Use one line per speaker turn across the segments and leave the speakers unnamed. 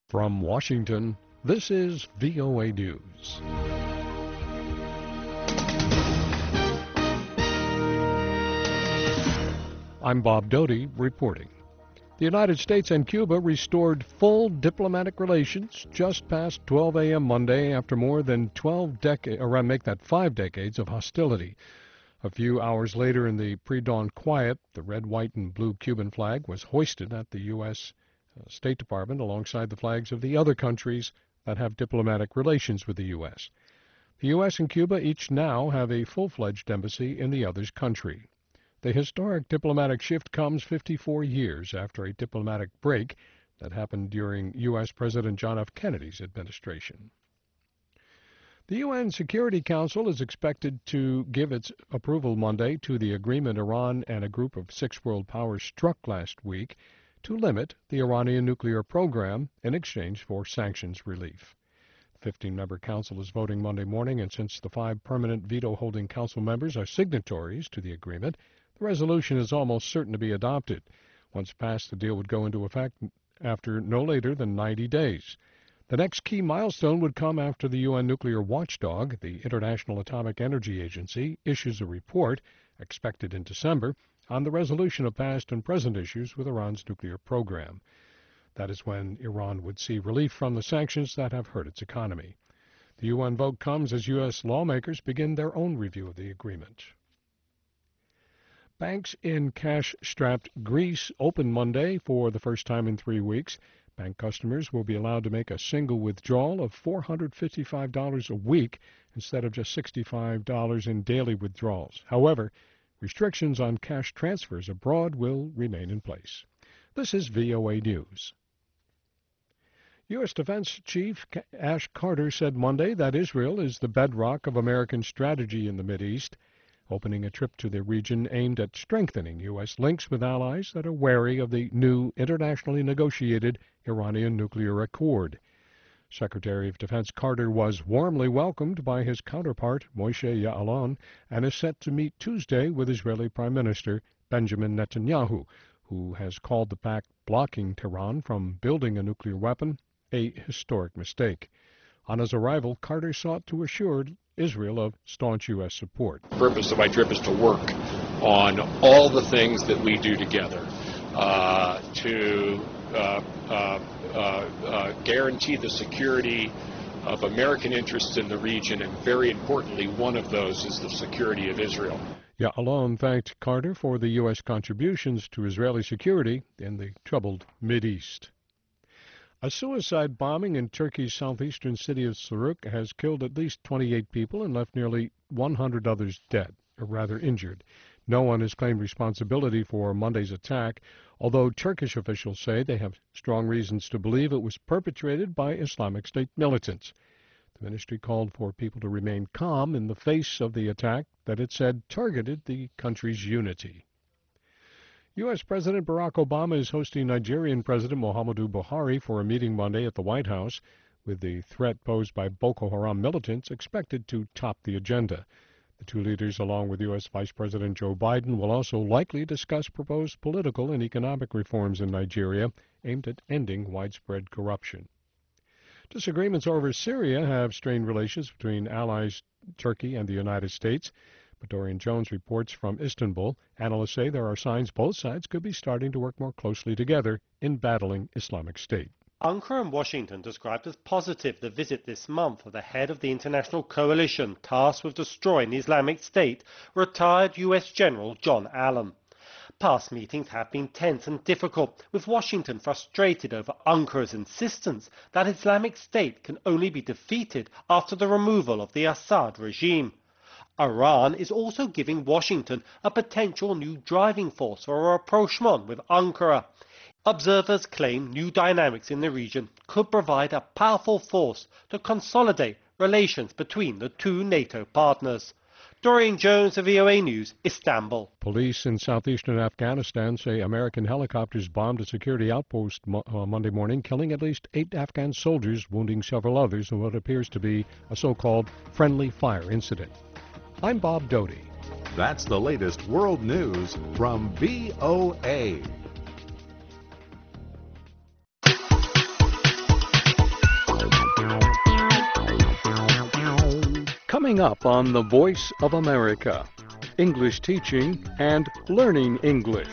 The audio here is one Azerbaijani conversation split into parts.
From Washington, this is VOA News. I'm Bob Doty reporting. The United States and Cuba restored full diplomatic relations just past 12 a.m. Monday after more than 5 decades of hostility. A few hours later in the pre-dawn quiet, the red, white, and blue Cuban flag was hoisted at the U.S. State Department alongside the flags of the other countries that have diplomatic relations with the U.S. The U.S. and Cuba each now have a full-fledged embassy in the other's country. The historic diplomatic shift comes 54 years after a diplomatic break that happened during U.S. President John F. Kennedy's administration. The UN Security Council is expected to give its approval Monday to the agreement Iran and a group of 6 world powers struck last week to limit the Iranian nuclear program in exchange for sanctions relief. The 15-member council is voting Monday morning, and since the 5 permanent veto-holding council members are signatories to the agreement, the resolution is almost certain to be adopted. Once passed, the deal would go into effect after no later than 90 days. The next key milestone would come after the UN nuclear watchdog, the International Atomic Energy Agency, issues a report, expected in December, on the resolution of past and present issues with Iran's nuclear program. That is when Iran would see relief from the sanctions that have hurt its economy. The UN vote comes as U.S. lawmakers begin their own review of the agreement. Banks in cash-strapped Greece open Monday for the first time in 3 weeks. Bank customers will be allowed to make a single withdrawal of $455 a week instead of just $65 in daily withdrawals. However, restrictions on cash transfers abroad will remain in place. This is VOA News. U.S. Defense Chief Ash Carter said Monday that Israel is the bedrock of American strategy in the Mideast, opening a trip to the region aimed at strengthening U.S. links with allies that are wary of the new internationally negotiated Iranian nuclear accord. Secretary of Defense Carter was warmly welcomed by his counterpart, Moshe Ya'alon, and is set to meet Tuesday with Israeli Prime Minister Benjamin Netanyahu, who has called the pact blocking Tehran from building a nuclear weapon a historic mistake. On his arrival, Carter sought to assure Israel of staunch U.S. support.
The purpose of my trip is to work on all the things that we do together to guarantee the security of American interests in the region, and very importantly, one of those is the security of Israel.
Ya'alon thanked Carter for the U.S. contributions to Israeli security in the troubled Mideast. A suicide bombing in Turkey's southeastern city of Suruk has killed at least 28 people and left nearly 100 others dead, or rather injured. No one has claimed responsibility for Monday's attack, although Turkish officials say they have strong reasons to believe it was perpetrated by Islamic State militants. The ministry called for people to remain calm in the face of the attack that it said targeted the country's unity. U.S. President Barack Obama is hosting Nigerian President Muhammadu Buhari for a meeting Monday at the White House, with the threat posed by Boko Haram militants expected to top the agenda. The two leaders, along with U.S. Vice President Joe Biden, will also likely discuss proposed political and economic reforms in Nigeria aimed at ending widespread corruption. Disagreements over Syria have strained relations between allies Turkey and the United States. But Dorian Jones reports from Istanbul. Analysts say there are signs both sides could be starting to work more closely together in battling Islamic State.
Ankara and Washington described as positive the visit this month of the head of the international coalition tasked with destroying the Islamic State, retired U.S. General John Allen. Past meetings have been tense and difficult, with Washington frustrated over Ankara's insistence that Islamic State can only be defeated after the removal of the Assad regime. Iran is also giving Washington a potential new driving force for a rapprochement with Ankara. Observers claim new dynamics in the region could provide a powerful force to consolidate relations between the two NATO partners. Dorian Jones of VOA News, Istanbul.
Police in southeastern Afghanistan say American helicopters bombed a security outpost Monday morning, killing at least 8 Afghan soldiers, wounding several others in what appears to be a so-called friendly fire incident. I'm Bob Doty.
That's the latest world news from VOA.
Coming up on The Voice of America, English teaching and learning English.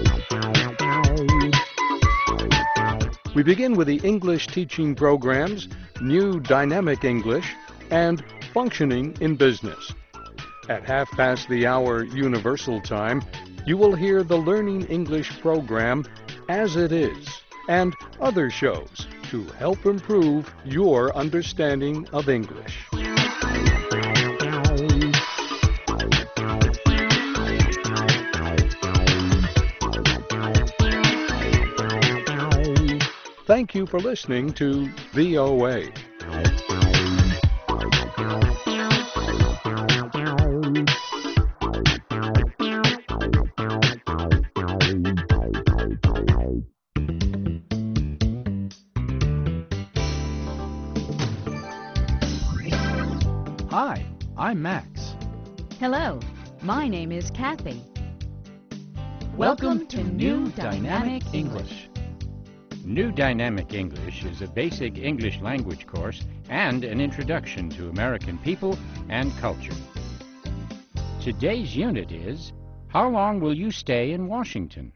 We begin with the English teaching programs, New Dynamic English, and Functioning in Business. At 1/2 Universal Time, you will hear the Learning English program As It Is and other shows to help improve your understanding of English. Thank you for listening to VOA.
Hi, I'm Max.
Hello, my name is Kathy.
Welcome to New Dynamic English.
New Dynamic English is a basic English language course and an introduction to American people and culture. Today's unit is, How long will you stay in Washington?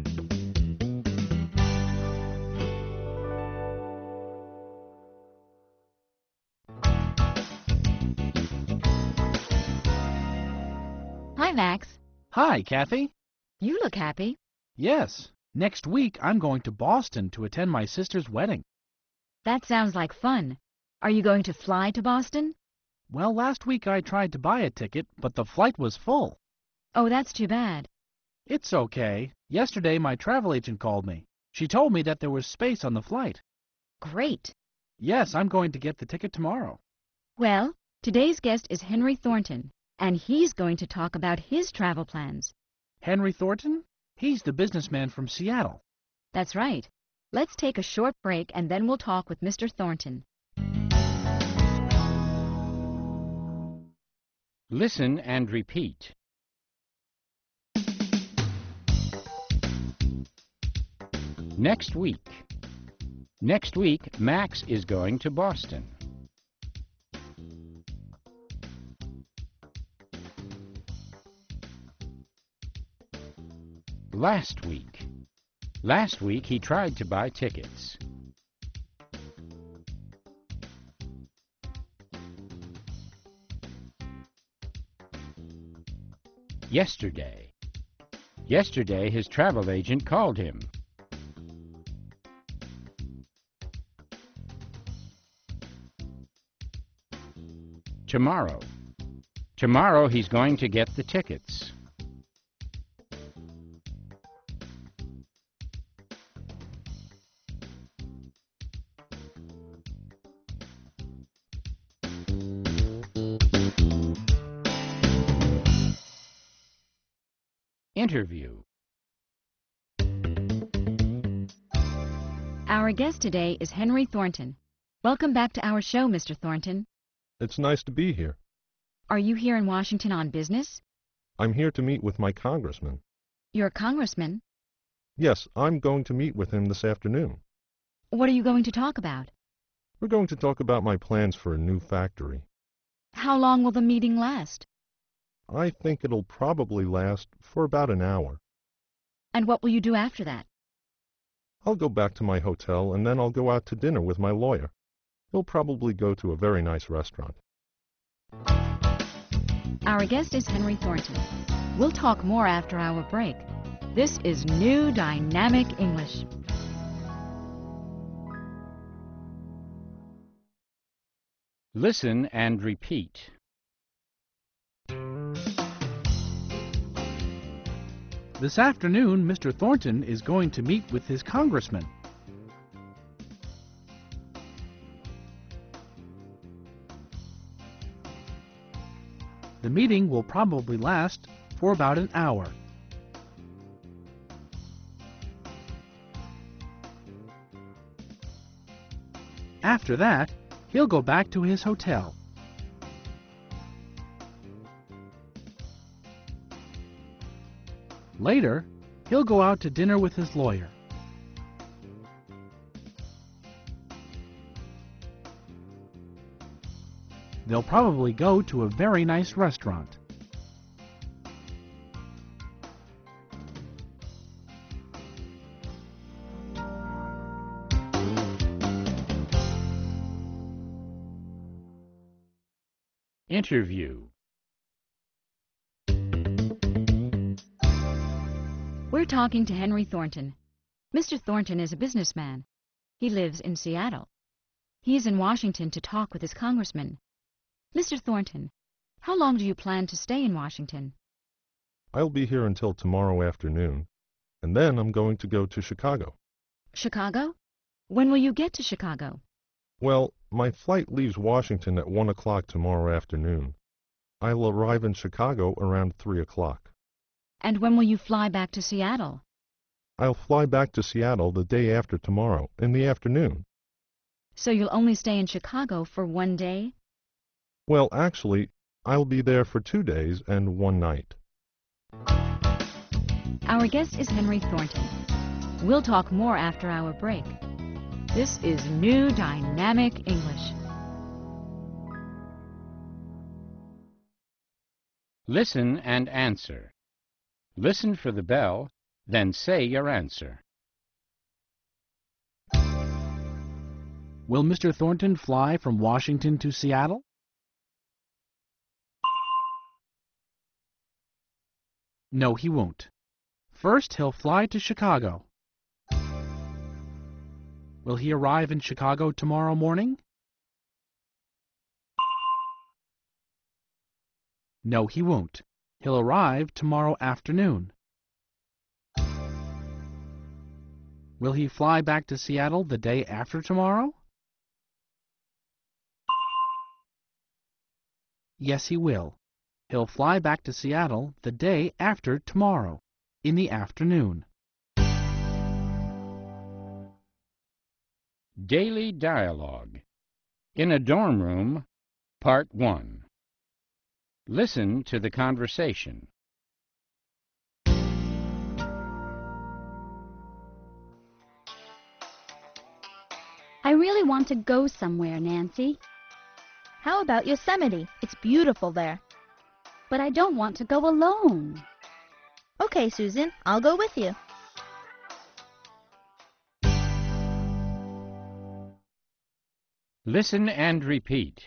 Hi, Max.
Hi, Kathy.
You look happy.
Yes, next week I'm going to Boston to attend my sister's wedding.
That sounds like fun. Are you going to fly to Boston?
Well, last week I tried to buy a ticket, but the flight was full.
Oh, that's too bad.
It's okay. Yesterday my travel agent called me. She told me that there was space on the flight.
Great.
Yes, I'm going to get the ticket tomorrow.
Well, today's guest is Henry Thornton, and he's going to talk about his travel plans.
Henry Thornton? He's the businessman from Seattle.
That's right. Let's take a short break and then we'll talk with Mr. Thornton.
Listen and repeat. Next week. Next week, Max is going to Boston. Last week. Last week he tried to buy tickets. Yesterday. Yesterday his travel agent called him. Tomorrow. Tomorrow he's going to get the tickets. Interview.
Our guest today is Henry Thornton. Welcome back to our show, Mr. Thornton.
It's nice to be here.
Are you here in Washington on business?
I'm here to meet with my congressman.
You're a congressman?
Yes, I'm going to meet with him this afternoon.
What are you going to talk about?
We're going to talk about my plans for a new factory.
How long will the meeting last?
I think it'll probably last for about an hour.
And what will you do after that?
I'll go back to my hotel and then I'll go out to dinner with my lawyer. We'll probably go to a very nice restaurant.
Our guest is Henry Thornton. We'll talk more after our break. This is New Dynamic English.
Listen and repeat.
This afternoon, Mr. Thornton is going to meet with his congressman. The meeting will probably last for about an hour. After that, he'll go back to his hotel. Later, he'll go out to dinner with his lawyer. They'll probably go to a very nice restaurant.
Interview.
We're talking to Henry Thornton. Mr. Thornton is a businessman. He lives in Seattle. He is in Washington to talk with his congressman. Mr. Thornton, how long do you plan to stay in Washington?
I'll be here until tomorrow afternoon, and then I'm going to go to Chicago.
Chicago? When will you get to Chicago?
Well, my flight leaves Washington at 1 o'clock tomorrow afternoon. I'll arrive in Chicago around 3 o'clock.
And when will you fly back to Seattle?
I'll fly back to Seattle the day after tomorrow, in the afternoon.
So you'll only stay in Chicago for 1 day?
Well, actually, I'll be there for 2 days and 1 night.
Our guest is Henry Thornton. We'll talk more after our break. This is New Dynamic English.
Listen and answer. Listen for the bell, then say your answer.
Will Mr. Thornton fly from Washington to Seattle? No, he won't. First, he'll fly to Chicago. Will he arrive in Chicago tomorrow morning? No, he won't. He'll arrive tomorrow afternoon. Will he fly back to Seattle the day after tomorrow? Yes, he will. He'll fly back to Seattle the day after tomorrow, in the afternoon.
Daily Dialogue. In a Dorm Room, Part 1. Listen to the conversation.
I really want to go somewhere, Nancy.
How about Yosemite? It's beautiful there.
But I don't want to go alone.
Okay, Susan, I'll go with you.
Listen and repeat.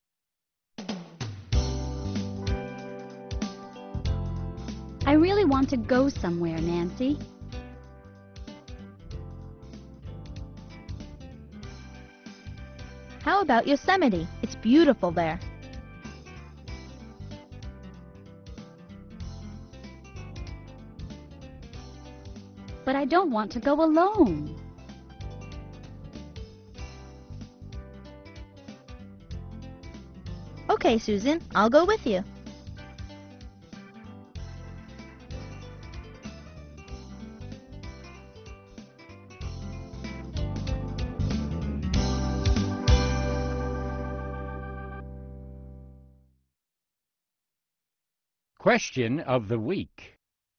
I really want to go somewhere, Nancy.
How about Yosemite? It's beautiful there.
But I don't want to go alone.
Okay, Susan, I'll go with you.
Question of the week.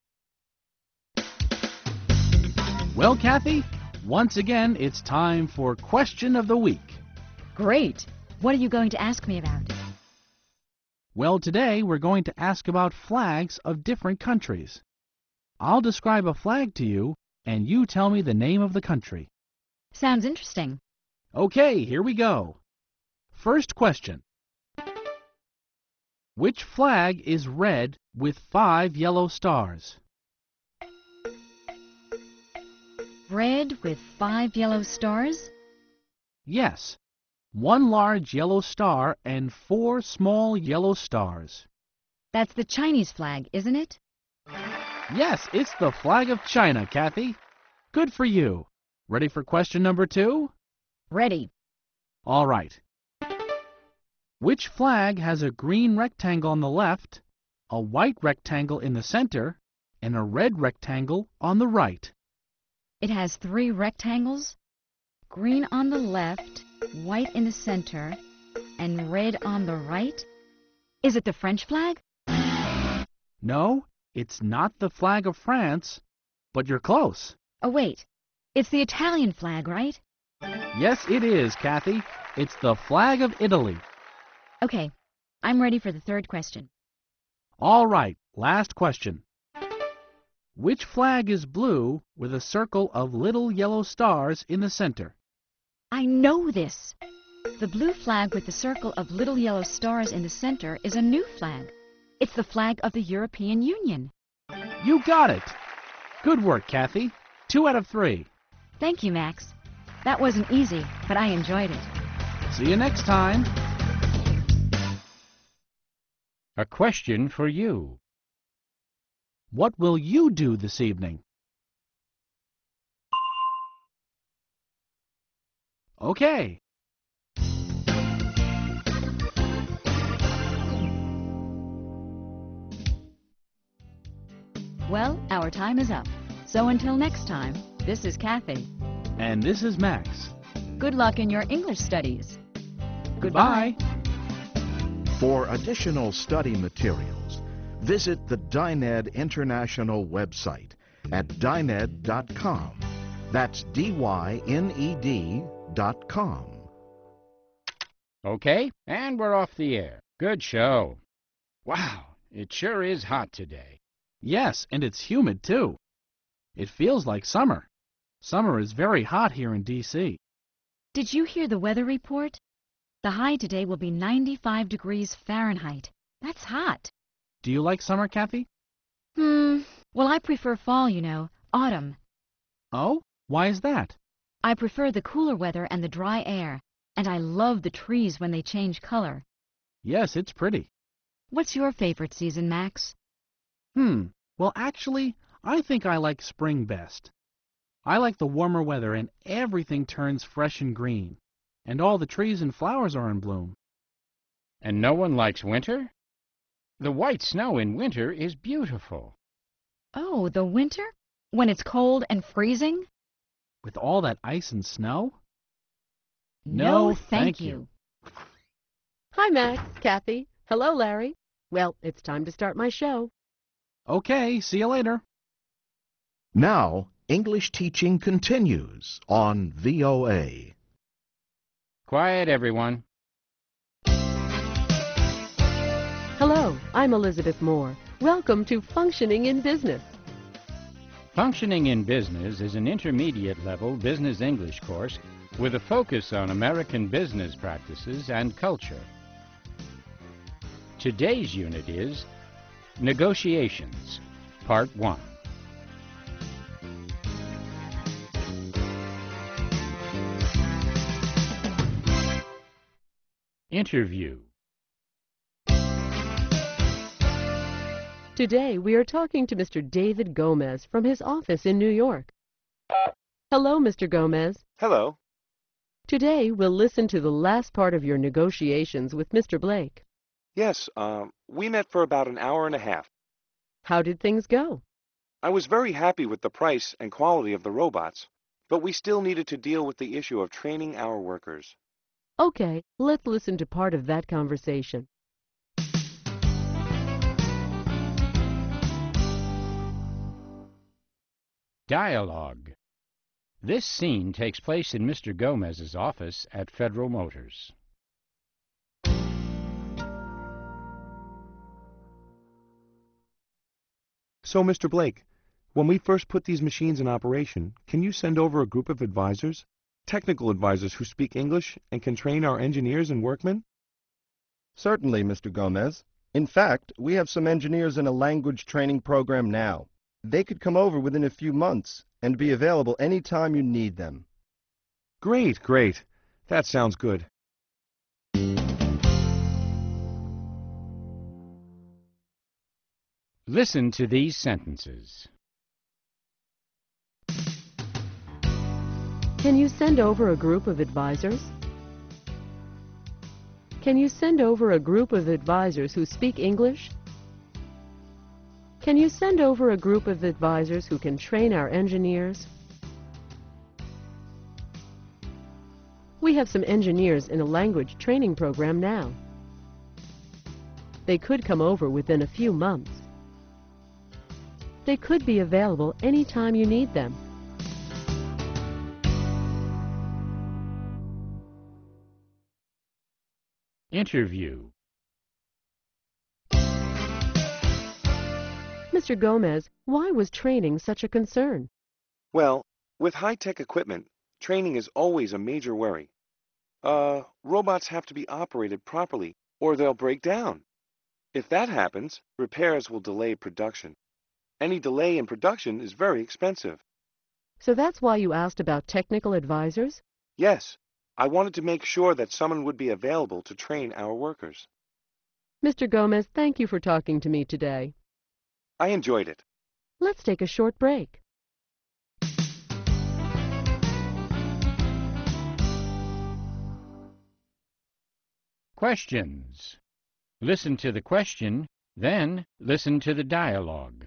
Well, Kathy, once again, it's time for Question of the Week.
Great. What are you going to ask me about?
Well, today we're going to ask about flags of different countries. I'll describe a flag to you, and you tell me the name of the country.
Sounds interesting.
Okay, here we go. First question. Which flag is red with 5 yellow stars?
Red with 5 yellow stars?
Yes. 1 large yellow star and 4 small yellow stars.
That's the Chinese flag, isn't it?
Yes, it's the flag of China, Kathy. Good for you. Ready for question number 2?
Ready.
All right. Which flag has a green rectangle on the left, a white rectangle in the center, and a red rectangle on the right?
It has 3 rectangles, green on the left, white in the center, and red on the right. Is it the French flag?
No, it's not the flag of France, but you're close.
Oh, wait. It's the Italian flag, right?
Yes, it is, Kathy. It's the flag of Italy.
Okay, I'm ready for the third question.
All right, last question. Which flag is blue with a circle of little yellow stars in the center?
I know this. The blue flag with the circle of little yellow stars in the center is a new flag. It's the flag of the European Union.
You got it! Good work, Kathy. 2 out of 3.
Thank you, Max. That wasn't easy, but I enjoyed it.
See you next time.
A question for you.
What will you do this evening? Okay.
Well, our time is up. So until next time, this is Kathy.
And this is Max.
Good luck in your English studies.
Goodbye.
For additional study materials, visit the Dyned International website at dyned.com. That's DYNED.com.
Okay, and we're off the air. Good show. Wow, it sure is hot today.
Yes, and it's humid too. It feels like summer. Summer is very hot here in D.C.
Did you hear the weather report? The high today will be 95 degrees Fahrenheit. That's hot.
Do you like summer, Kathy?
Well, I prefer fall, you know, autumn.
Oh? Why is that?
I prefer the cooler weather and the dry air, and I love the trees when they change color.
Yes, it's pretty.
What's your favorite season, Max?
Well, actually, I think I like spring best. I like the warmer weather and everything turns fresh and green, and all the trees and flowers are in bloom.
And no one likes winter? The white snow in winter is beautiful.
Oh, the winter? When it's cold and freezing?
With all that ice and snow?
No, thank you.
Hi, Max, Kathy. Hello, Larry. Well, it's time to start my show.
Okay, see you later.
Now, English teaching continues on VOA.
Quiet, everyone.
Hello, I'm Elizabeth Moore. Welcome to Functioning in Business.
Functioning in Business is an intermediate-level business English course with a focus on American business practices and culture. Today's unit is Negotiations, Part 1. Interview.
Today we are talking to Mr. David Gomez from his office in New York. Hello, Mr. Gomez.
Hello.
Today we'll listen to the last part of your negotiations with Mr. Blake.
Yes, we met for about an hour and a half.
How did things go?
I was very happy with the price and quality of the robots, but we still needed to deal with the issue of training our workers.
Okay, let's listen to part of that conversation.
Dialogue. This scene takes place in Mr. Gomez's office at Federal Motors.
So, Mr. Blake, when we first put these machines in operation, can you send over a group of advisors, technical advisors who speak English and can train our engineers and workmen?
Certainly, Mr. Gomez. In fact, we have some engineers in a language training program now. They could come over within a few months and be available any time you need them.
Great, great. That sounds good.
Listen to these sentences.
Can you send over a group of advisors? Can you send over a group of advisors who speak English? Can you send over a group of advisors who can train our engineers? We have some engineers in a language training program now. They could come over within a few months. They could be available anytime you need them.
Interview.
Mr. Gomez, why was training such a concern?
Well, with high-tech equipment, training is always a major worry. Robots have to be operated properly or they'll break down. If that happens, repairs will delay production. Any delay in production is very expensive.
So that's why you asked about technical advisors?
Yes, I wanted to make sure that someone would be available to train our workers.
Mr. Gomez, thank you for talking to me today.
I enjoyed it.
Let's take a short break.
Questions. Listen to the question, then listen to the dialogue.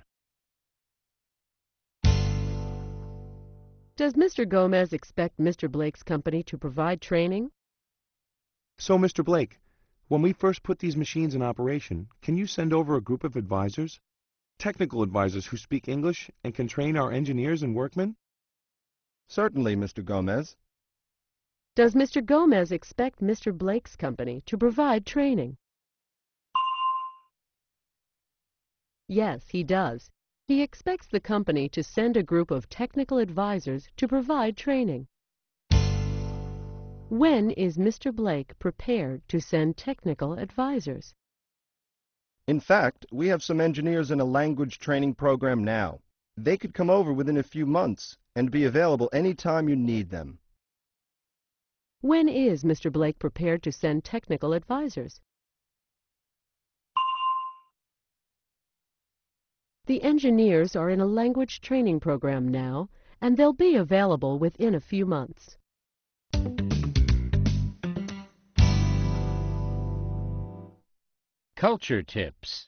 Does Mr. Gomez expect Mr. Blake's company to provide training?
So, Mr. Blake, when we first put these machines in operation, can you send over a group of advisors? Technical advisors who speak English and can train our engineers and workmen?
Certainly, Mr. Gomez.
Does Mr. Gomez expect Mr. Blake's company to provide training? Yes, he does. He expects the company to send a group of technical advisors to provide training. When is Mr. Blake prepared to send technical advisors?
In fact, we have some engineers in a language training program now. They could come over within a few months and be available any time you need them.
When is Mr. Blake prepared to send technical advisors? The engineers are in a language training program now, and they'll be available within a few months.
Culture tips.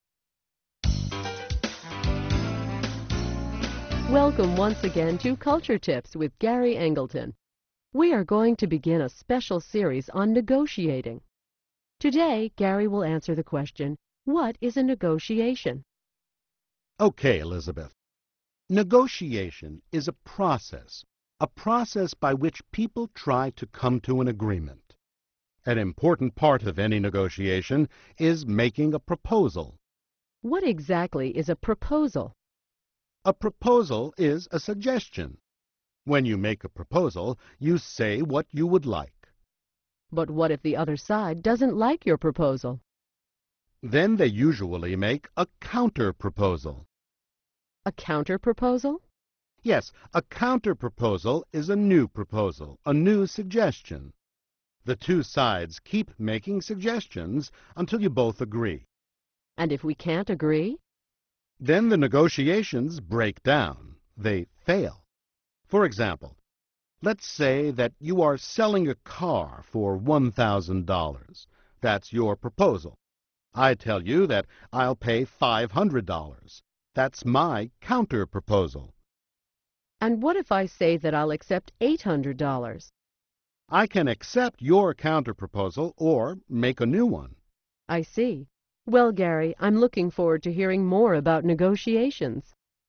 Welcome once again to Culture Tips with Gary Angleton. We are going to begin a special series on negotiating. Today, Gary will answer the question, what is a negotiation?
Okay, Elizabeth. Negotiation is a process by which people try to come to an agreement. An important part of any negotiation is making a proposal.
What exactly is a proposal?
A proposal is a suggestion. When you make a proposal, you say what you would like.
But what if the other side doesn't like your proposal?
Then they usually make a counter-proposal.
A counter-proposal?
Yes, a counter-proposal is a new proposal, a new suggestion. The two sides keep making suggestions until you both agree.
And if we can't agree?
Then the negotiations break down. They fail. For example, let's say that you are selling a car for $1,000. That's your proposal. I tell you that I'll pay $500. That's my counter-proposal.
And what if I say that I'll accept $800?
I can accept your counter-proposal or make a new one.
I see. Well, Gary, I'm looking forward to hearing more about negotiations.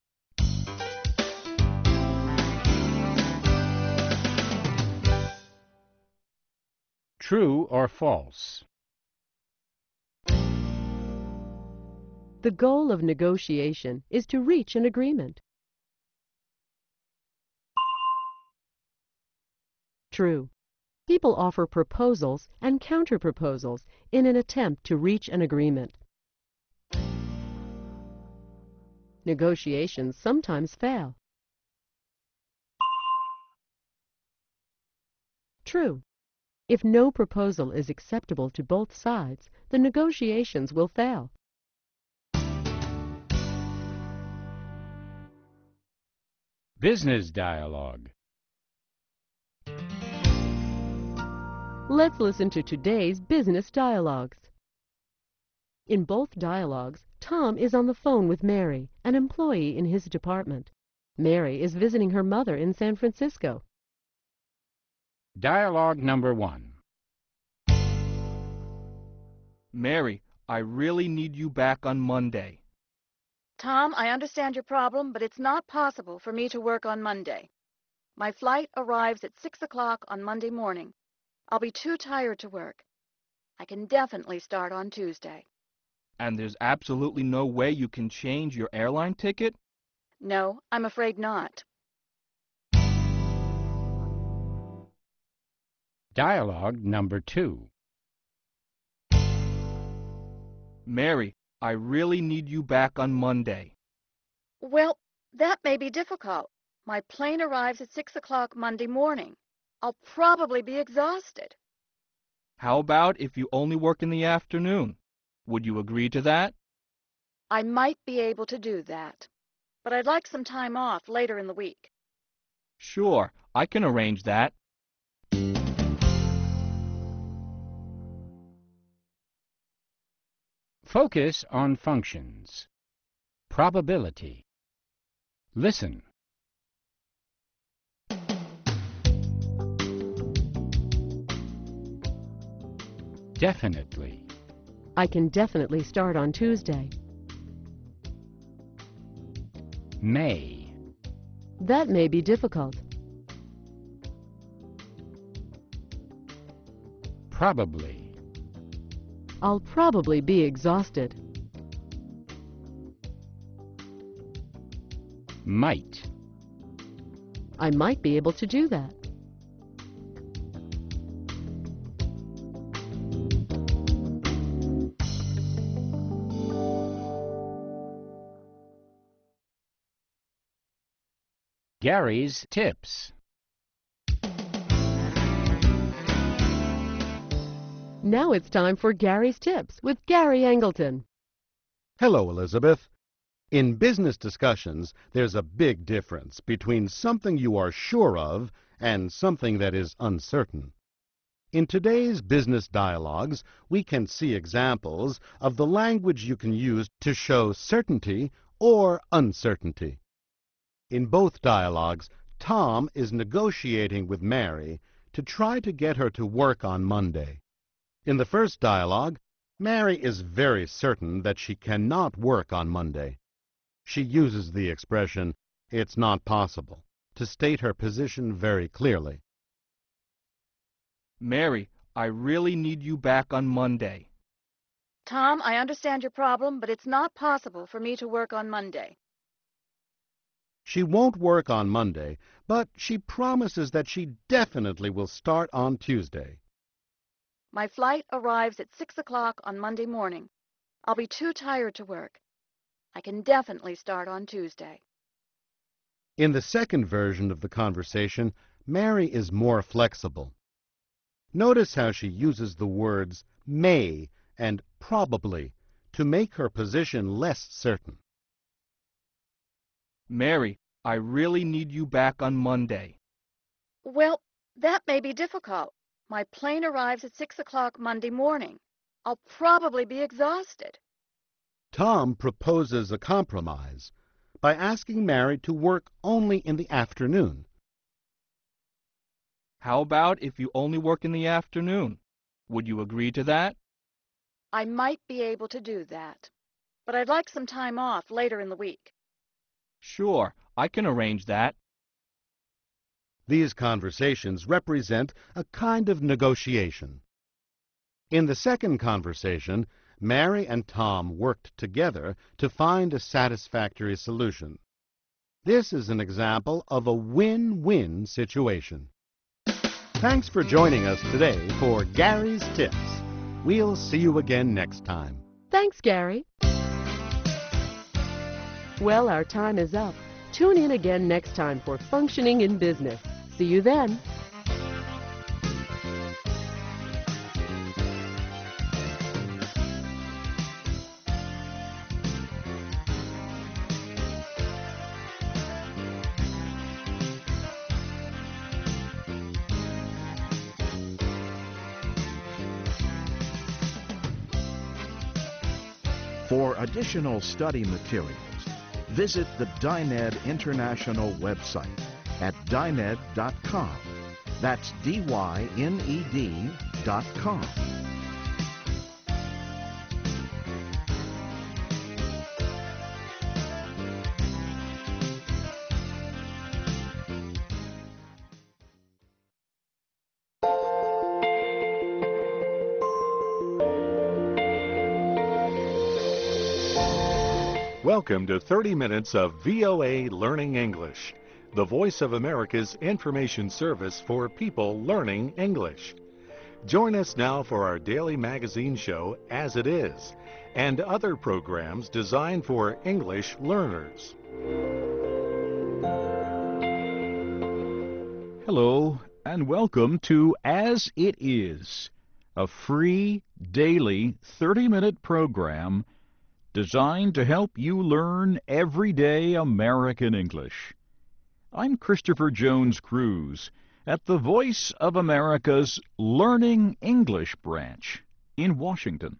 True or false?
The goal of negotiation is to reach an agreement. True. People offer proposals and counter-proposals in an attempt to reach an agreement. Negotiations sometimes fail. True. If no proposal is acceptable to both sides, the negotiations will fail.
Business dialogue.
Let's listen to today's business dialogues. In both dialogues, Tom is on the phone with Mary, an employee in his department. Mary is visiting her mother in San Francisco.
Dialogue number 1.
Mary, I really need you back on Monday.
Tom, I understand your problem, but it's not possible for me to work on Monday. My flight arrives at 6 o'clock on Monday morning. I'll be too tired to work. I can definitely start on Tuesday.
And there's absolutely no way you can change your airline ticket?
No, I'm afraid not.
Dialogue number 2.
Mary, I really need you back on Monday.
Well, that may be difficult. My plane arrives at 6 o'clock Monday morning. I'll probably be exhausted.
How about if you only work in the afternoon? Would you agree to that?
I might be able to do that, but I'd like some time off later in the week.
Sure, I can arrange that.
Focus on functions. Probability. Listen. Definitely.
I can definitely start on Tuesday.
May.
That may be difficult.
Probably.
I'll probably be exhausted.
Might.
I might be able to do that.
Gary's tips.
Now it's time for Gary's Tips with Gary Angleton.
Hello, Elizabeth. In business discussions, there's a big difference between something you are sure of and something that is uncertain. In today's business dialogues, we can see examples of the language you can use to show certainty or uncertainty. In both dialogues, Tom is negotiating with Mary to try to get her to work on Monday. In the first dialogue, Mary is very certain that she cannot work on Monday. She uses the expression, "it's not possible," to state her position very clearly.
Mary, I really need you back on Monday.
Tom, I understand your problem, but it's not possible for me to work on Monday.
She won't work on Monday, but she promises that she definitely will start on Tuesday.
My flight arrives at 6 o'clock on Monday morning. I'll be too tired to work. I can definitely start on Tuesday.
In the second version of the conversation, Mary is more flexible. Notice how she uses the words may and probably to make her position less certain.
Mary, I really need you back on Monday.
Well, that may be difficult. My plane arrives at 6 o'clock Monday morning. I'll probably be exhausted.
Tom proposes a compromise by asking Mary to work only in the afternoon.
How about if you only work in the afternoon? Would you agree to that?
I might be able to do that, but I'd like some time off later in the week.
Sure, I can arrange that.
These conversations represent a kind of negotiation. In the second conversation, Mary and Tom worked together to find a satisfactory solution. This is an example of a win-win situation. Thanks for joining us today for Gary's Tips. We'll see you again next time.
Thanks, Gary. Well, our time is up. Tune in again next time for Functioning in Business. See you then.
For additional study materials, visit the Dyned International website at dyned.com. That's DYNED.com.
Welcome to 30 minutes of VOA Learning English, the Voice of America's information service for people learning English. Join us now for our daily magazine show, As It Is, and other programs designed for English learners.
Hello, and welcome to As It Is, a free, daily, 30-minute program designed to help you learn everyday American English. I'm Christopher Jones Cruz at the Voice of America's Learning English branch in Washington.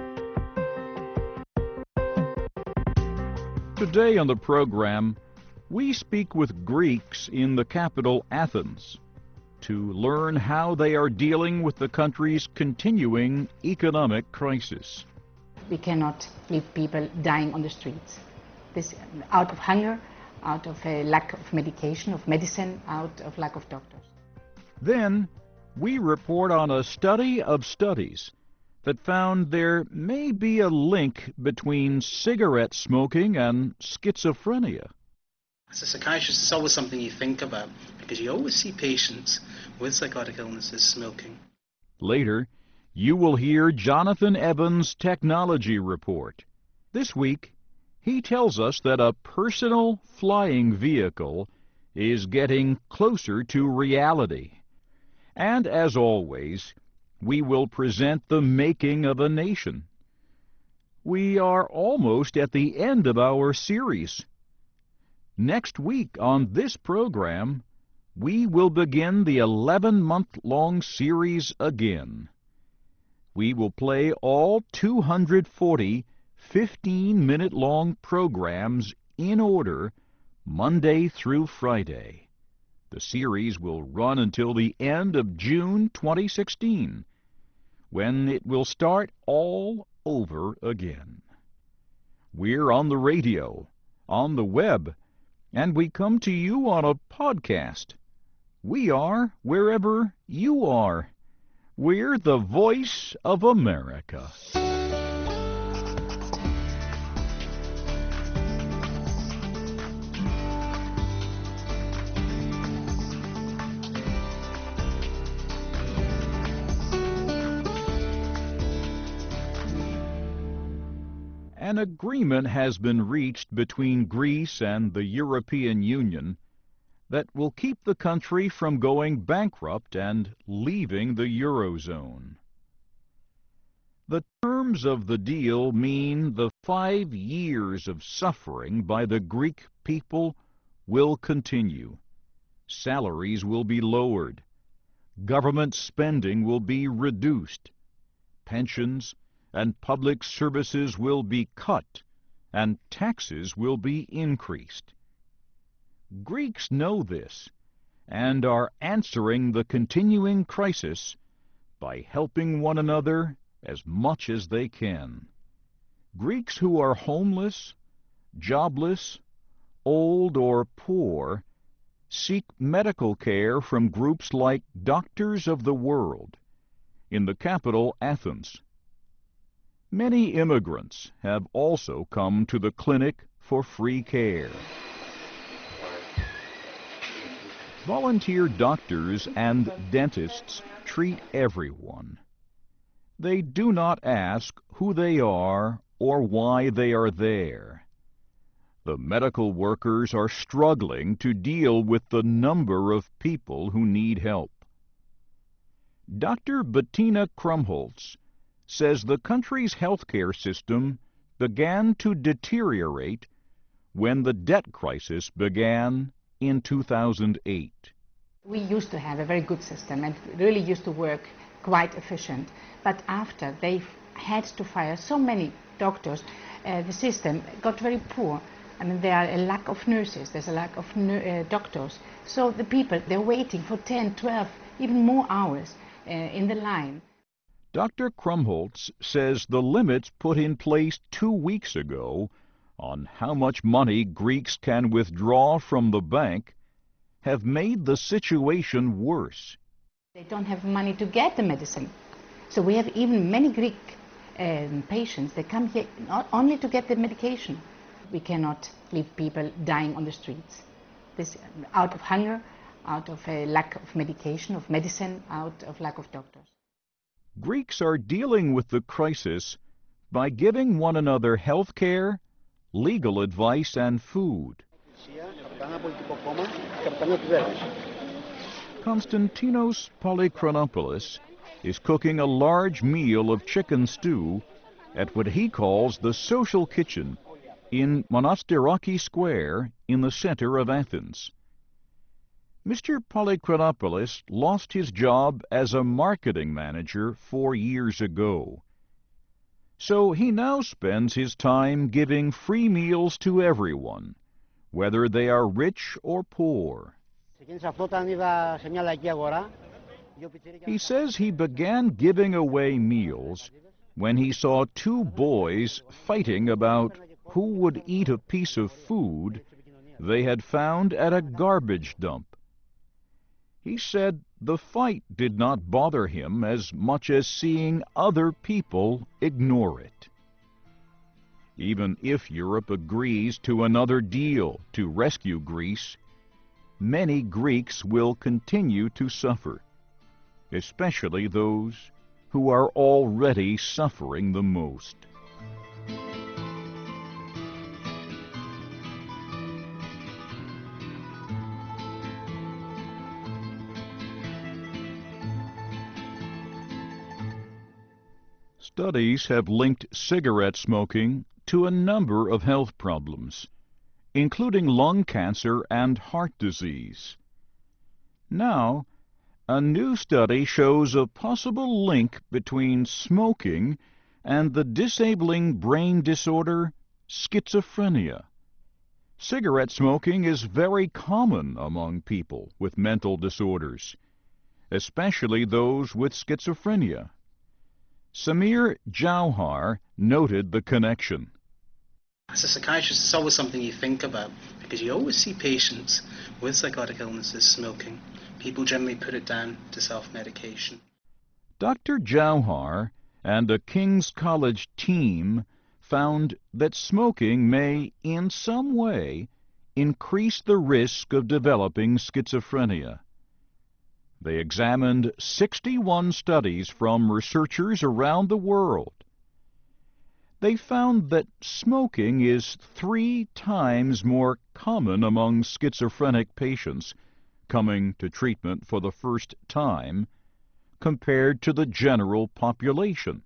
Today on the program, we speak with Greeks in the capital Athens to learn how they are dealing with the country's continuing economic crisis.
We cannot leave people dying on the streets. This out of hunger, out of a lack of medication, of medicine, out of lack of doctors.
Then we report on a study of studies that found there may be a link between cigarette smoking and schizophrenia.
As a psychiatrist, it's always something you think about because you always see patients with psychotic illnesses smoking.
Later, you will hear Jonathan Evans' technology report. This week, he tells us that a personal flying vehicle is getting closer to reality. And as always, we will present the making of a nation. We are almost at the end of our series. Next week on this program, we will begin the 11-month-long series again. We will play all 240 15-minute-long programs in order, Monday through Friday. The series will run until the end of June 2016, when it will start all over again. We're on the radio, on the web, and we come to you on a podcast. We are wherever you are. We're the Voice of America. An agreement has been reached between Greece and the European Union that will keep the country from going bankrupt and leaving the Eurozone. The terms of the deal mean the 5 years of suffering by the Greek people will continue. Salaries will be lowered. Government spending will be reduced. Pensions and public services will be cut, and taxes will be increased. Greeks know this and are answering the continuing crisis by helping one another as much as they can. Greeks who are homeless, jobless, old, or poor seek medical care from groups like Doctors of the World in the capital, Athens. Many immigrants have also come to the clinic for free care. Volunteer doctors and dentists treat everyone. They do not ask who they are or why they are there. The medical workers are struggling to deal with the number of people who need help. Dr. Bettina Krumholtz says the country's healthcare system began to deteriorate when the debt crisis began in 2008.
We used to have a very good system and really used to work quite efficient. But after they had to fire so many doctors, the system got very poor. I mean, there are a lack of nurses, there's a lack of doctors. So the people, they're waiting for 10, 12, even more hours in the line.
Dr. Krumholtz says the limits put in place 2 weeks ago on how much money Greeks can withdraw from the bank have made the situation worse.
They don't have money to get the medicine. So we have even many Greek patients that come here not only to get the medication. we cannot leave people dying on the streets. This out of hunger, out of a lack of medication, of medicine, out of lack of doctors.
Greeks are dealing with the crisis by giving one another health care, legal advice, and food. Konstantinos Polychronopoulos is cooking a large meal of chicken stew at what he calls the social kitchen in Monastiraki Square in the center of Athens. Mr. Polychronopoulos lost his job as a marketing manager 4 years ago. So he now spends his time giving free meals to everyone, whether they are rich or poor. He says he began giving away meals when he saw 2 boys fighting about who would eat a piece of food they had found at a garbage dump. He said the fight did not bother him as much as seeing other people ignore it. Even if Europe agrees to another deal to rescue Greece, many Greeks will continue to suffer, especially those who are already suffering the most. Studies have linked cigarette smoking to a number of health problems, including lung cancer and heart disease. Now, a new study shows a possible link between smoking and the disabling brain disorder schizophrenia. Cigarette smoking is very common among people with mental disorders, especially those with schizophrenia. Samir Jauhar noted the connection.
As a psychiatrist, it's always something you think about, because you always see patients with psychotic illnesses smoking. People generally put it down to self-medication.
Dr. Jauhar and a King's College team found that smoking may, in some way, increase the risk of developing schizophrenia. They examined 61 studies from researchers around the world. They found that smoking is 3 times more common among schizophrenic patients coming to treatment for the first time compared to the general population.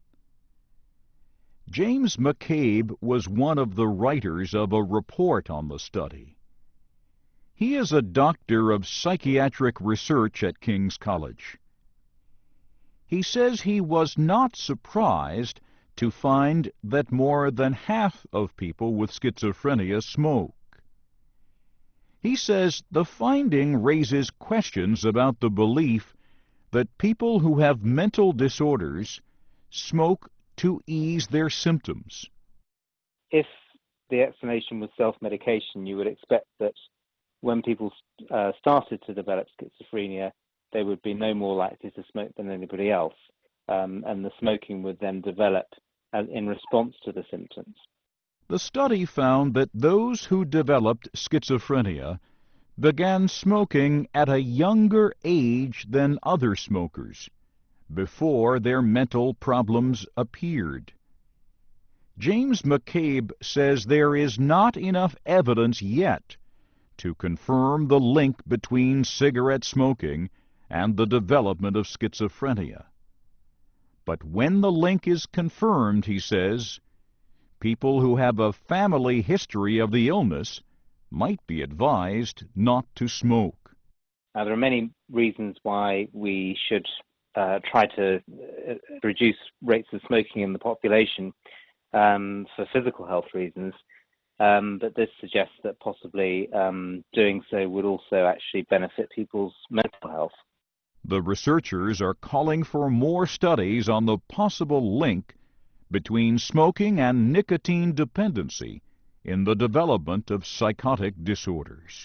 James McCabe was one of the writers of a report on the study. He is a doctor of psychiatric research at King's College. He says he was not surprised to find that more than half of people with schizophrenia smoke. He says the finding raises questions about the belief that people who have mental disorders smoke to ease their symptoms.
If the explanation was self-medication, you would expect that when people started to develop schizophrenia, they would be no more likely to smoke than anybody else, and the smoking would then develop in response to the symptoms.
The study found that those who developed schizophrenia began smoking at a younger age than other smokers, before their mental problems appeared. James McCabe says there is not enough evidence yet to confirm the link between cigarette smoking and the development of schizophrenia. But when the link is confirmed, he says, people who have a family history of the illness might be advised not to smoke.
There are many reasons why we should try to reduce rates of smoking in the population for physical health reasons. But this suggests that possibly doing so would also actually benefit people's mental health.
The researchers are calling for more studies on the possible link between smoking and nicotine dependency in the development of psychotic disorders.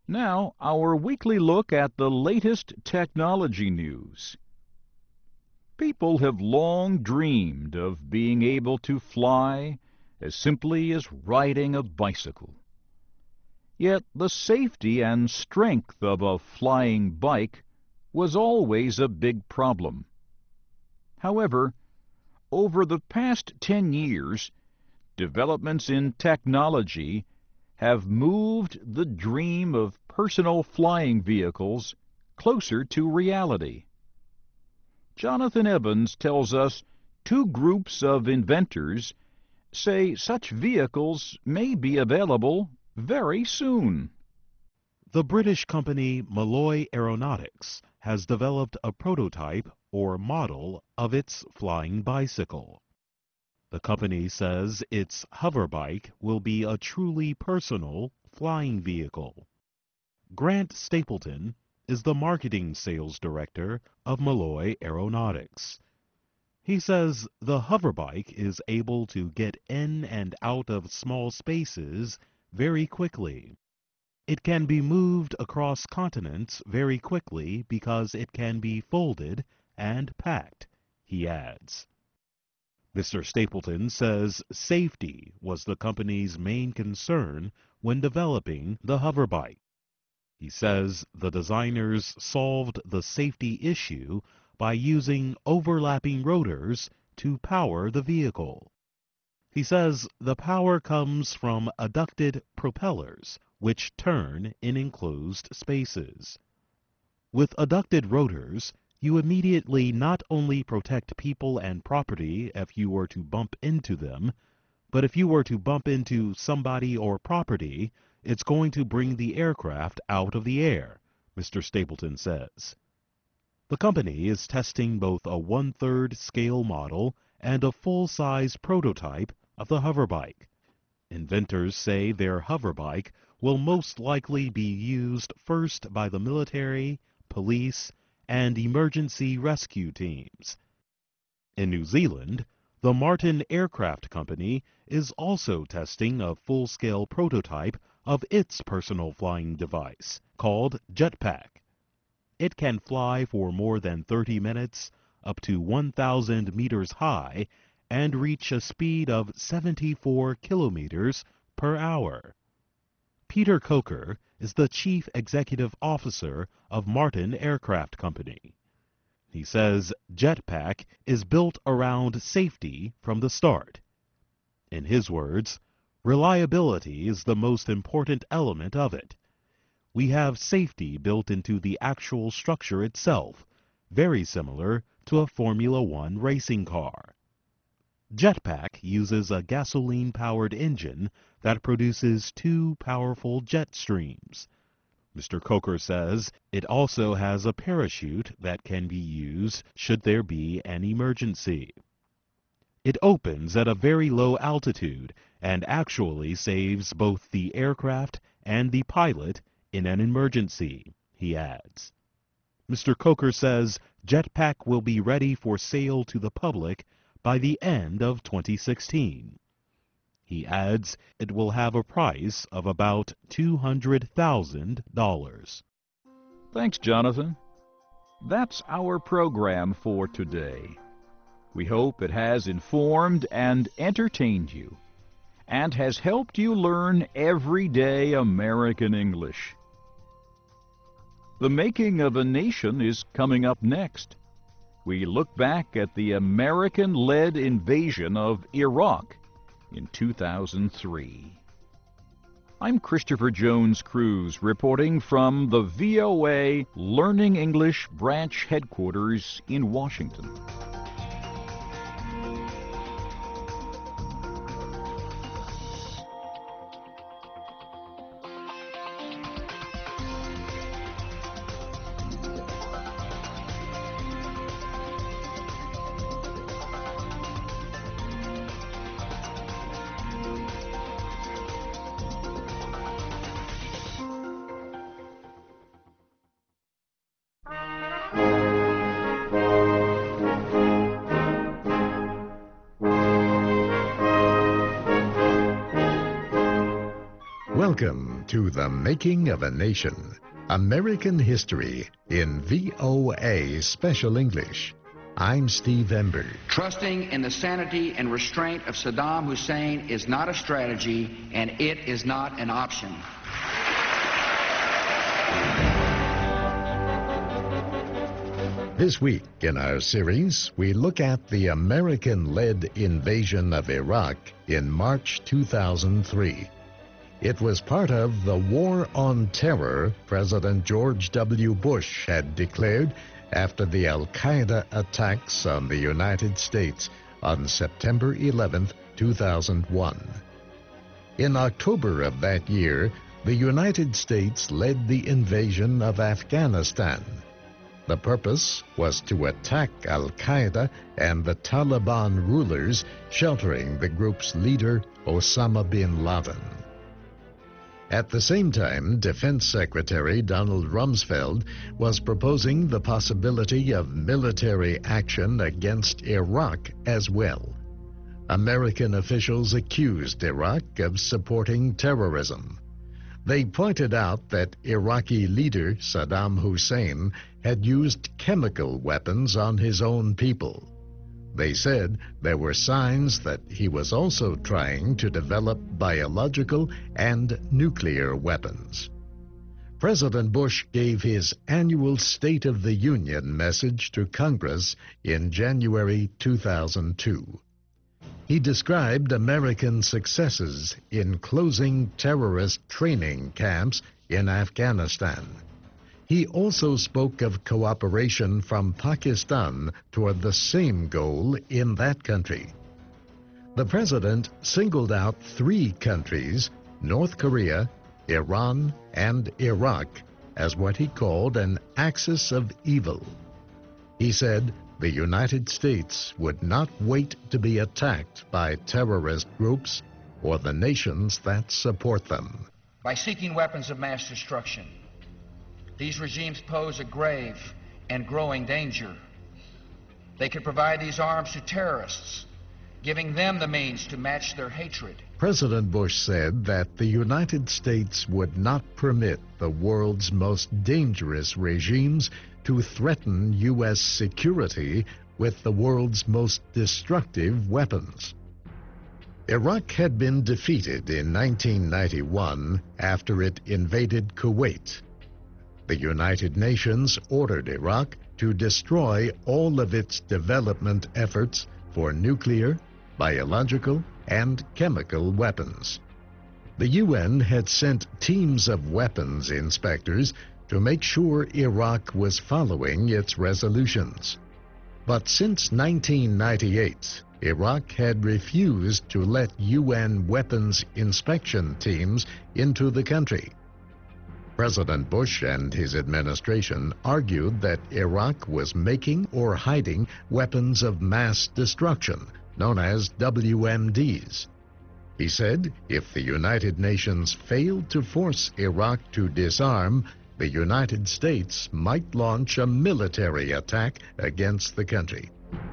Now, our weekly look at the latest technology news. People have long dreamed of being able to fly as simply as riding a bicycle. Yet the safety and strength of a flying bike was always a big problem. However, over the past 10 years, developments in technology have moved the dream of personal flying vehicles closer to reality. Jonathan Evans tells us 2 groups of inventors say such vehicles may be available very soon.
The British company Malloy Aeronautics has developed a prototype or model of its flying bicycle. The company says its hoverbike will be a truly personal flying vehicle. Grant Stapleton is the marketing sales director of Malloy Aeronautics. He says the hoverbike is able to get in and out of small spaces very quickly. It can be moved across continents very quickly because it can be folded and packed, he adds. Mr. Stapleton says safety was the company's main concern when developing the hoverbike. He says the designers solved the safety issue by using overlapping rotors to power the vehicle. He says the power comes from adducted propellers, which turn in enclosed spaces. With adducted rotors, you immediately not only protect people and property if you were to bump into them, but if you were to bump into somebody or property, it's going to bring the aircraft out of the air, Mr. Stapleton says. The company is testing both a 1/3 scale model and a full-size prototype of the hoverbike. Inventors say their hoverbike will most likely be used first by the military, police, and emergency rescue teams. In New Zealand, the Martin Aircraft Company is also testing a full-scale prototype of its personal flying device, called Jetpack. It can fly for more than 30 minutes, up to 1,000 meters high, and reach a speed of 74 kilometers per hour. Peter Coker is the Chief Executive Officer of Martin Aircraft Company. He says Jetpack is built around safety from the start. In his words, reliability is the most important element of it. We have safety built into the actual structure itself, very similar to a Formula One racing car. Jetpack uses a gasoline-powered engine that produces 2 powerful jet streams. Mr. Coker says it also has a parachute that can be used should there be an emergency. It opens at a very low altitude and actually saves both the aircraft and the pilot in an emergency, he adds. Mr. Coker says Jetpack will be ready for sale to the public by the end of 2016. He adds it will have a price of about $200,000.
Thanks, Jonathan. That's our program for today. We hope it has informed and entertained you, and has helped you learn everyday American English. The Making of a Nation is coming up next. We look back at the American-led invasion of Iraq in 2003. I'm Christopher Jones Cruz, reporting from the VOA Learning English branch headquarters in Washington.
Welcome to The Making of a Nation, American History in VOA Special English. I'm Steve Ember.
Trusting in the sanity and restraint of Saddam Hussein is not a strategy, and it is not an option.
This week in our series, we look at the American-led invasion of Iraq in March 2003. It was part of the War on Terror President George W. Bush had declared after the Al-Qaeda attacks on the United States on September 11, 2001. In October of that year, the United States led the invasion of Afghanistan. The purpose was to attack Al-Qaeda and the Taliban rulers sheltering the group's leader, Osama bin Laden. At the same time, Defense Secretary Donald Rumsfeld was proposing the possibility of military action against Iraq as well. American officials accused Iraq of supporting terrorism. They pointed out that Iraqi leader Saddam Hussein had used chemical weapons on his own people. They said there were signs that he was also trying to develop biological and nuclear weapons. President Bush gave his annual State of the Union message to Congress in January 2002. He described American successes in closing terrorist training camps in Afghanistan. He also spoke of cooperation from Pakistan toward the same goal in that country. The president singled out 3 countries, North Korea, Iran, and Iraq, as what he called an axis of evil. He said the United States would not wait to be attacked by terrorist groups or the nations that support them.
By seeking weapons of mass destruction, these regimes pose a grave and growing danger. They could provide these arms to terrorists, giving them the means to match their hatred.
President Bush said that the United States would not permit the world's most dangerous regimes to threaten U.S. security with the world's most destructive weapons. Iraq had been defeated in 1991 after it invaded Kuwait. The United Nations ordered Iraq to destroy all of its development efforts for nuclear, biological, and chemical weapons. The UN had sent teams of weapons inspectors to make sure Iraq was following its resolutions. But since 1998, Iraq had refused to let UN weapons inspection teams into the country. President Bush and his administration argued that Iraq was making or hiding weapons of mass destruction, known as WMDs. He said if the United Nations failed to force Iraq to disarm, the United States might launch a military attack against the country.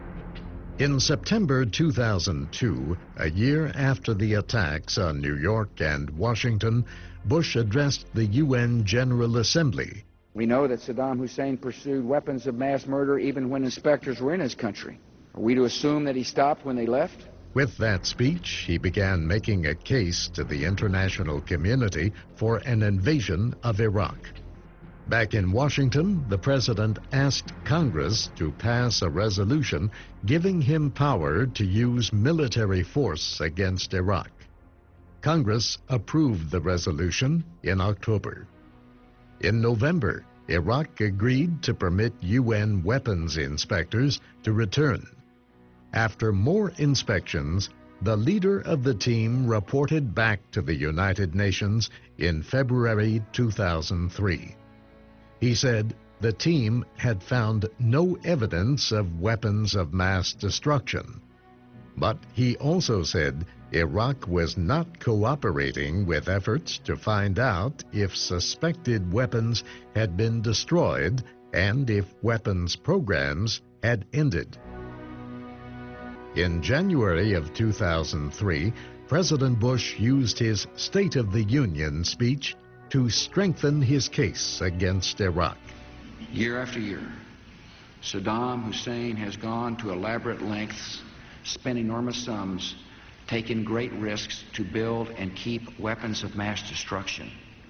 In September 2002, a year after the attacks on New York and Washington, Bush addressed the UN General Assembly.
We know that Saddam Hussein pursued weapons of mass murder even when inspectors were in his country. Are we to assume that he stopped when they left?
With that speech, he began making a case to the international community for an invasion of Iraq. Back in Washington, the president asked Congress to pass a resolution giving him power to use military force against Iraq. Congress approved the resolution in October. In November, Iraq agreed to permit UN weapons inspectors to return. After more inspections, the leader of the team reported back to the United Nations in February 2003. He said the team had found no evidence of weapons of mass destruction. But he also said Iraq was not cooperating with efforts to find out if suspected weapons had been destroyed and if weapons programs had ended. In January of 2003, President Bush used his State of the Union speech to strengthen his case against Iraq.
Year after year, Saddam Hussein has gone to elaborate lengths, spent enormous sums, taken great risks to build and keep weapons of mass destruction.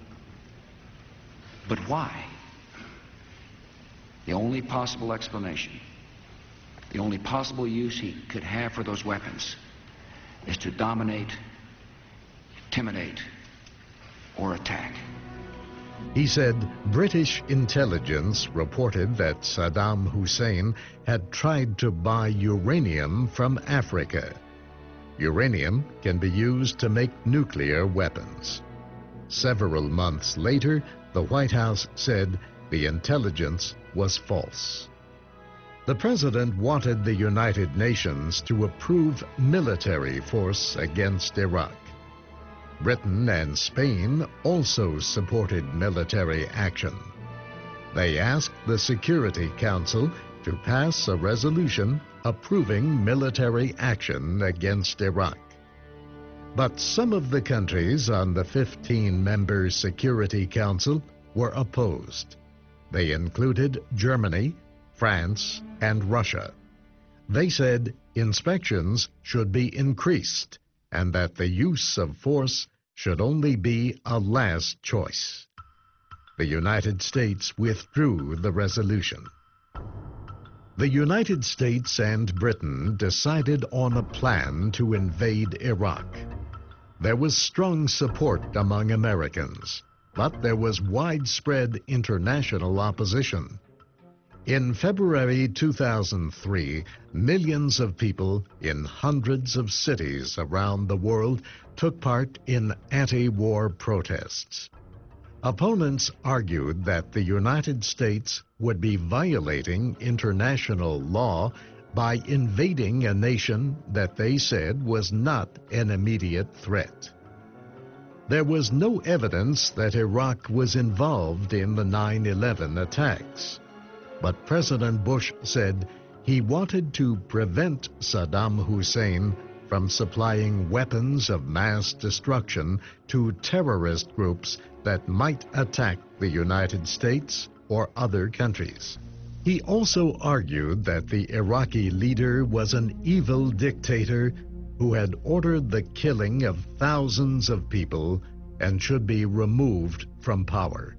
But why? The only possible explanation, the only possible use he could have for those weapons is to dominate, intimidate, or attack.
He said British intelligence reported that Saddam Hussein had tried to buy uranium from Africa. Uranium can be used to make nuclear weapons. Several months later, the White House said the intelligence was false. The president wanted the United Nations to approve military force against Iraq. Britain and Spain also supported military action. They asked the Security Council to pass a resolution approving military action against Iraq. But some of the countries on the 15-member Security Council were opposed. They included Germany, France, and Russia. They said inspections should be increased and that the use of force should only be a last choice. The United States withdrew the resolution. The United States and Britain decided on a plan to invade Iraq. There was strong support among Americans, but there was widespread international opposition. In February 2003, millions of people in hundreds of cities around the world took part in anti-war protests. Opponents argued that the United States would be violating international law by invading a nation that they said was not an immediate threat. There was no evidence that Iraq was involved in the 9/11 attacks. But President Bush said he wanted to prevent Saddam Hussein from supplying weapons of mass destruction to terrorist groups that might attack the United States or other countries. He also argued that the Iraqi leader was an evil dictator who had ordered the killing of thousands of people and should be removed from power.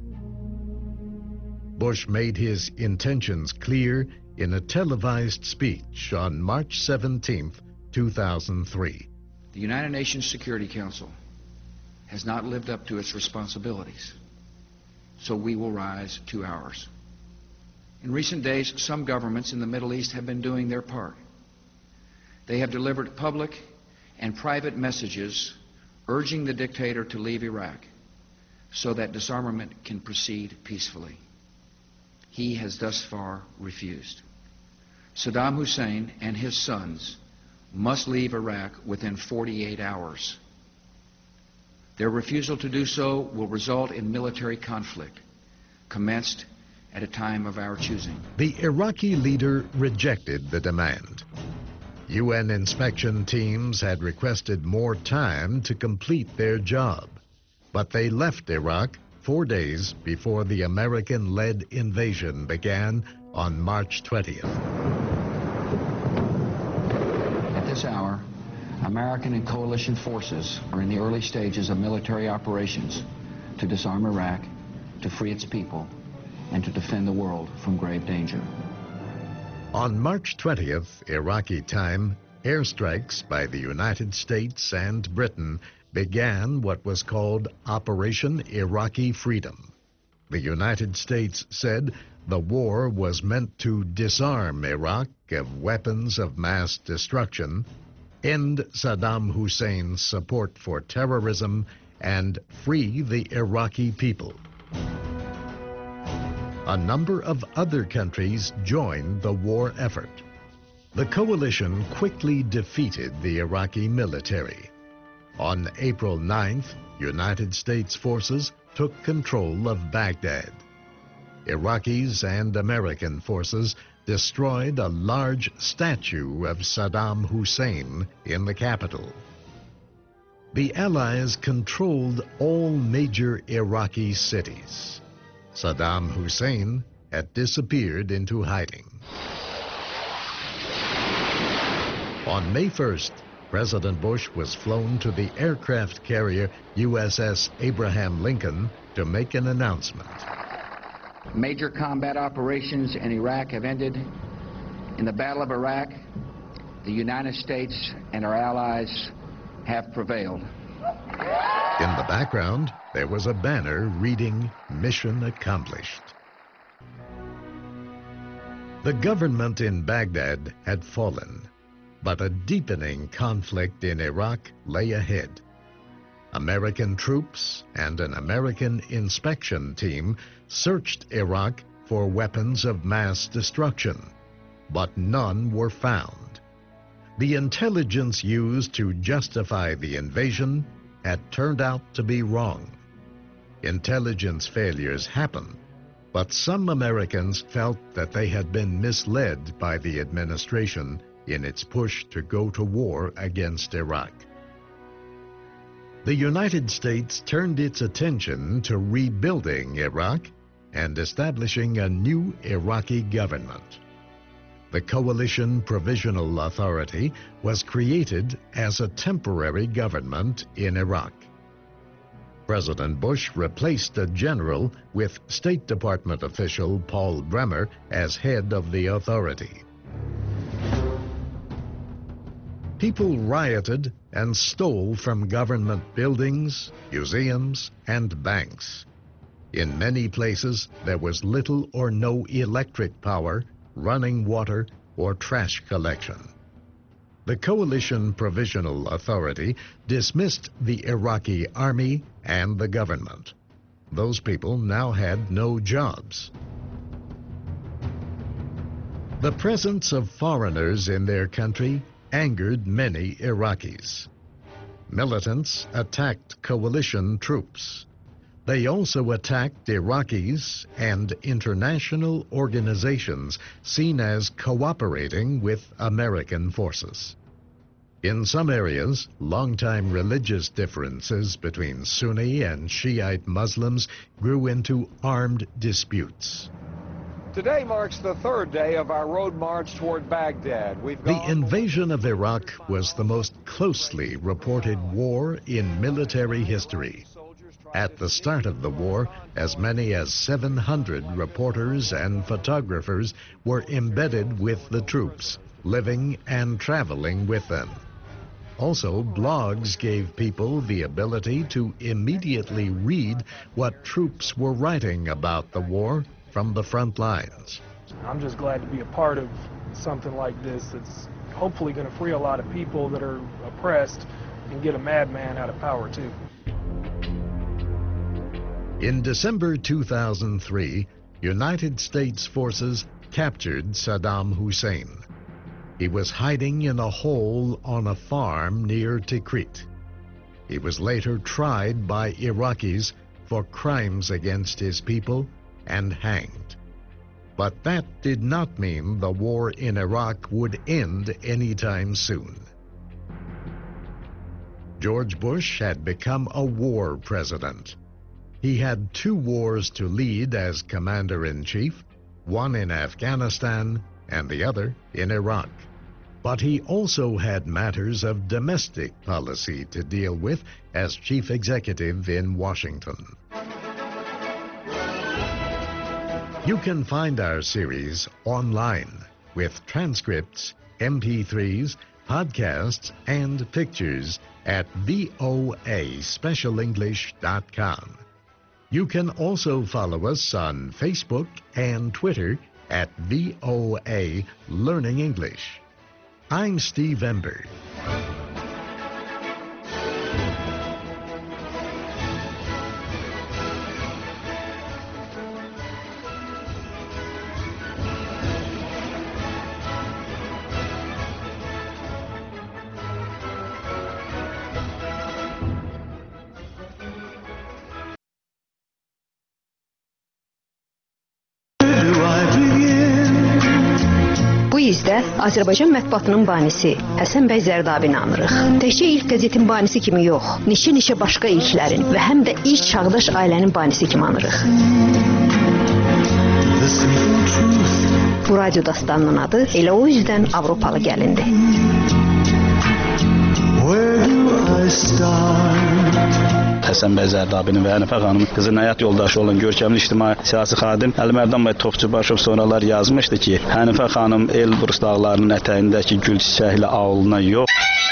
Bush made his intentions clear in a televised speech on March 17, 2003.
The United Nations Security Council has not lived up to its responsibilities, so we will rise to ours. In recent days, some governments in the Middle East have been doing their part. They have delivered public and private messages urging the dictator to leave Iraq so that disarmament can proceed peacefully. He has thus far refused. Saddam Hussein and his sons must leave Iraq within 48 hours. Their refusal to do so will result in military conflict, commenced at a time of our choosing.
The Iraqi leader rejected the demand. UN inspection teams had requested more time to complete their job, but they left Iraq 4 days before the American-led invasion began on March 20th.
At this hour, American and coalition forces are in the early stages of military operations to disarm Iraq, to free its people, and to defend the world from grave danger.
On March 20th, Iraqi time, airstrikes by the United States and Britain began what was called Operation Iraqi Freedom. The United States said the war was meant to disarm Iraq of weapons of mass destruction, end Saddam Hussein's support for terrorism, and free the Iraqi people. A number of other countries joined the war effort. The coalition quickly defeated the Iraqi military. On April 9th, United States forces took control of Baghdad. Iraqis and American forces destroyed a large statue of Saddam Hussein in the capital. The Allies controlled all major Iraqi cities. Saddam Hussein had disappeared into hiding. On May 1st, President Bush was flown to the aircraft carrier USS Abraham Lincoln to make an announcement.
Major combat operations in Iraq have ended. In the Battle of Iraq, the United States and our allies have prevailed.
In the background, there was a banner reading, "Mission Accomplished." The government in Baghdad had fallen, but a deepening conflict in Iraq lay ahead. American troops and an American inspection team searched Iraq for weapons of mass destruction, but none were found. The intelligence used to justify the invasion had turned out to be wrong. Intelligence failures happen, but some Americans felt that they had been misled by the administration in its push to go to war against Iraq. The United States turned its attention to rebuilding Iraq and establishing a new Iraqi government. The Coalition Provisional Authority was created as a temporary government in Iraq. President Bush replaced a general with State Department official Paul Bremer as head of the authority. People rioted and stole from government buildings, museums, and banks. In many places, there was little or no electric power, running water, or trash collection. The Coalition Provisional Authority dismissed the Iraqi army and the government. Those people now had no jobs. The presence of foreigners in their country angered many Iraqis. Militants attacked coalition troops. They also attacked Iraqis and international organizations seen as cooperating with American forces. In some areas, longtime religious differences between Sunni and Shiite Muslims grew into armed disputes.
Today marks the third day of our road march toward Baghdad.
The invasion of Iraq was the most closely reported war in military history. At the start of the war, as many as 700 reporters and photographers were embedded with the troops, living and traveling with them. Also, blogs gave people the ability to immediately read what troops were writing about the war from the front lines.
I'm just glad to be a part of something like this that's hopefully going to free a lot of people that are oppressed and get a madman out of power, too.
In December 2003, United States forces captured Saddam Hussein. He was hiding in a hole on a farm near Tikrit. He was later tried by Iraqis for crimes against his people and hanged. But that did not mean the war in Iraq would end anytime soon. George Bush had become a war president. He had 2 wars to lead as commander-in-chief, one in Afghanistan and the other in Iraq. But he also had matters of domestic policy to deal with as chief executive in Washington. You can find our series online with transcripts, MP3s, podcasts, and pictures at voaspecialenglish.com. You can also follow us on Facebook and Twitter at VOA Learning English. I'm Steve Ember.
izdə Azərbaycan mətbuatının banisi Həsən bəy Zərdabini anırıq. Təkcə ilk qəzetin banisi kimi yox, neçə başqa ilklərin və həm də ilk çağdaş ailənin banisi kimi anırıq. Bu radio dastanının adı elə o üzdən Avropalı gəlindir.
Həsən bəy Zərdabinin və Hənifə xanımın qızın həyat yoldaşı olan görkəmli ictimai siyasi xadim Əlimərdan bəy Topçubaşov sonralar yazmışdı ki, Hənifə xanım Elbrus dağlarının ətəyindəki gül çiçəkli auluna yox,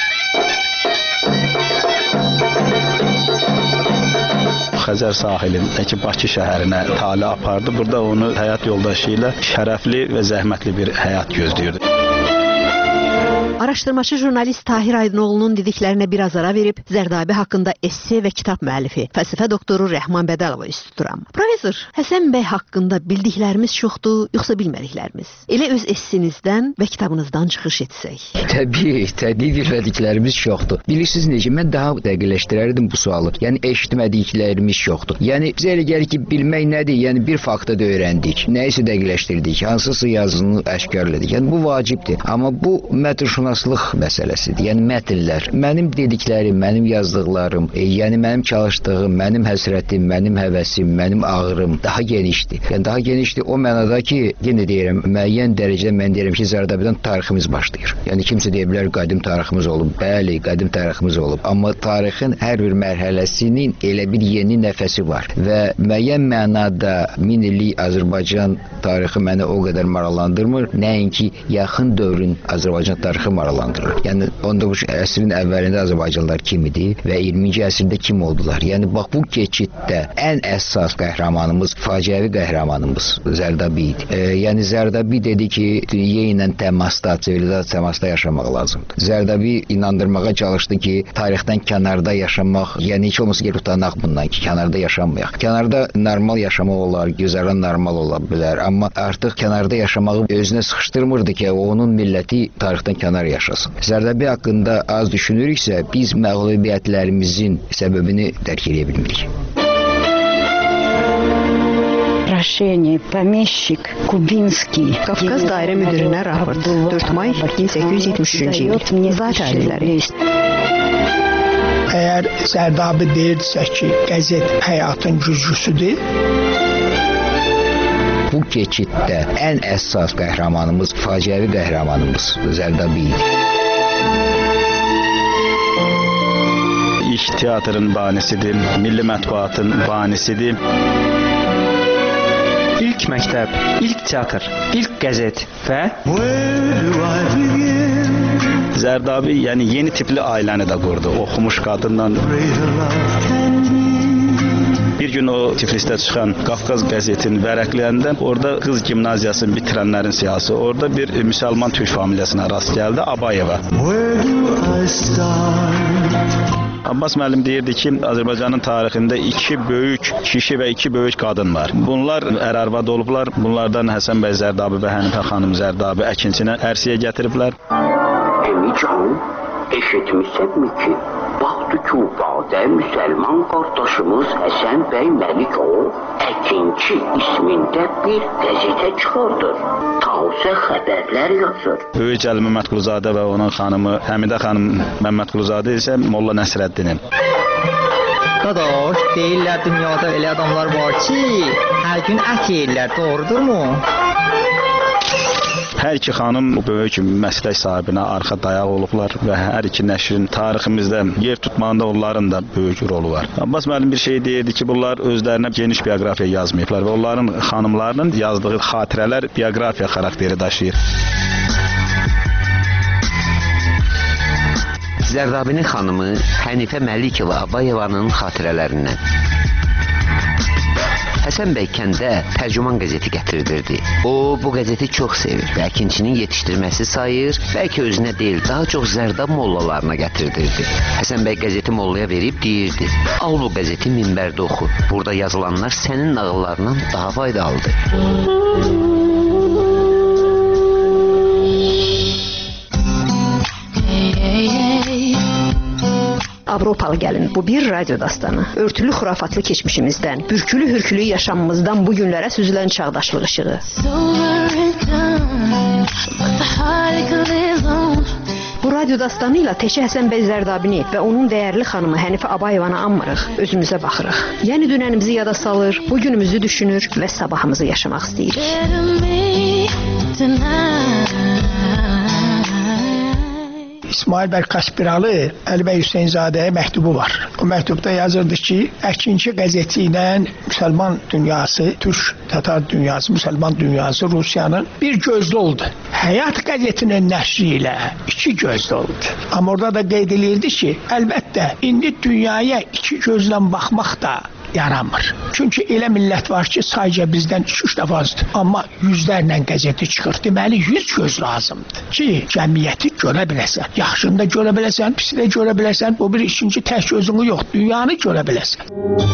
Xəzər sahilindəki Bakı şəhərinə tali apardı. Burada onu həyat yoldaşı ilə şərəfli və zəhmətli bir həyat gözləyirdi.
Araşdırmaçı jurnalist Tahir Aydınoğlu'nun dediklərinə biraz ara verib, Zərdabi haqqında esse və kitab müəllifi, fəlsəfə doktoru Rəhman Bədəlova üst tuturam. Professor, Həsən bəy haqqında bildiklərimiz çoxdur, yoxsa bilmədiklərimiz? Elə öz essinizdən və kitabınızdan çıxış etsək.
Təbii bilmədiklərimiz çoxdur. Bilirsiniz necə, mən daha dəqiqləşdirərdim bu sualı. Yəni, eşitmədiklərimiz çoxdur. Yəni, bizə elə gəlir ki, bilmək nədir? Yəni, bir faktı da öyrəndik, nəyisə dəqiqləşdirdik, hansısa yazını əşkarladık. Yəni, bu vacibdir. Amma bu mətnşünaslıq məsələsidir. Yəni, mətnlər, mənim dediklərim, mənim yazdıqlarım, yəni mənim çalışdığım, mənim həsrətim, mənim həvəsim, mənim ağrım daha genişdir. Yəni, daha genişdir o mənada ki, yenə deyirəm, müəyyən dərəcədə mən deyirəm ki, Zərdabidən tariximiz başlayır. Yəni, kimsə deyə bilər, qədim tariximiz olub. Bəli, qədim tariximiz olub. Amma tarixin hər bir mərhələsinin elə bir yeni nəfəsi var. Və müəyyən mənada 1000 illik Azərbaycan tarixi məni o qədər maraqlandırmır, nəinki yaxın dövrün Azərbaycan tarixi maraqlandırır. Yəni 19-cu əsrin əvvəlində Azərbaycanlılar kim idi və 20-ci əsrdə kim oldular? Yəni bax bu keçiddə ən əsas qəhrəmanımız, faciəvi qəhrəmanımız Zərdabi idi. Yəni Zərdabi dedi ki, dünya ilə təmasda, sivilizasiya təmasda yaşamaq lazımdır. Zərdabi inandırmağa çalışdı ki, tarixdən kənarda yaşamaq, yəni heç olmasa geri utanaq bundan ki, kənarda yaşamayaq. Kənarda normal yaşamaq olar, gözələn normal ola bilər, amma artıq kənarda yaşamağı özünə sıxışdırmırdı ki, onun milləti tarixdən kənar yaşasın. Zərdabi haqqında az düşünürüksə, biz məğlubiyyətlərimizin səbəbini dərk edə bilmirik.
Помещик Кубинский. Qafqaz dairə müdirinə raport. 4 may 1873-cü il. Zat əlləri.
Əgər Zərdabi deyirsə ki, qəzet həyatın güzgüsüdür,
bu keçiddə ən əsas qəhrəmanımız, faciəvi qəhrəmanımız Zərdabi idi. İlk teatrın banisidir, milli mətbuatın banisidir.
İlk məktəb, ilk teatr, ilk qəzet və
Zərdabi yəni yeni tipli ailəni də qurdu. Oxumuş qadından. Bir gün o Tiflisdə çıxan Qafqaz qəzetini vərəqləyəndə orada qız gimnaziyasını bitirənlərin siyasi, orada bir müsəlman türk familiyasına rast gəldi, Abayeva. Abbas müəllim deyirdi ki, Azərbaycanın tarixində 2 böyük kişi və 2 böyük qadın var. Bunlar ər-arvad olublar. Bunlardan Həsən bəy Zərdabi və Hənifə xanım Zərdabi əkinçinə ərsiyə gətiriblər.
Emican, eşitmişsənmi ki, baxdı Kübada müsəlman qardaşımız Həsən bəy Məlikov əkinçi ismində bir qəzetə çıxardır. Tavsiyə xəbərlər yazır.
Böyük Əli Məmmədquluzadə və onun xanımı Həmidə xanım Məmmədquluzadə isə Molla Nəsrəddinin.
Dadaş, deyirlər dünyada elə adamlar var ki, hər gün ət yeyirlər, doğrudurmu?
Hər iki xanım böyük məslək sahibinə arxa dayaq olublar və hər iki nəşrin tariximizdə yer tutmağında onların da böyük rolu var. Abbas müəllim bir şey deyirdi ki, bunlar özlərinə geniş bioqrafiya yazmayıblar və onların xanımlarının yazdığı xatirələr bioqrafiya xarakteri daşıyır.
Zərdabinin xanımı Hənifə Məlikova Abayevanın xatirələrindən. Həsən bəy kəndə tərcüman qəzeti gətirdirdi. O, bu qəzeti çox sevir və əkinçinin yetişdirməsi sayır, bəlkə özünə deyil, daha çox Zərdab mollalarına gətirdirdi. Həsən bəy qəzeti mollaya verib deyirdi, al bu qəzeti minbərdə oxu, burada yazılanlar sənin nağıllarından daha faydalıdır.
Avropalı gəlin, bu bir radio dastanı. Örtülü xurafatlı keçmişimizdən, bürkülü hürkülü yaşamımızdan bu günlərə süzülən çağdaşlıq işığı. Bu radio dastanı ilə Teşə Həsən bəy Zərdabini və onun dəyərli xanımı Hənifə Abayevanı anmırıq, özümüzə baxırıq. Yəni dünənimizi yada salır, bugünümüzü düşünür və sabahımızı yaşamaq istəyirik.
İsmail bəy Kaspiralı Əli bəy Hüseynzadəyə məktubu var. O məktubda yazırdı ki, Əkinçi qəzeti ilə müsəlman dünyası, türk, tatar dünyası, müsəlman dünyası Rusiyanın bir gözlü oldu. Həyat qəzetinin nəşri ilə iki gözlü oldu. Amma orada da qeyd edildi ki, əlbəttə, indi dünyaya iki gözlə baxmaq da yaranmır. Çünki elə millət var ki, sayca bizdən 2-3 dəfə azdır. Amma yüzlərlə qəzeti çıxır. Deməli, 100 göz lazımdır ki, cəmiyyəti görə biləsən. Yaxşını da görə biləsən, pisi də görə biləsən. Bu bir ikinci tək gözünü yox, dünyanı görə biləsən.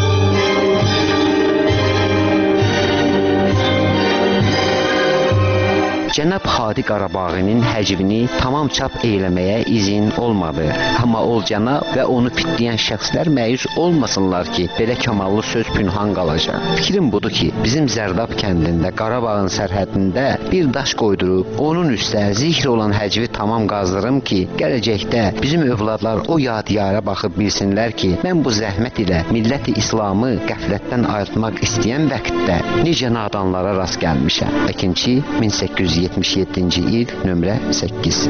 Cənab Hadi Qarabağinin həcvini tamam çap eyləməyə izin olmadı. Amma Olcana və onu pitləyən şəxslər məyus olmasınlar ki, belə kamallı söz pünhan qalacaq. Fikrim budur ki, bizim Zərdab kəndində Qarabağın sərhədində bir daş qoydurub, onun üstə zikr olan həcvi tamam qazdırım ki, gələcəkdə bizim övladlar o yadiyara baxıb bilsinlər ki, mən bu zəhmət ilə milləti İslamı qəflətdən ayırtmaq istəyən vaxtdə necə nadanlara rast gəlmişəm. Əkinçi 1877-ci il, nömrə 8.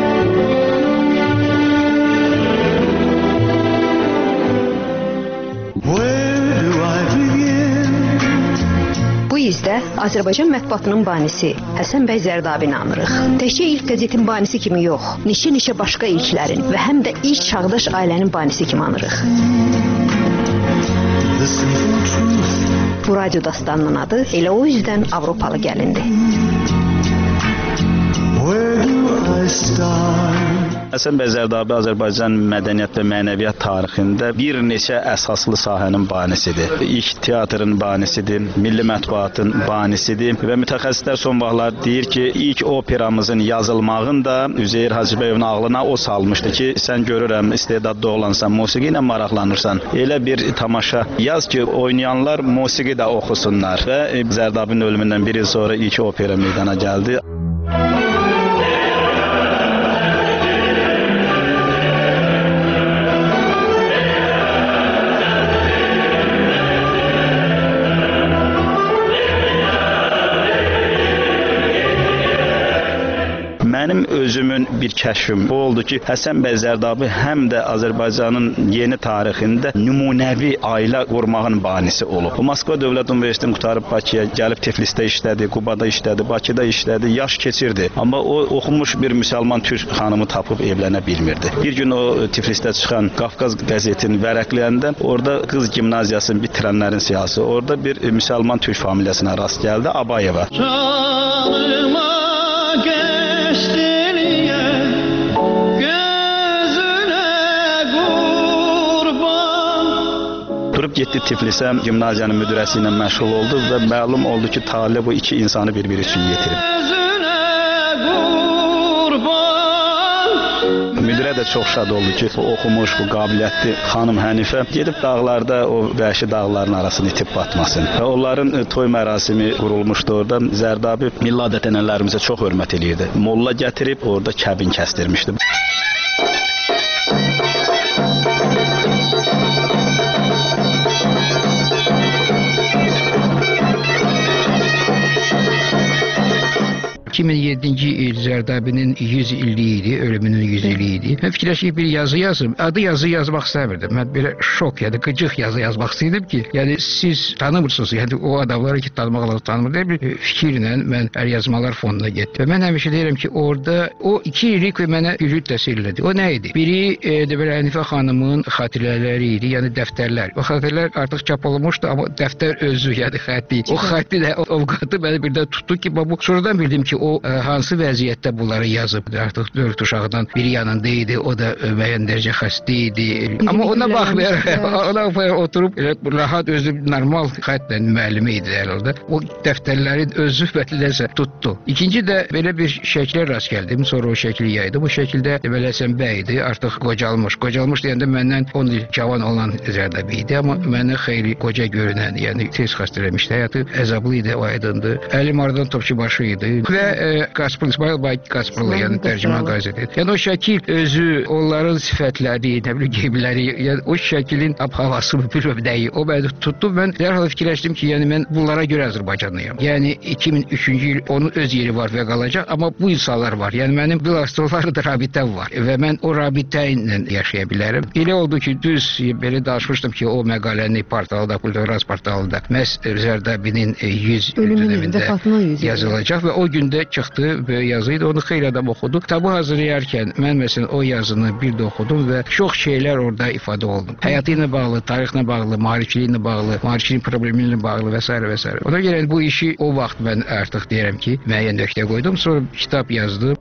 Bu izdə Azərbaycan mətbuatının banisi Həsən bəy Zərdabini anırıq. Təkcə ilk qəzetin banisi kimi yox, neçə başqa ilklərin və həm də ilk çağdaş ailənin banisi kimi anırıq. Bu radio dastanının adı elə o üzdən Avropalı gəlindi.
Həsən bəy Zərdabi Azərbaycan mədəniyyət və mənəviyyat tarixində bir neçə əsaslı sahənin banisidir. İlk teatrın banisidir, milli mətbuatın banisidir və mütəxəssislər son vaxtlar deyir ki, ilk operamızın yazılmağını da Üzeyir Hacıbəyovun ağlına o salmışdı ki, sən görürəm, istedadlı olansan, musiqi ilə maraqlanırsan. Elə bir tamaşa yaz ki, oynayanlar musiqi də oxusunlar və Zərdabinin ölümündən bir il sonra ilk opera meydana gəldi. Mənim özümün bir kəşfim o oldu ki, Həsən bəy Zərdabi həm də Azərbaycanın yeni tarixində nümunəvi ailə qurmağın banisi olub. O Moskva Dövlət Universitetini qutarıb Bakıya gəlib Tiflisdə işlədi, Qubada işlədi, Bakıda işlədi, yaş keçirdi. Amma o oxumuş bir müsəlman türk xanımı tapıb evlənə bilmirdi. Bir gün o Tiflisdə çıxan Qafqaz qəzetini vərəqləyəndə orada qız gimnaziyasını bitirənlərin siyahısı, orada bir müsəlman türk familiyasına rast gəldi, Abayeva. Durub getdi Tiflisə, gimnaziyanın müdirəsi ilə məşğul oldu və məlum oldu ki, talih bu iki insanı bir-biri üçün yetirib. Müdirə də çox şad oldu ki, o oxumuş, bu qabiliyyətli xanım Hənifə gedib dağlarda o vəhşi dağların arasını itib batmasın. Və onların toy mərasimi qurulmuşdu orada. Zərdabi milli adət-ənənələrimizə çox hörmət eləyirdi. Molla gətirib orada kəbin kəsdirmişdi.
...2007-ci il Zərdabinin 100 illiyi idi, ölümünün 100 illiyi idi. Mən fikirləşib bir yazı yazım. Adı yazı yazmaq istəmirdim. Mən belə şok, yəni qıcıq yazı yazmaq istəyirdim ki, yəni siz tanımırsınız, yəni o adamları ki tanımaq lazım tanımır deyə bir fikirlə mən əlyazmalar fonuna getdim. Və mən həmişə deyirəm ki, orada o iki lirik mənə gülüb təsir elədi. O nə idi? Biri belə Hənifə xanımın xatirələri idi, yəni dəftərlər. O xatirələr artıq çap olunmuşdu, amma dəftər özü, yəni xətti. O xətti də ovqatı məni birdən tutdu ki, bu sonradan bildim ki, o hansı vəziyyətdə bunları yazıb. Artıq 4 uşaqdan biri yanında idi, o da müəyyən dərəcə xəstə idi. Amma ona baxmayaraq, oturub rahat özü normal xətlə müəllimi idi herhalde. O dəftərlərin özü bəlləsə tutdu. İkinci də belə bir şəklə rast gəldim, sonra o şəkli yaydı. Bu şəkildə belə Həsən bəy idi, artıq qocalmış. Qocalmış deyəndə məndən 10 il cavan olan Zərdabi idi, amma mənə xeyli qoca görünən, yəni tez xəstələmişdi. Həyatı əzablı idi, o aydındır. Əlim aradan topçu başı idi və İsmail Bay Kasparlı, yəni tərcüman qəzeti. Yəni o şəkil özü, onların sifətləri, nə bilim geyimləri, yəni o şəklin havası bir nəyi, o məni tutdu. Mən dərhal fikirləşdim ki, yəni mən bunlara görə Azərbaycanlıyam. Yəni 2003-cü il onun öz yeri var və qalacaq, amma bu insanlar var. Yəni mənim bilastrolarla da rabitəm var və mən o rabitə ilə yaşaya bilərəm. Elə oldu ki, düz belə danışmışdım ki, o məqaləni portalda, Kulturaz portalında məhz Zərdabinin 100 dönəmində yazılacaq və o gündə çıxdı və yazıydı. Onu xeyli adam oxudu. Kitabı hazırlayarkən mən məsələn o yazını bir də oxudum və çox şeylər orada ifadə oldu. Həyatı ilə bağlı, tarixlə bağlı, maarifçiliyi ilə bağlı, maarifçiliyin problemi ilə bağlı və s. və s. Ona görə bu işi o vaxt mən artıq deyirəm ki, müəyyən nöqtə qoydum. Sonra kitab yazdım.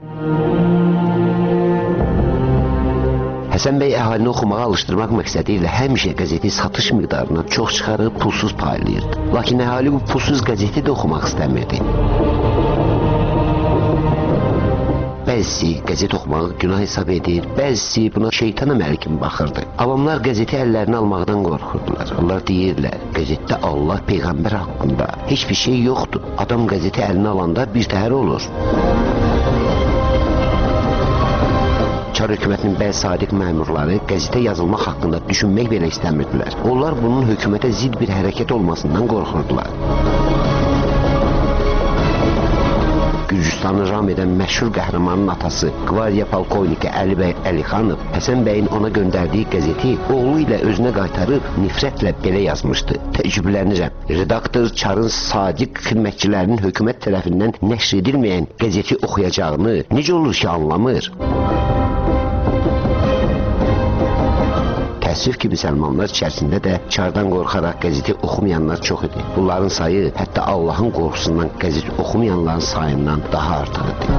Həsən bəy əhalini oxumağa alışdırmaq məqsədi ilə həmişə qəzeti satış miqdarından çox çıxarıb pulsuz paylayırdı. Lakin əhali bu pulsuz qəzeti də oxumaq istəmirdi. Bəzisi qəzet oxumağı günah hesab edir, bəzisi buna şeytan əməli kimi baxırdı. Avamlar qəzeti əllərini almaqdan qorxurdular. Onlar deyirlər, qəzetdə Allah, Peyğəmbər haqqında heç bir şey yoxdur. Adam qəzeti əlinə alanda bir təhər olur. Çar hökumətinin bəzi sadiq məmurları qəzetə yazılmaq haqqında düşünmək belə istəmirdilər. Onlar bunun hökumətə zid bir hərəkət olmasından qorxurdular. Gürcüstanı ram edən məşhur qəhrəmanın atası, qvardiya polkovniki Əli bəy Əlixanov Həsən bəyin ona göndərdiyi qəzeti oğlu ilə özünə qaytarıb nifrətlə belə yazmışdı. Təəccüblənirəm. Redaktor Çarın sadiq xidmətçilərinin hökumət tərəfindən nəşr edilməyən qəzeti oxuyacağını necə olur ki, anlamır? Təəssüf ki, müsəlmanlar içərisində də Çardan qorxaraq qəzeti oxumayanlar çox idi. Bunların sayı hətta Allahın qorxusundan qəzet oxumayanların sayından daha artıq idi.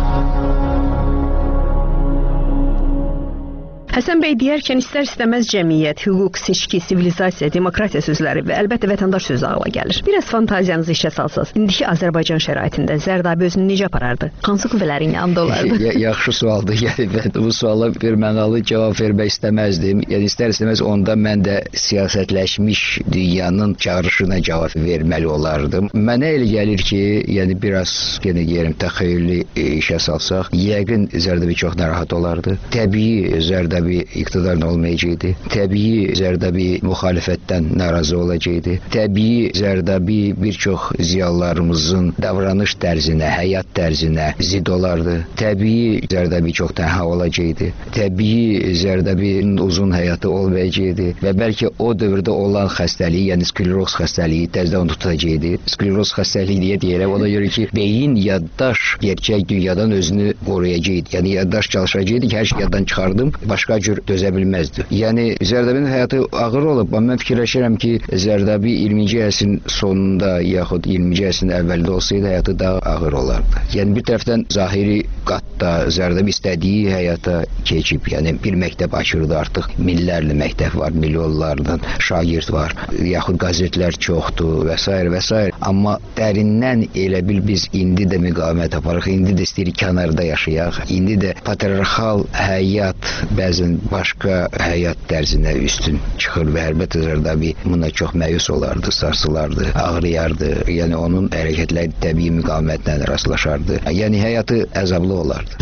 Həsən bəy deyərkən istər-istəməz cəmiyyət, hüquq, seçki, sivilizasiya, demokratiya sözləri və əlbəttə vətəndaş sözü ağla gəlir. Biraz fantaziyanızı işə salsaz, indiki Azərbaycan şəraitində Zərdabi özünü necə aparardı? Hansı qüvvələrin yanında olardı?
Yaxşı sualdır. Yəni mən bu suala bir mənalı cavab vermək istəməzdim. Yəni istər-istəməz onda mən də siyasətləşmiş dünyanın çağırışına cavab verməli olardım. Mənə elə gəlir ki, yəni biraz yenə deyirəm təxəyyülü işə salsaq, yəqin Zərdabi çox narahat olardı. Təbii Zərdabi iqtidarın olmayacaqdı. Təbii Zərdabi müxalifətdən narazı olacaqdı. Təbii Zərdabi bir çox ziyalılarımızın davranış tərzinə, həyat tərzinə zid olardı. Təbii Zərdabi çox tənha olacaqdı. Təbii Zərdabinin uzun həyatı olmayacaqdı və bəlkə o dövrdə olan xəstəliyi, yəni skleroz xəstəliyi təzədən unutulacaqdı. Skleroz xəstəliyi deyirəm, ona görə ki, beyin yaddaş gerçək dünyadan özünü qoruyacaqdı. Yəni yaddaş çalışacaqdı ki, hər şey yaddan çıxardım, başqa cür dözə bilməzdi. Yəni Zərdabinin həyatı ağır olub, amma mən fikirləşirəm ki, Zərdabi 20-ci əsrin sonunda yaxud 20-ci əsrin əvvəlində olsaydı həyatı daha ağır olardı. Yəni bir tərəfdən zahiri qatda Zərdabi istədiyi həyata keçib, yəni bir məktəb açırdı artıq, minlərlə məktəb var, milyonlardan şagird var, yaxud qəzetlər çoxdur və s. və s. Amma dərindən elə bil biz indi də müqavimət aparıq, indi də istəyirik kənarda yaşayaq, indi də patriarxal həyat bəzən başqa həyat tərzinə üstün çıxır və əlbəttə Zərdabi buna çox məyus olardı, sarsılardı, ağrıyardı. Yəni onun hərəkətləri təbii müqavimətlə rastlaşardı. Yəni həyatı əzablı olardı.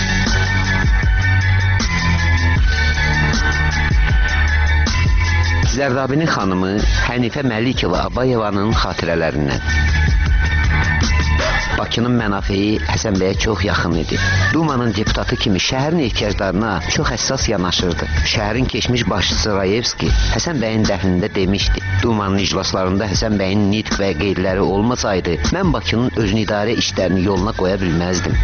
Zərdabinin xanımı Hənifə Məlikova Abayevanın xatirələrindən. Bakının mənafeyi Həsən bəyə çox yaxın idi. Dumanın deputatı kimi şəhərin ehtiyaclarına çox həssas yanaşırdı. Şəhərin keçmiş başçısı Rayevski Həsən bəyin dəfnində demişdi. Dumanın iclaslarında Həsən bəyin nitq və qeydləri olmasaydı, mən Bakının özünü idarə işlərini yoluna qoya bilməzdim.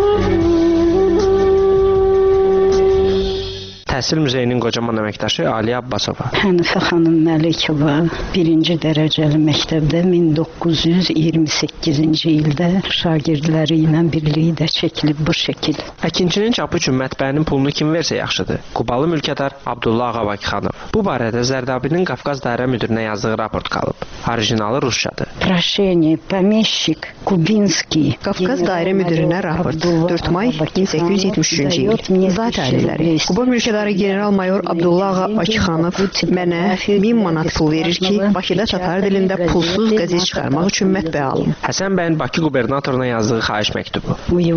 Təhsil Muzeyinin qocaman əməkdaşı Aliyə Abbasova.
Hənifə xanım Məlikova 1-ci dərəcəli məktəbdə 1928-ci ildə şagirdləri ilə birlikdə çəkilib bu şəkil.
Əkinçinin çapı üçün mətbəənin pulunu kim versə yaxşıdır? Qubalı mülkədar Abdullah Ağabakıxanov. Bu barədə Zərdabinin Qafqaz Dairə Müdürünə yazdığı raport qalıb. Orijinalı rusçadır.
Proşeniya, pomещик, Kubinski.
Qafqaz Dairə Müdürünə raport. 4 may 1873-cü il. Zat aliləri. Quba mülkədarı sonra general-mayor Abdullah Ağa Bakıxanov mənə 1000 manat pul verir ki, Bakıda tatar dilində pulsuz qəzet çıxarmaq üçün mətbəə alım.
Həsən bəyin Bakı qubernatoruna yazdığı xahiş məktubu.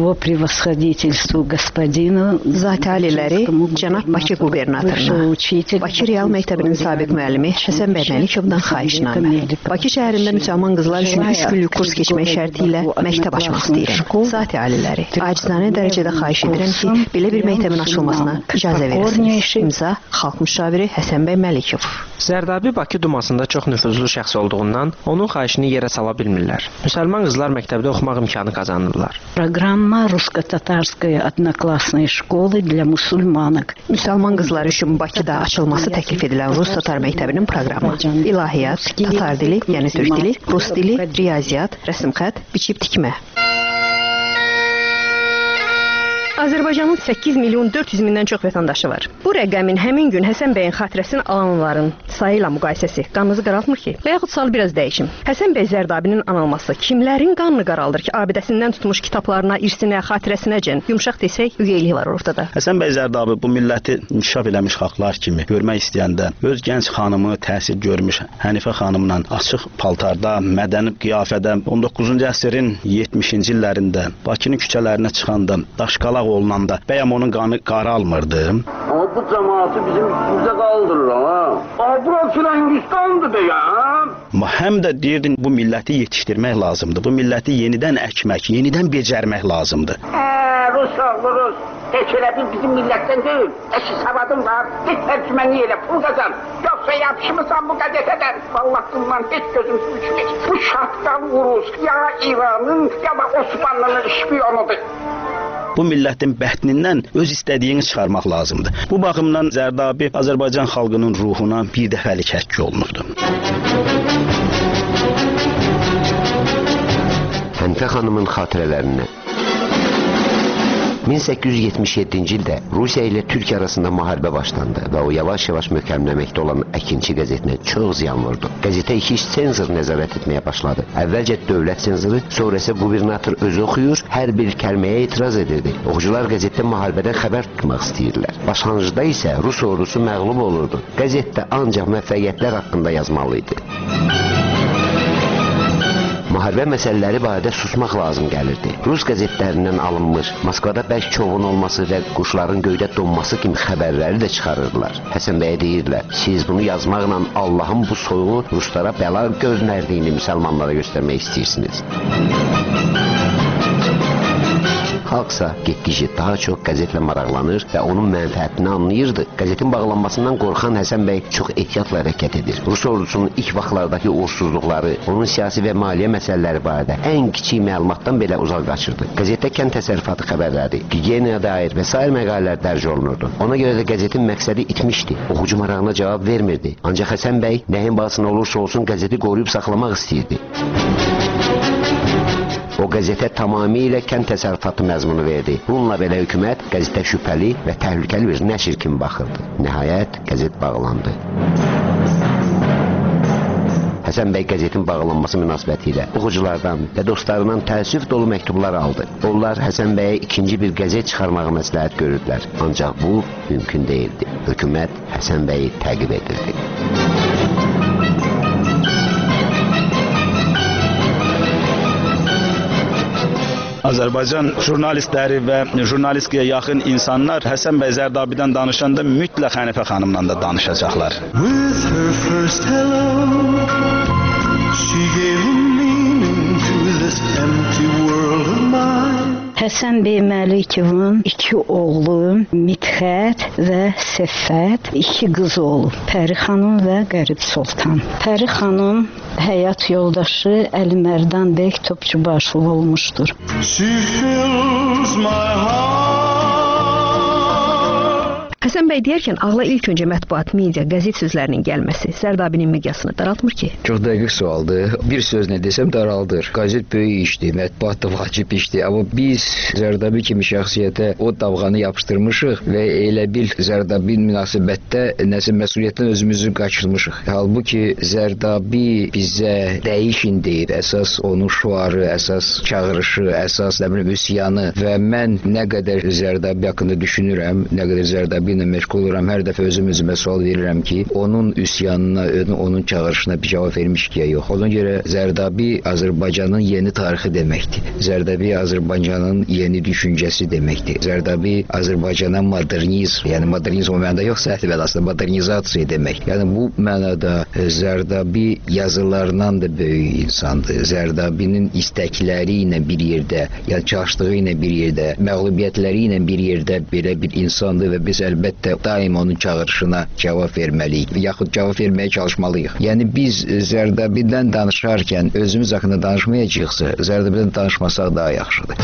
Zati aliləri cənab Bakı qubernatoruna, Bakı Real Məktəbinin sabiq müəllimi Həsən bəy Məlikovdan xahişnamə. Bakı şəhərində müsəlman qızlar üçün 3 günlük kurs keçmək şərti ilə məktəb açmaq istəyirəm. Zati aliləri, acizanə dərəcədə xahiş edirəm ki, belə bir məktəbin açılmasına icazə verirsiniz. İmza xalq müşaviri Həsən bəy Məlikov.
Zərdabi Bakı Dumasında çox nüfuzlu şəxs olduğundan onun xahişini yerə sala bilmirlər. Müsəlman qızlar məktəbdə oxumaq imkanı qazanırlar.
Proqramma Rusko-Tatarskaya одноклассной школы для мусульманок.
Müsəlman qızlar üçün Bakıda açılması təklif edilən Rus-Tatar məktəbinin proqramı. İlahiyyat, Tatar dili, yəni türk dili, Rus dili, riyaziyyat, rəsm xətt, biçib tikmə. Azərbaycanın 8 milyon 400 mindən çox vətəndaşı var. Bu rəqəmin həmin gün Həsən bəyin xatirəsini alanların sayı ilə müqayisəsi qanınızı qaraltmır ki? Və yaxud sualı biraz dəyişim. Həsən bəy Zərdabinin anılması kimlərin qanını qaraldır ki, abidəsindən tutmuş kitablarına, irsinə, xatirəsinəcən yumşaq desək, ügeylik var ortada.
Həsən bəy Zərdabi bu milləti inkişaf eləmiş xalqlar kimi görmək istəyəndə öz gənc xanımı təhsil görmüş Hənifə xanımla açıq paltarda, mədəni qiyafədə 19-cu əsrin 70-ci illərində Bakının küçələrinə çıxanda, daşqalaq olunanda bəyəm onun qanı qaralmırdı.
Ama bu cemaati bizim üstümüze kaldırır ha. Bura Firəngistandır bəyəm.
Həm də deyirdin bu milləti yetişdirmək lazımdır. Bu milləti yenidən əkmək, yenidən becərmək lazımdır.
Rus oğlu Rus. Heç elə bizim millətdən deyil. Eşi savadın var. Heç tərcüməni elə pul qazan. Yoxsa yapışmısan bu qəzetədən. Vallahi bundan heç gözüm su içmir. Bu şapkalı Rus ya İranın ya da Osmanlı'nın şpiyonudur.
Bu millətin bətnindən öz istədiyini çıxarmaq lazımdır. Bu baxımdan Zərdabi Azərbaycan xalqının ruhuna bir dəfəlik həkk olunurdu.
Hənifə xanımın xatirələrinə 1877-ci ildə Rusiya ilə Türkiyə arasında müharibə başlandı və o yavaş-yavaş möhkəmləməkdə olan Əkinçi qəzetinə çox ziyan vurdu. Qəzetə 2 senzor nəzarət etməyə başladı. Əvvəlcə dövlət senzoru, sonra isə qubernator özü oxuyur, hər bir kəlməyə etiraz edirdi. Oxucular qəzetdə müharibədən xəbər tutmaq istəyirdilər. Başlanğıcda isə Rus ordusu məğlub olurdu. Qəzetdə ancaq müvəffəqiyyətlər haqqında yazmalı idi. Müharibə məsələləri barədə susmaq lazım gəlirdi. Rus qəzetlərindən alınmış, Moskvada bərk çovun olması və quşların göydə donması kimi xəbərləri də çıxarırdılar. Həsən bəyə deyirdilər, siz bunu yazmaqla Allahın bu soyuğu Ruslara bəla göndərdiyini müsəlmanlara göstərmək istəyirsiniz. Xalqsa getdikcə daha çox qəzetlə maraqlanır və onun mənfəətini anlayırdı. Qəzetin bağlanmasından qorxan Həsən bəy çox ehtiyatla hərəkət edir. Rus ordusunun ilk vaxtlardakı uğursuzluqları, onun siyasi və maliyyə məsələləri barədə ən kiçik məlumatdan belə uzaq qaçırdı. Qəzetdə kənd təsərrüfatı xəbərləri, gigiyenaya dair və sair məqalələr dərc olunurdu. Ona görə də qəzetin məqsədi itmişdi. Oxucu marağına cavab vermirdi. Ancaq Həsən bəy nəyin bahasına olursa olsun qəzeti qoruyub saxlamaq istəyirdi. O qəzetə tamamilə kənd təsərrüfatı məzmunu verdi. Bununla belə hökumət qəzetə şübhəli və təhlükəli bir nəşr kimi baxırdı. Nəhayət, qəzet bağlandı. Həsən bəy qəzetin bağlanması münasibəti ilə oxuculardan və dostlarından təəssüf dolu məktublar aldı. Onlar Həsən bəyə ikinci bir qəzet çıxarmağı məsləhət görürdülər. Ancaq bu mümkün deyildi. Hökumət Həsən bəyi təqib edirdi.
Azərbaycan jurnalistləri və jurnalistikaya yaxın insanlar Həsən bəy Zərdabidən danışanda mütləq Hənifə xanımla da danışacaqlar.
With her first hello, she gave a meaning to this empty world of mine.
Həsən bəy Məlikovun 2 oğlu Midxət və Səffət, 2 qızı olub. Pəri xanım və Qərib Sultan. Pəri xanım həyat yoldaşı Əlimərdan bəy Topçubaşov olmuşdur.
She fills my heart.
Həsən bəy deyərkən ağla ilk öncə mətbuat, media, qəzet sözlərinin gəlməsi Zərdabinin miqyasını daraltmır ki?
Çox dəqiq sualdır. Bir sözlə desəm daraldır. Qəzet böyük işdir, mətbuat da vacib işdir. Amma biz Zərdabi kimi şəxsiyyətə o davğanı yapışdırmışıq və elə bil Zərdabi münasibətdə nəsə məsuliyyətdən özümüzü qaçırmışıq. Halbuki Zərdabi bizə dəyişin deyir. Əsas onun şuarı, əsas çağırışı, əsas üsyanı və mən nə qədər Zərdabi haqqında düşünürəm, nə qədər Zərdabi ilə ilə məşğul oluram. Hər dəfə özümə sual verirəm ki, onun üsyanına, onun çağırışına bir cavab vermişik ya yox. Ona görə Zərdabi Azərbaycanın yeni tarixi deməkdir. Zərdabi Azərbaycanın yeni düşüncəsi deməkdir. Zərdabi Azərbaycana modernizm, yəni modernizm o mənada yox, səhv aslında modernizasiya demək. Yəni bu mənada Zərdabi yazılarından da böyük insandır. Zərdabinin istəkləri ilə bir yerdə, yəni çalışdığı ilə bir yerdə, məğlubiyyətləri ilə bir yerdə belə bir insandır və biz əlbəttə daim onun çağırışına cavab verməliyik, yaxud cavab verməyə çalışmalıyıq. Yəni biz Zərdabidən danışarkən özümüz haqqında danışmayacaqsa, Zərdabidən danışmasaq daha yaxşıdır.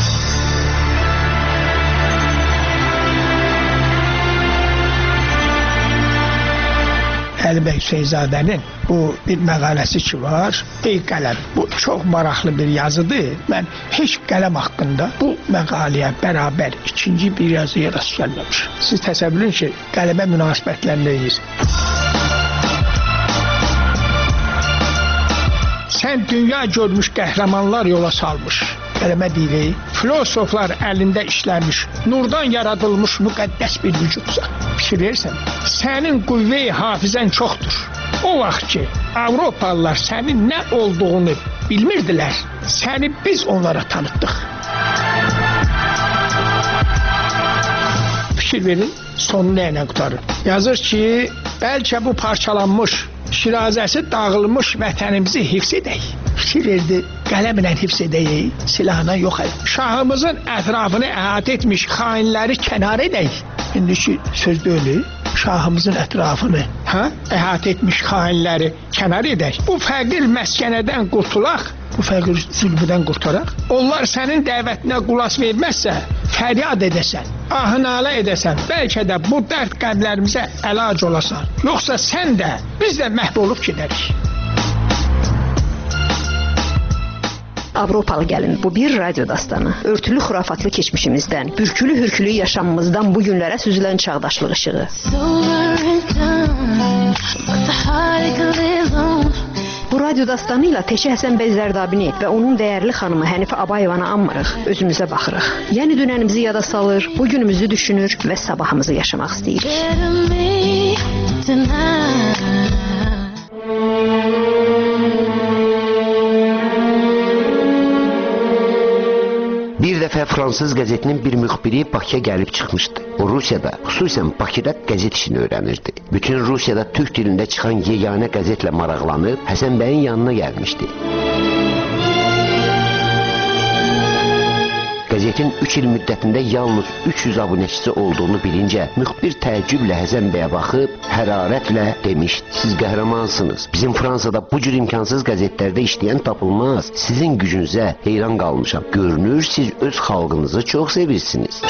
Əli bəy Hüseynzadənin bu bir məqaləsi ki var, ey qələm, bu çox maraqlı bir yazıdır. Mən heç qələm haqqında bu məqaləyə bərabər ikinci bir yazıya rast gəlməmişim. Siz təsəvvür edin ki, qələmə münasibətləndiniz. Sən dünya görmüş qəhrəmanlar yola salmış. Qələmə deyirik, filosoflar əlində işləmiş, nurdan yaradılmış müqəddəs bir vücudsan. Fikir verirsən, sənin qüvvə-i hafizən çoxdur. O vaxt ki, Avropalılar sənin nə olduğunu bilmirdilər, səni biz onlara tanıtdıq. Fikir verin, sonu nə ilə qutarır? Yazır ki, bəlkə bu parçalanmış, şirazəsi dağılmış vətənimizi hifz edək. Fikir verdi, qələmlə hifz edək, silahına yox edək. Şahımızın ətrafını əhatə etmiş xainləri kənar edək. İndiki söz deyil, şahımızın ətrafını əhatə etmiş xainləri kənar edək. Bu fəqir məskənədən qurtulaq, bu fəqir zülmüdən qurtaraq. Onlar sənin dəvətinə qulaq verməzsə, fəryad edəsən, ahınalə edəsən, bəlkə də bu dərd qəmlərimizə əlac olasan. Yoxsa sən də, biz də məhv olub gedərik.
Avropalı gəlin, bu bir radyo dastanı. Örtülü xurafatlı keçmişimizdən, bürkülü-hürkülü yaşamımızdan bu günlərə süzülən çağdaşlıq işığı. Bu radyo dastanı ilə Teşə Həsən bəy Zərdabini və onun dəyərli xanımı Hənifə Abayevanı anmırıq, özümüzə baxırıq. Yəni dünənimizi yada salır, bugünümüzü düşünür və sabahımızı yaşamaq istəyirik.
Bir dəfə fransız qəzetinin bir müxbiri Bakıya gəlib çıxmışdı. O Rusiyada, xüsusən Bakıda qəzet işini öyrənirdi. Bütün Rusiyada türk dilində çıxan yeganə qəzetlə maraqlanıb Həsən bəyin yanına gəlmişdi. Qəzetin 3 il müddətində yalnız 300 abunəçisi olduğunu bilincə, müxbir təəccüblə Həsən bəyə baxıb, hərarətlə demişdi. Siz qəhrəmansınız. Bizim Fransada bu cür imkansız qəzetlərdə işləyən tapılmaz. Sizin gücünüzə heyran qalmışam. Görünür, siz öz xalqınızı çox sevirsiniz.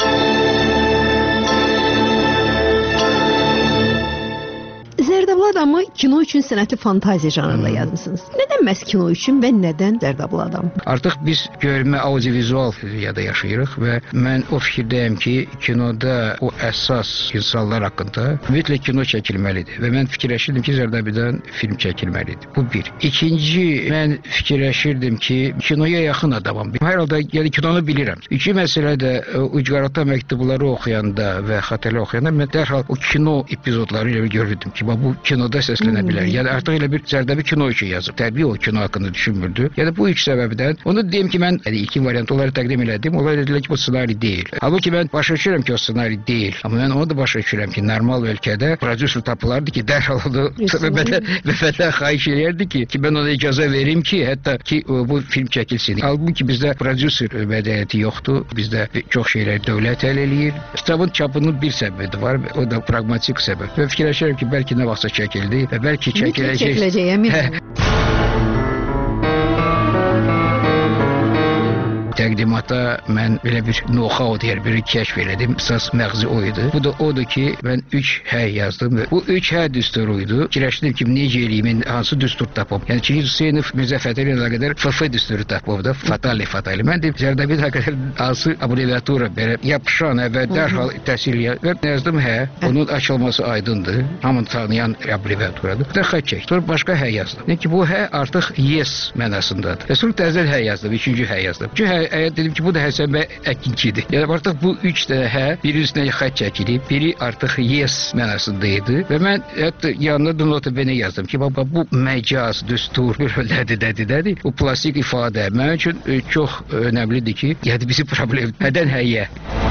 Zərdablı adamı kino üçün sənətli fantaziya janrında yazmısınız. Nədən məhz kino üçün və nədən Zərdablı adam?
Artıq biz görmə audiovizual dünyada yaşayırıq və mən o fikirdəyəm ki, kinoda o əsas insanlar haqqında mütləq kino çəkilməlidir və mən fikirləşirdim ki, Zərdabidən film çəkilməlidir. Bu bir. İkinci, mən fikirləşirdim ki, kinoya yaxın adamam. Hər halda yəni kinonu bilirəm. İki məsələ də ucqarata məktubları oxuyanda və xatirələr oxuyanda mən dərhal o kino epizodları ilə görürdüm ki, bu kinoda səslənə bilər. Yəni artıq elə bir Zərdabi kino üçün yazıb. Təbii o kino haqqında düşünmürdü. Yəni bu üç səbəbdən onu deyim ki, mən ilkin variant onları təqdim elədim. Onlar dedilər ki, bu ssenari deyil. Halbuki mən başa düşürəm ki, o ssenari deyil. Amma mən onu da başa düşürəm ki, normal ölkədə prodüser tapılardı ki, dərhal onu vəfətən xahiş eləyərdi ki, mən ona icazə verim ki, hətta ki, bu film çəkilsin. Halbuki bizdə prodüser mədəniyyəti yoxdur. Bizdə çox şeylər dövlət həll eləyir. Kitabın çapının bir səbəbi var, o da pragmatik səbəb. Və fikirləşirəm ki, bəlkə nə vaxtsa çəkildi və bəlkə çəkiləcək. Təqdimata mən belə bir know-how deyər, bir kəşf elədim. Əsas məğzi o idi. Bu da odur ki, mən 3 hə yazdım. Bu 3 hə düsturuydu. Fikirləşdim ki, necə eləyim, hansı düstur tapım. Yəni Çingiz Hüseynov Mirzə Fətəli ilə qədər FF düsturu tapıb da, fatali. Mən də Zərdabi ilə qədər hansı abreviatura belə yapışan və dərhal təhsil və yazdım hə. Onun açılması aydındır. Hamı tanıyan abreviaturadır. Bir də xə çək. Sonra başqa hə yazdım. Yəni ki, bu hə artıq yes mənasındadır. Və sonra təzəl hə yazdım, üçüncü hə yazdım. Çünki dedim ki bu da Həsən bəy əkinçidir. Yəni artıq bu 3 dəfə biri üstünə xətt çəkilib, biri artıq yes mənasında idi və mən hətta yanına nota bene yazdım ki, baba bu məcaz, düstur, nədir. Bu plastik ifadə mənim üçün çox önəmlidir ki, yəni bizi problem nədən həyə.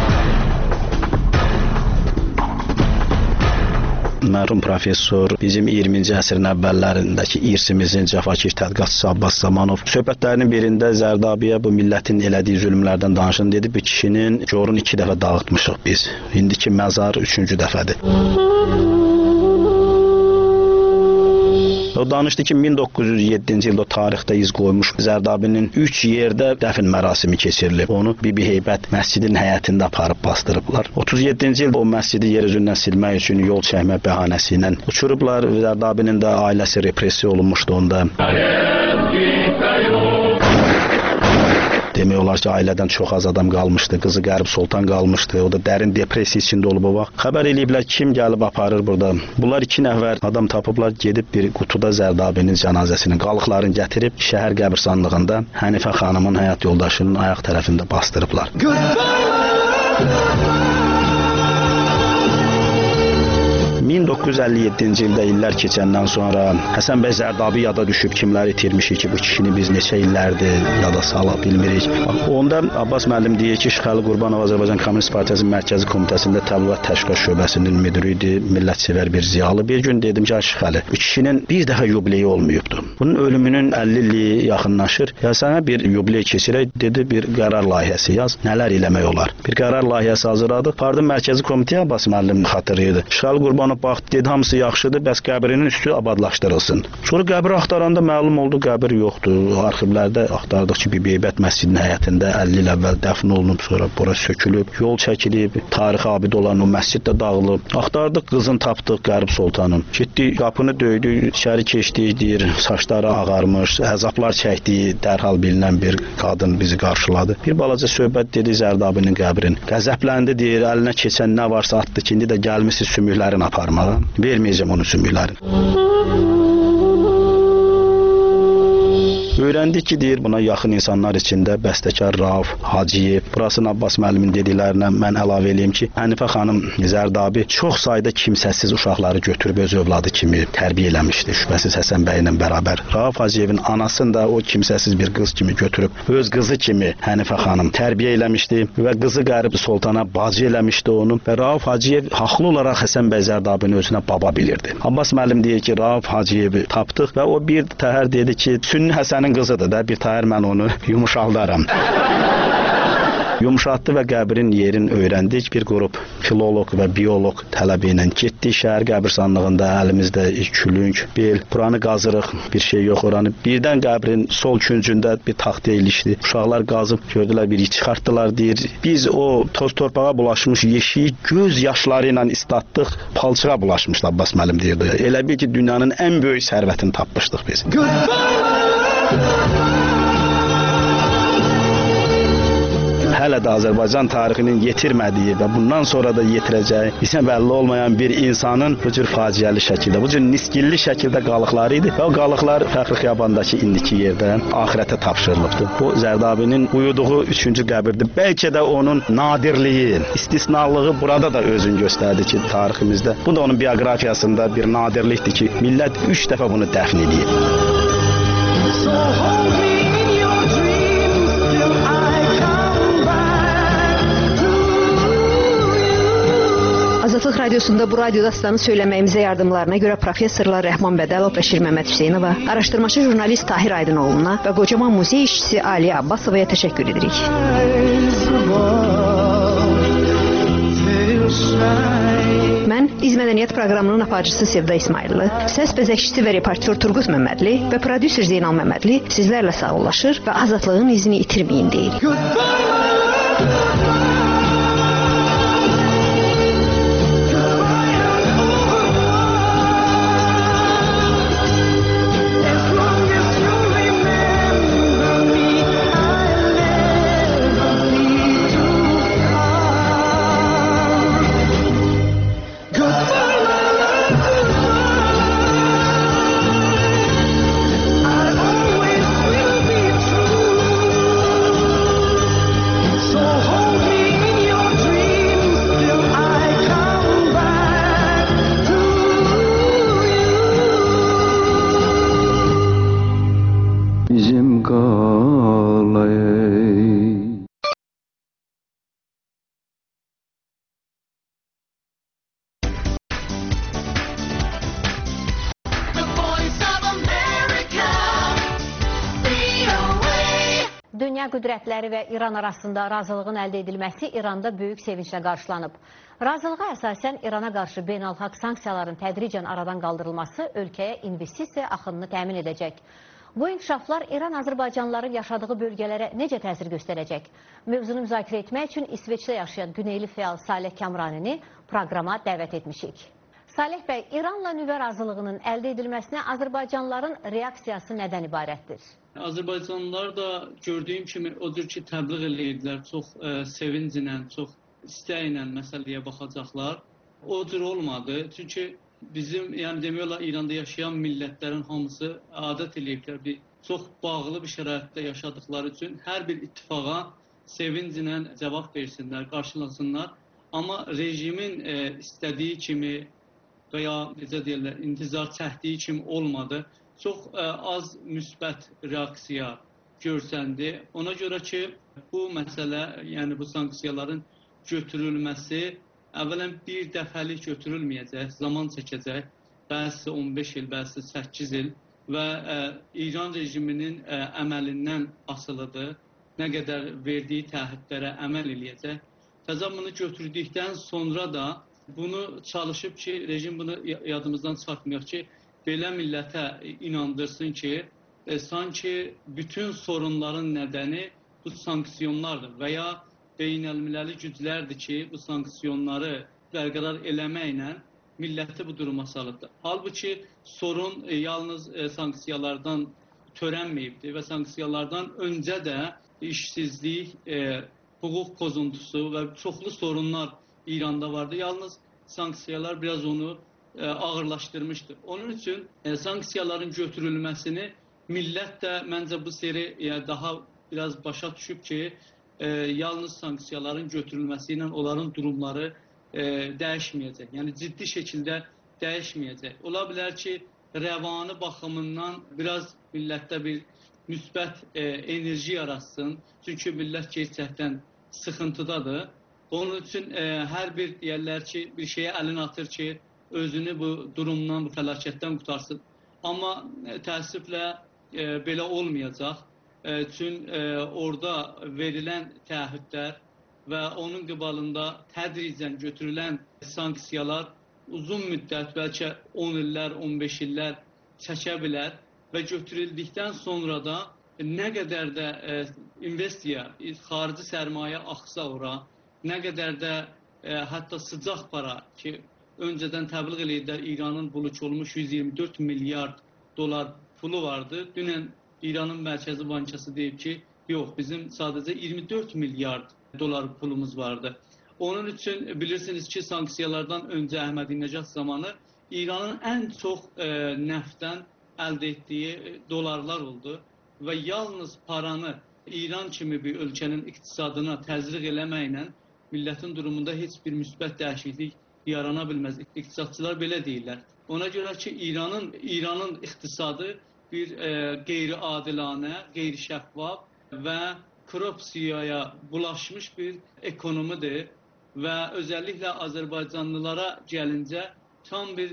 Mərhum professor bizim 20-ci əsrin əvvəllərindəki irsimizin cəfakir tədqiqatçısı Abbas Zamanov söhbətlərinin birində Zərdabiyə bu millətin elədiyi zülmlərdən danışın dedi. Bu kişinin corunu 2 dəfə dağıtmışıq biz. İndiki məzar 3-cü dəfədir. O danışdı ki, 1907-ci ildə tarixdə iz qoymuş Zərdabinin 3 yerdə dəfn mərasimi keçirilib. Onu Bibi Heybət məscidin həyətində aparıb bastırıblar. 37-ci ildə o məscidi yer üzündən silmək üçün yol çəkmə bəhanəsi ilə uçurublar. Zərdabinin də ailəsi repressiya olunmuşdu onda. Demək olar ki, ailədən çox az adam qalmışdı. Qızı Qərib Sultan qalmışdı. O da dərin depressiya içində olub o vaxt. Xəbər eləyiblər kim gəlib aparır burada. Bunlar 2 nəfər adam tapıblar, gedib bir qutuda Zərdabinin cənazəsini, qalıqlarını gətirib şəhər qəbirstanlığında Hənifə xanımın həyat yoldaşının ayaq tərəfində bastırıblar. 1957-ci ildə illər keçəndən sonra Həsən bəy Zərdabi yada düşüb, kimləri itirmişik ki, bu kişini biz neçə illərdir yada sala bilmirik. Onda Abbas müəllim deyir ki, Şıxəli Qurbanov Azərbaycan Kommunist Partiyasının Mərkəzi Komitəsində Təbliğat Təşkilat şöbəsinin müdiri idi, millətçevər bir ziyalı. Bir gün dedim ki, Şıxəli, bu kişinin bir dəfə yubileyi olmayıbdı. Bunun ölümünün 50 illiyi yaxınlaşır. Ya sənə bir yubiley keçirək, dedi, bir qərar layihəsi yaz, nələr eləmək olar. Bir qərar layihəsi hazırladıq. Pardon, Mərkəzi Komitəyə Abbas müəllim xatırıydı. Şıxəli Qurbanov baxdı, dedi, hamısı yaxşıdır, bəs qəbrinin üstü abadlaşdırılsın. Sonra qəbri axtaranda məlum oldu, qəbir yoxdur. Arxivlərdə axtardıq ki, Bibi Heybət məscidinin həyətində 50 il əvvəl dəfn olunub, sonra bura sökülüb, yol çəkilib, tarixi abid olan o məscid də dağılıb. Axtardıq, qızını tapdıq, Qərib Sultanın. Getdi, qapını döydü, içəri keçdi, deyir, saçları ağarmış, əzablar çəkdiyi dərhal bilinən bir qadın bizi qarşıladı. Bir balaca söhbət dedi Zərdabinin qəbrin. Qəzəbləndi, deyir, əlinə keçən nə varsa atdı ki, indi də gəlmişsiz sümüklərini aparmağa. Verməyəcəm onun sümüklərini. Öyrəndik ki, deyir, buna yaxın insanlar içində bəstəkar Rauf Hacıyev. Burasını Abbas müəllimin dediklərinə mən əlavə eləyim ki, Hənifə xanım Zərdabi çox sayda kimsəsiz uşaqları götürüb öz övladı kimi tərbiyə eləmişdi. Şübhəsiz Həsən bəy ilə bərabər. Rauf Hacıyevin anasını da o kimsəsiz bir qız kimi götürüb öz qızı kimi Hənifə xanım tərbiyə eləmişdi və qızı Qərib Sultana bacı eləmişdi onu və Rauf Hacıyev haqlı olaraq Həsən bəy Zərdabini özünə baba bilirdi. Abbas müəllim deyir ki, Rauf Hacıyevi tapdıq və o bir təhər dedi ki, Sünni Həsənin qızıdır da, bir təhər mən onu yumuşaldaram. Yumuşatdı və qəbrin yerini öyrəndik. Bir qrup filoloq və bioloq tələbi ilə getdik şəhər qəbirstanlığında, əlimizdə külünk, bel, buranı qazırıq, bir şey yox oranı. Birdən qəbrin sol küncündə bir taxta ilişdi. Uşaqlar qazıb gördülər, bir iç çıxartdılar, deyir. Biz o toz torpağa bulaşmış yeşiyi göz yaşları ilə islatdıq, palçığa bulaşmışdı, Abbas müəllim deyirdi. Elə bil ki, dünyanın ən böyük sərvətini tapmışdıq biz. Hələ də Azərbaycan tarixinin yetirmədiyi və bundan sonra da yetirəcəyi bizə bəlli olmayan bir insanın bu cür faciəli şəkildə, bu cür nisgilli şəkildə qalıqları idi və o qalıqlar Fəxri Xiyabandakı indiki yerdə axirətə tapşırılıbdı. Bu Zərdabinin uyuduğu 3-cü qəbirdir. Bəlkə də onun nadirliyi, istisnalığı burada da özünü göstərdi ki, tariximizdə. Bu da onun bioqrafiyasında bir nadirlikdir ki, millət 3 dəfə bunu dəfn edib.
Azadlıq Radiosunda bu radio dastanı söyləməyimizə yardımlarına görə professorlar Rəhman Bədəlov və Şirməmməd Hüseynova, araşdırmacı jurnalist Tahir Aydınoğlu'na və qocaman muzey işçisi Aliyə Abbasovaya təşəkkür edirik. Mən İz Mədəniyyət proqramının aparıcısı Sevda İsmayıllı, səs bəzəkçisi və reportyor Turgut Məmmədli və prodüser Zeynal Məmmədli sizlərlə sağollaşır və azadlığın izini itirməyin deyirik.
Dünya qüdrətləri və İran arasında razılığın əldə edilməsi İranda böyük sevinclə qarşılanıb. Razılığa əsasən İrana qarşı beynəlxalq sanksiyaların tədricən aradan qaldırılması ölkəyə investisiya axınını təmin edəcək. Bu inkişaflar İran azərbaycanlıların yaşadığı bölgələrə necə təsir göstərəcək? Mövzunu müzakirə etmək üçün İsveçdə yaşayan Güneyli fəal Saleh Kamranini proqrama dəvət etmişik. Saleh bəy, İranla nüvə razılığının əldə edilməsinə Azərbaycanlıların reaksiyası nədən ibarətdir?
Azərbaycanlılar da gördüyüm kimi o cür ki təbliğ eləyirlər, çox sevinclə, çox istəklə məsələyə baxacaqlar. O cür olmadı, çünki bizim, yəni demək olar, İranda yaşayan millətlərin hamısı adət eləyiblər, çox bağlı bir şəraitdə yaşadıkları üçün hər bir ittifaqa sevinclə cavab versinlər, qarşılasınlar. Amma rejimin istədiyi kimi və ya necə deyirlər, intizar çəkdiyi kimi olmadı. Çox az müsbət reaksiya görsəndi. Ona görə ki, bu məsələ, yəni bu sanksiyaların götürülməsi əvvələn bir dəfəlik götürülməyəcək, zaman çəkəcək. Bəzisi 15 il, bəzisi 8 il və İran rejiminin əməlindən asılıdır. Nə qədər verdiyi təhdidlərə əməl eləyəcək. Təzə bunu götürdükdən sonra da bunu çalışıb ki, rejim bunu yadımızdan çıxartmıyor ki, belə millətə inandırsın ki, sanki bütün sorunların nədəni bu sanksiyonlardır və ya beynəlmiləli güclərdir ki, bu sanksiyonları bərqərar eləməklə milləti bu duruma salıbdır. Halbuki sorun yalnız sanksiyalardan törənməyibdir və sanksiyalardan öncə də işsizlik, hüquq pozuntusu və çoxlu sorunlar İranda vardı. Yalnız sanksiyalar biraz onu ağırlaşdırmışdır. Onun üçün sanksiyaların götürülməsini millət də məncə bu seri daha biraz başa düşüb ki, yalnız sanksiyaların götürülməsi ilə onların durumları dəyişməyəcək. Yəni ciddi şəkildə dəyişməyəcək. Ola bilər ki, rəvani baxımından biraz millətdə bir müsbət enerji yaratsın. Çünki millət gerçəkdən sıxıntıdadır. Onun üçün hər bir deyərlər ki, bir şeyə əlini atır ki, özünü bu durumdan, bu fəlakətdən qutarsın. Amma təəssüflə belə olmayacaq. Çünki orada verilən təəhhüdlər və onun qıbalında tədricən götürülən sanksiyalar uzun müddət, bəlkə 10 illər, 15 illər çəkə bilər və götürüldükdən sonra da nə qədər də investisiya, xarici sərmayə axsa ora, nə qədər də hətta sıcaq para ki, öncədən təbliğ eləyirlər, İranın buluç olmuş 124 milyard dolar pulu vardı. Dünən İranın Mərkəzi Bankası deyib ki, yox, bizim sadəcə 24 milyard dolar pulumuz vardı. Onun üçün bilirsiniz ki, sanksiyalardan öncə Əhmədinəcad zamanı İranın ən çox nəftdən əldə etdiyi dolarlar oldu və yalnız paranı İran kimi bir ölkənin iqtisadına təzriq eləməklə millətin durumunda heç bir müsbət dəyişiklik yarana bilməz. İqtisadçılar belə deyirlər. Ona görə ki, İranın iqtisadı bir qeyri-adilanə, qeyri-şəffaf və korrupsiyaya bulaşmış bir ekonomidir və özəlliklə Azərbaycanlılara gəlincə tam bir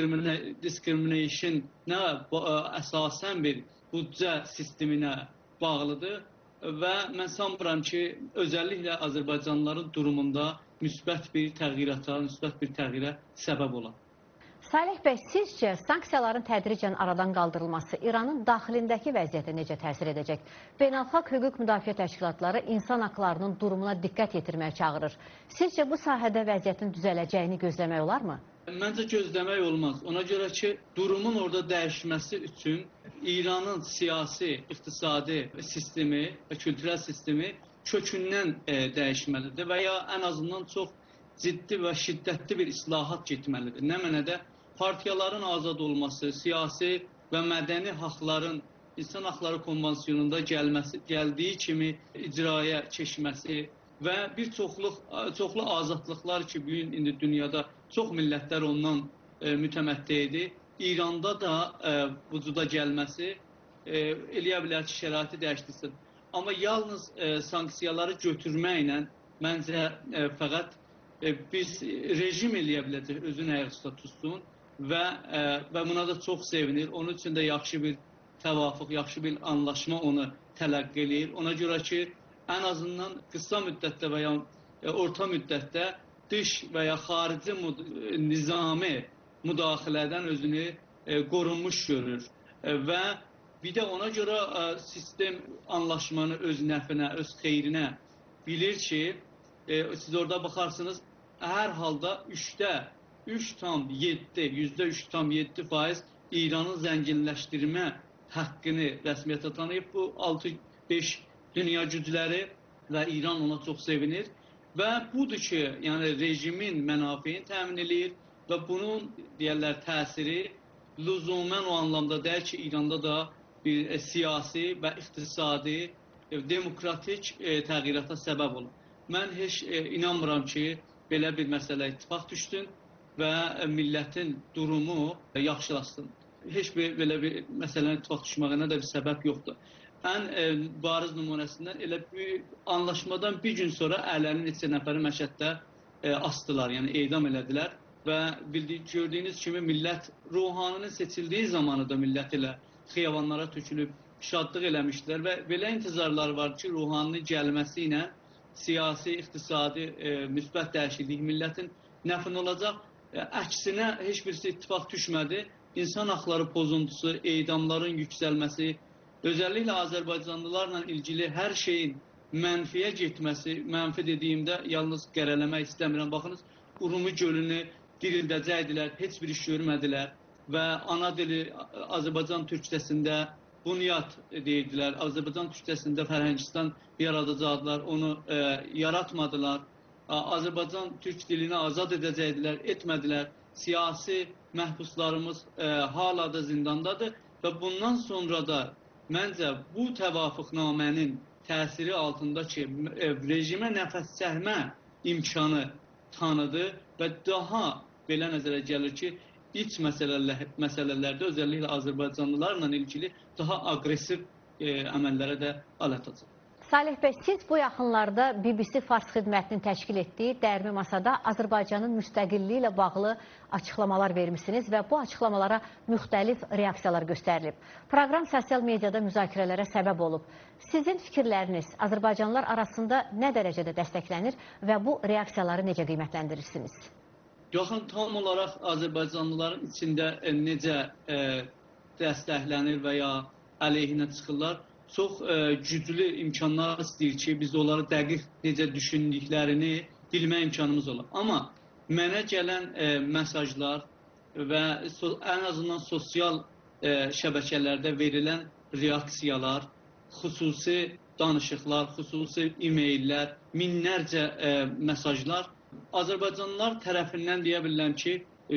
discrimination'a əsasən bir büdcə sisteminə bağlıdır və mən sanmıram ki, özəlliklə Azərbaycanlıların durumunda müsbət bir təğyirata, müsbət bir təğyirə səbəb olar.
Saleh bəy, sizcə sanksiyaların tədricən aradan qaldırılması İranın daxilindəki vəziyyətə necə təsir edəcək? Beynəlxalq hüquq müdafiə təşkilatları insan haqlarının durumuna diqqət yetirmək çağırır. Sizcə bu sahədə vəziyyətin düzələcəyini gözləmək olarmı?
Məncə gözləmək olmaz. Ona görə ki, durumun orada dəyişməsi üçün İranın siyasi, iqtisadi sistemi və kültürel sistemi kökündən dəyişməlidir və ya ən azından çox ciddi və şiddətli bir islahat getməlidir. Nə mənədə? Partiyaların azad olması, siyasi və mədəni haqların İnsan Haqları Konvansiyonunda gəldiyi kimi icraya keçməsi və bir çoxlu azadlıqlar ki, bugün indi dünyada çox millətlər ondan mütəməttə idi. İranda da vücuda gəlməsi eləyə bilər ki, şəraiti dəyişdirsin. Amma yalnız sanksiyaları götürməklə məncə fəqət biz rejim eləyə biləcək, özünü ayaqüstə tutsun və buna da çox sevinir. Onun üçün də yaxşı bir təvafuq, yaxşı bir anlaşma onu tələqqi eləyir. Ona görə ki, ən azından qısa müddətdə və ya orta müddətdə dış və ya xarici nizami müdaxilədən özünü qorunmuş görür. Və bir də ona görə sistem anlaşmanı öz nəfinə, öz xeyrinə bilir ki, siz orada baxarsınız, hər halda %3,7% İranın zənginləşdirmə haqqını rəsmiyyətə tanıyıb bu 6-5 dünya gücləri və İran ona çox sevinir. Və budur ki, yəni rejimin mənafeyini təmin edir və bunun deyərlər təsiri lüzumən o anlamda deyil ki, İranda da bir siyasi və iqtisadi, demokratik təğyirata səbəb olur. Mən heç inanmıram ki, belə bir məsələ ittifaq düşsün və millətin durumu yaxşılasın. Heç belə bir məsələnin ittifaq düşməyinə də bir səbəb yoxdur. Ən bariz nümunəsindən elə bir anlaşmadan bir gün sonra əhlərin neçə nəfəri Məşəddə asdılar, yəni edam elədilər və gördüyünüz kimi millət Ruhaninin seçildiyi zamanı da millət elə xiyabanlara tökülüb şadlıq eləmişdilər və belə intizarlar var ki, Ruhaninin gəlməsi ilə siyasi, iqtisadi, müsbət dəyişiklik millətin nəfin olacaq. Əksinə heç birisi ittifaq düşmədi. İnsan haqları pozuntusu, edamların yüksəlməsi, özəlliklə Azərbaycanlılarla ilgili hər şeyin mənfiyə getməsi, mənfi dediyimdə yalnız qərələmək istəmirəm. Baxınız, Urumi gölünü dirildəcəkdilər, heç bir iş görmədilər və ana dili Azərbaycan türkçəsində Bunyat deyirdilər. Azərbaycan türkçəsində Fərhəngistan yaradacaqdılar, onu yaratmadılar. Azərbaycan türk dilini azad edəcəkdilər, etmədilər. Siyasi məhbuslarımız hala da zindandadır və bundan sonra da məncə bu təvafuqnamənin təsiri altında ki, rejimə nəfəs çəkmə imkanı tanıdı və daha belə nəzərə gəlir ki, iç məsələlərdə özəlliklə Azərbaycanlılarla ilgili daha aqressiv əməllərə də alətəcək.
Salih bəy, siz bu yaxınlarda BBC Fars xidmətinin təşkil etdiyi Dərmi Masada Azərbaycanın müstəqilliyi ilə bağlı açıqlamalar vermişsiniz və bu açıqlamalara müxtəlif reaksiyalar göstərilib. Proqram sosial mediada müzakirələrə səbəb olub. Sizin fikirləriniz Azərbaycanlılar arasında nə dərəcədə dəstəklənir və bu reaksiyaları necə qiymətləndirirsiniz?
Yaxın tam olaraq Azərbaycanlıların içində necə dəstəklənir və ya əleyhinə çıxırlar, çox güclü imkanlar istəyir ki, biz onları dəqiq necə düşündüklərini bilmə imkanımız olur. Amma mənə gələn mesajlar və ən azından sosial şəbəkələrdə verilən reaksiyalar, xüsusi danışıqlar, xüsusi e-maillər, minlərcə mesajlar Azərbaycanlılar tərəfindən deyə bilirəm ki,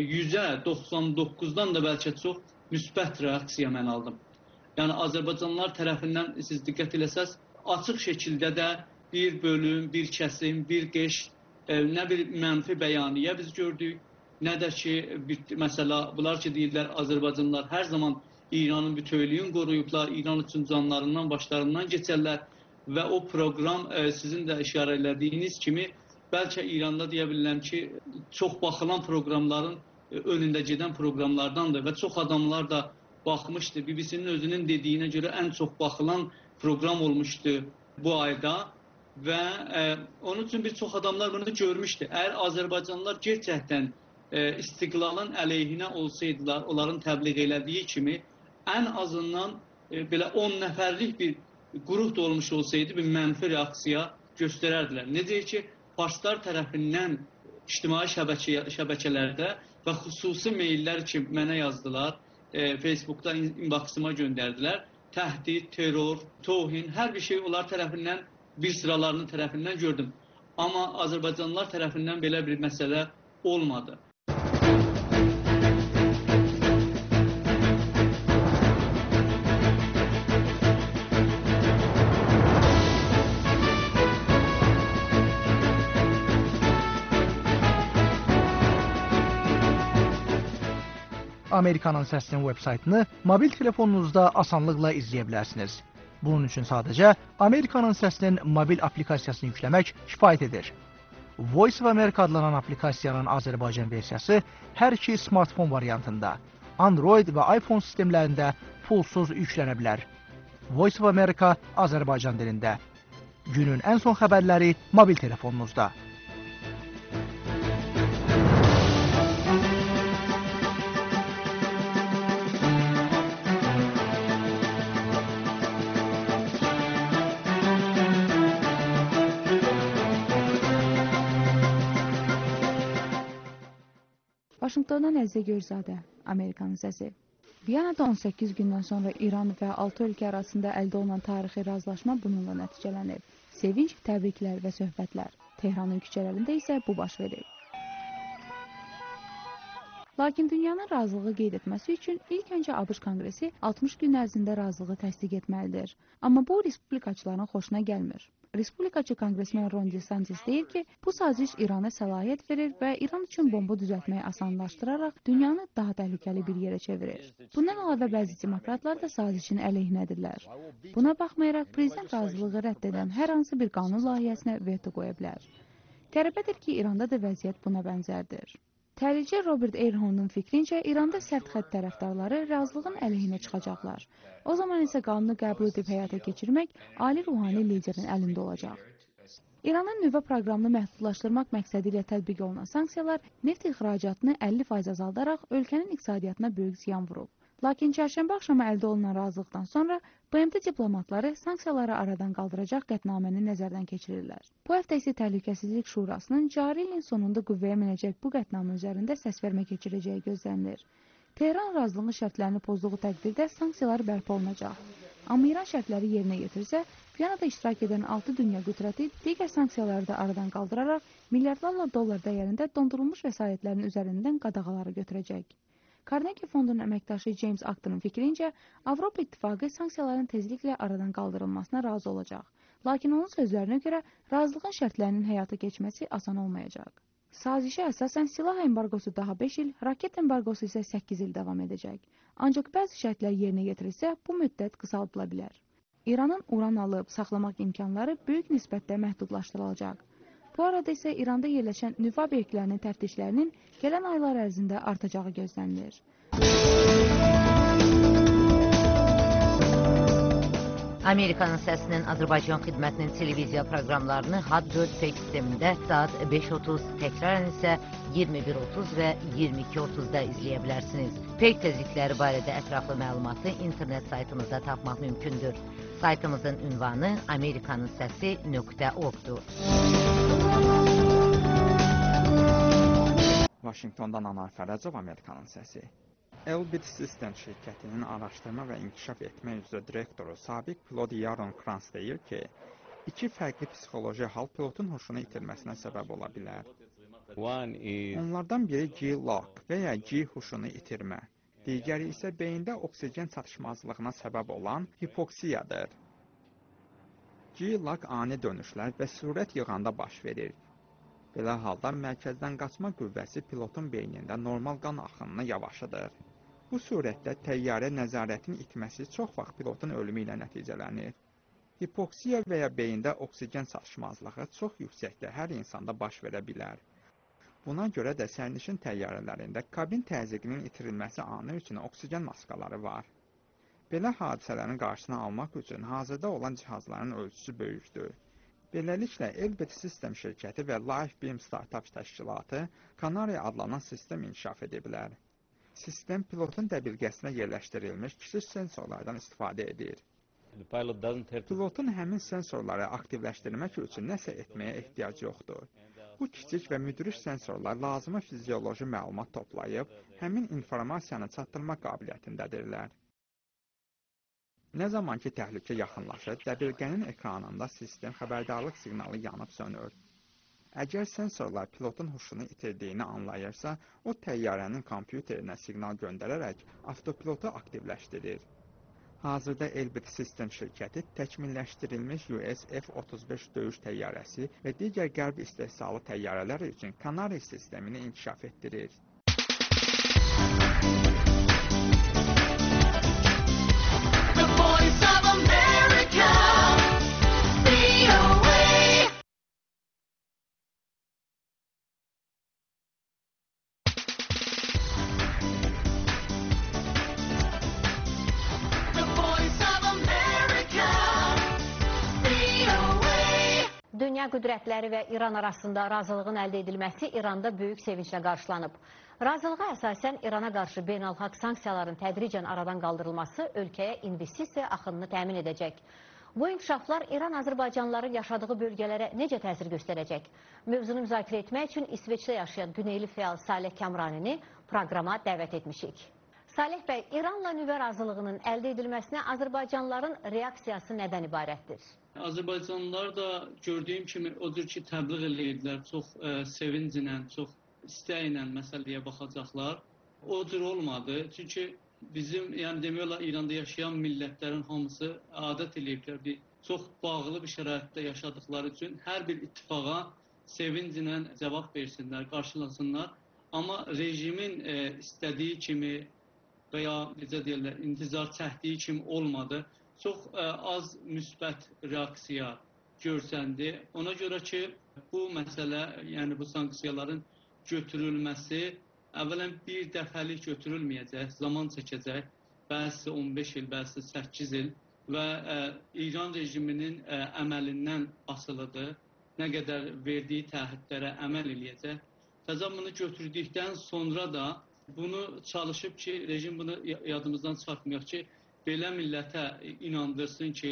%99-dan da bəlkə çox müsbət reaksiya mən aldım. Yəni Azərbaycanlılar tərəfindən siz diqqət eləsəz, açıq şəkildə də bir bölüm, bir kəsim, bir qəş, nə bir mənfi bəyaniyyə biz gördük, nə də ki, məsələ, bunlar ki deyirlər, Azərbaycanlılar hər zaman İranın bütövlüyünü qoruyublar, İran üçün canlarından, başlarından keçərlər və o proqram sizin də işarə elədiyiniz kimi, bəlkə İranda deyə bilirəm ki, çox baxılan proqramların önündə gedən proqramlardandır və çox adamlar da baxmışdı. BBC-nin özünün dediyinə görə ən çox baxılan proqram olmuşdu bu ayda və onun üçün bir çox adamlar bunu görmüşdü. Əgər Azərbaycanlılar gerçəkdən istiqlalın əleyhinə olsaydılar, onların təbliğ elədiyi kimi, ən azından belə 10 nəfərlik bir qrup da olmuş olsaydı, bir mənfi reaksiya göstərərdilər. Necə ki, Farslar tərəfindən ictimai şəbəkələrdə və xüsusi maillər ki, mənə yazdılar, Facebookda inboxıma göndərdilər. Təhdid, terror, tohin, hər bir şey onlar tərəfindən, bir sıralarının tərəfindən gördüm. Amma Azərbaycanlılar tərəfindən belə bir məsələ olmadı.
Amerikanın Səsinin veb-saytını mobil telefonunuzda asanlıqla izləyə bilərsiniz. Bunun üçün sadəcə Amerikanın Səsinin mobil aplikasiyasını yükləmək kifayət edir. Voice of America adlanan aplikasiyanın Azərbaycan versiyası hər iki smartfon variantında, Android və iPhone sistemlərində pulsuz yüklənə bilər. Voice of America Azərbaycan dilində. Günün ən son xəbərləri mobil telefonunuzda.
Vaşinqtondan Əzizə Görzadə, Amerikanın səsi. Viyanada 18 gündən sonra İran və 6 ölkə arasında əldə olunan tarixi razılaşma bununla nəticələnib. Sevinç, təbriklər və söhbətlər. Tehranın küçələrində isə bu baş verir. Lakin dünyanın razılığı qeyd etməsi üçün ilk öncə ABŞ Konqresi 60 gün ərzində razılığı təsdiq etməlidir. Amma bu respublikaçıların xoşuna gəlmir. Respublikaçı konqresmen Ron DeSantis deyir ki, bu saziş İrana səlahiyyət verir və İran üçün bomba düzəltməyi asanlaşdıraraq dünyanı daha təhlükəli bir yerə çevirir. Bundan əlavə bəzi demokratlar da sazişin əleyhinədirlər. Buna baxmayaraq, prezident razılığı rədd edən hər hansı bir qanun layihəsinə veto qoya bilər. Qəribədir ki, İranda da vəziyyət buna bənzərdir. Təhlilçi Robert Ehrhonun fikrincə, İranda sərt xətt tərəfdarları razılığın əleyhinə çıxacaqlar. O zaman isə qanunu qəbul edib həyata keçirmək ali ruhani liderin əlində olacaq. İranın nüvə proqramını məhdudlaşdırmaq məqsədi ilə tətbiq olunan sanksiyalar neft ixracatını 50% azaldaraq ölkənin iqtisadiyyatına böyük ziyan vurub. Lakin çərşənbə axşamı əldə olunan razılıqdan sonra BMT diplomatları sanksiyaları aradan qaldıracaq qətnaməni nəzərdən keçirirlər. Bu həftə isə Təhlükəsizlik Şurasının cari ilin sonunda qüvvəyə minəcək bu qətnamə üzərində səsvermə keçirəcəyi gözlənilir. Tehran razılığın şərtlərini pozduğu təqdirdə sanksiyalar bərpa olunacaq. Amma İran şərtləri yerinə yetirsə, Viyanada iştirak edən 6 dünya qüdrəti digər sanksiyaları da aradan qaldıraraq milyardlarla dollar dəyərində dondurulmuş vəsaitlərin üzərindən qadağaları götürəcək. Carnegie Fondunun əməkdaşı James Acton'un fikrincə, Avropa İttifaqı sanksiyaların tezliklə aradan qaldırılmasına razı olacaq. Lakin onun sözlərinə görə razılığın şərtlərinin həyata keçməsi asan olmayacaq. Sazişə əsasən silah embargosu daha 5 il, raket embargosu isə 8 il davam edəcək. Ancaq bəzi şərtlər yerinə yetirilsə, bu müddət qısaldıla bilər. İranın uran alıb saxlamaq imkanları böyük nisbətdə məhdudlaşdırılacaq. Bu arada isə İranda yerləşən nüvə obyektlərinin təftişlərinin gələn aylar ərzində artacağı gözlənilir.
Amerikanın səsinin Azərbaycan xidmətinin televiziya proqramlarını HAT4 pey sistemində saat 5:30, təkrarən isə 21:30 və 22:30-da izləyə bilərsiniz. Pey tezlikləri barədə ətraflı məlumatı internet saytımızda tapmaq mümkündür. Saytımızın ünvanı amerikanınsəsi.org-dur.
Vaşinqtondan Anar Fərəcov, Amerikanın səsi. Elbit System şirkətinin araşdırma və inkişaf etmə üzrə direktoru sabiq pilot Yaron Krantz deyir ki, iki fərqli psixoloji hal pilotun hoşunu itirməsinə səbəb ola bilər. Onlardan biri G-lock və ya G-huşunu itirmə, digəri isə beyində oksigen çatışmazlığına səbəb olan hipoksiyadır. G-lock ani dönüşlər və sürət yığanda baş verir. Belə halda mərkəzdən qaçma qüvvəsi pilotun beynində normal qan axınını yavaşıdır. Bu surətdə təyyarə nəzarətin itməsi çox vaxt pilotun ölümü ilə nəticələnir. Hipoksiya və ya beyində oksigen çatışmazlığı çox yüksəkdə hər insanda baş verə bilər. Buna görə də sərnişin təyyarələrində kabin təzyiqinin itirilməsi anı üçün oksigen maskaları var. Belə hadisələrin qarşısını almaq üçün hazırda olan cihazların ölçüsü böyükdür. Beləliklə, Elbit System şirkəti və LifeBeam Startup təşkilatı Canary adlanan sistem inkişaf ediblər. Sistem pilotun dəbilqəsinə yerləşdirilmiş kiçik sensorlardan istifadə edir. Pilotun həmin sensorları aktivləşdirmək üçün nəsə etməyə ehtiyac yoxdur. Bu kiçik və müdrik sensorlar lazımi fizioloji məlumat toplayıb, həmin informasiyanı çatdırmaq qabiliyyətindədirlər. Nə zaman ki təhlükə yaxınlaşır, dəbilqənin ekranında sistem xəbərdarlıq siqnalı yanıb sönür. Əgər sensorlar pilotun huşunu itirdiyini anlayırsa, o təyyarənin kompüterinə siqnal göndərərək avtopilotu aktivləşdirir. Hazırda Elbit System şirkəti təkmilləşdirilmiş US F-35 döyüş təyyarəsi və digər qərb istehsalı təyyarələr üçün Canary sistemini inkişaf etdirir.
Dünya qüdrətləri və İran arasında razılığın əldə edilməsi İranda böyük sevinclə qarşılanıb. Razılığa əsasən İrana qarşı beynəlxalq sanksiyaların tədricən aradan qaldırılması ölkəyə investisiya axınını təmin edəcək. Bu inkişaflar İran azərbaycanlıların yaşadığı bölgələrə necə təsir göstərəcək? Mövzunu müzakirə etmək üçün İsveçdə yaşayan Güneyli fəal Salih Kamranini proqrama dəvət etmişik. Salih bəy, İranla nüvə razılığının əldə edilməsinə Azərbaycanlıların reaksiyası nədən ibarətdir?
Azərbaycanlılar da gördüyüm kimi o cür ki təbliğ eləyirlər, çox sevinclə, çox istəklə məsələyə baxacaqlar. O cür olmadı, çünki bizim, yəni demək olar, İranda yaşayan millətlərin hamısı adət eləyiblər, çox bağlı bir şəraitdə yaşadıkları üçün hər bir ittifaqa sevinclə cavab versinlər, qarşılasınlar. Amma rejimin istədiyi kimi və ya necə deyirlər, intizar çəkdiyi kimi olmadı. Çox az müsbət reaksiya görsəndi. Ona görə ki, bu məsələ, yəni bu sanksiyaların götürülməsi əvvələn bir dəfəlik götürülməyəcək, zaman çəkəcək. Bəzisi 15 il, bəzisi 8 il və İran rejiminin əməlindən asılıdır. Nə qədər verdiyi təhdidlərə əməl eləyəcək. Təzə bunu götürdükdən sonra da bunu çalışıb ki, rejim bunu yadımızdan çıxartmayaq ki, belə millətə inandırsın ki,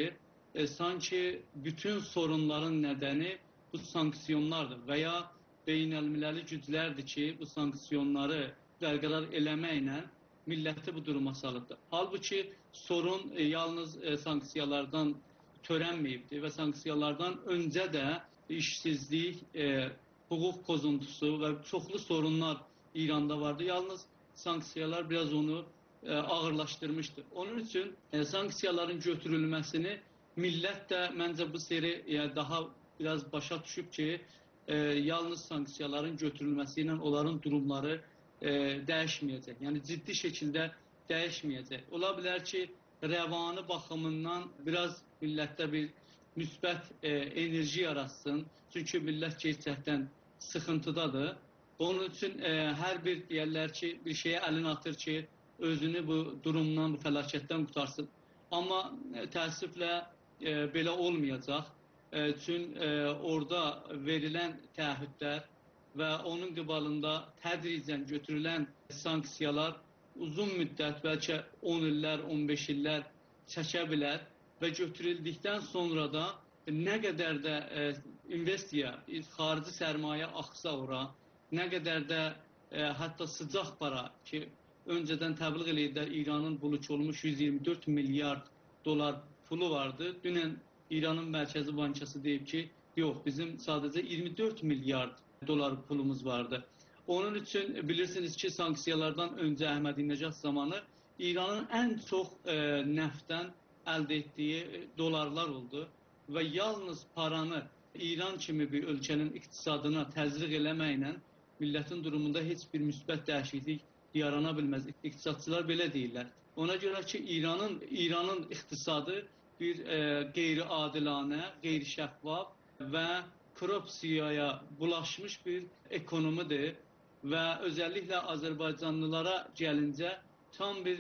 sanki bütün sorunların nədəni bu sanksiyonlardır və ya beynəlmiləli güclərdir ki, bu sanksiyonları bərqərar eləməklə milləti bu duruma salıbdır. Halbuki sorun yalnız sanksiyalardan törənməyibdir və sanksiyalardan öncə də işsizlik, hüquq pozuntusu və çoxlu sorunlar İranda vardı. Yalnız sanksiyalar biraz onu ağırlaşdırmışdır. Onun üçün sanksiyaların götürülməsini millət də məncə bu seri daha biraz başa düşüb ki, yalnız sanksiyaların götürülməsi ilə onların durumları dəyişməyəcək. Yəni ciddi şəkildə dəyişməyəcək. Ola bilər ki, rəvanı baxımından biraz millətdə bir müsbət enerji yaratsın. Çünki millət gerçəkdən sıxıntıdadır. Onun üçün hər bir deyərlər ki, bir şeyə əlini atır ki, özünü bu durumdan, bu fəlakətdən qutarsın. Amma təəssüflə belə olmayacaq. Çünki orada verilən təəhhüdlər və onun qıbalında tədricən götürülən sanksiyalar uzun müddət, bəlkə 10 illər, 15 illər çəkə bilər və götürüldükdən sonra da nə qədər də investisiya, xarici sərmayə axsa ora, nə qədər də hətta sıcaq para ki, öncədən təbliğ eləyirlər, İranın buluç olmuş 124 milyard dolar pulu vardı. Dünən İranın Mərkəzi Bankası deyib ki, yox, bizim sadəcə 24 milyard dolar pulumuz vardı. Onun üçün bilirsiniz ki, sanksiyalardan öncə Əhmədinəcad zamanı İranın ən çox nəftdən əldə etdiyi dolarlar oldu və yalnız paranı İran kimi bir ölkənin iqtisadına təzriq eləməklə millətin durumunda heç bir müsbət dəyişiklik yarana bilməz. İqtisadçılar belə deyirlər. Ona görə ki, İranın iqtisadı bir qeyri-adilanə, qeyri-şəffaf və korrupsiyaya bulaşmış bir ekonomidir və özəlliklə Azərbaycanlılara gəlincə tam bir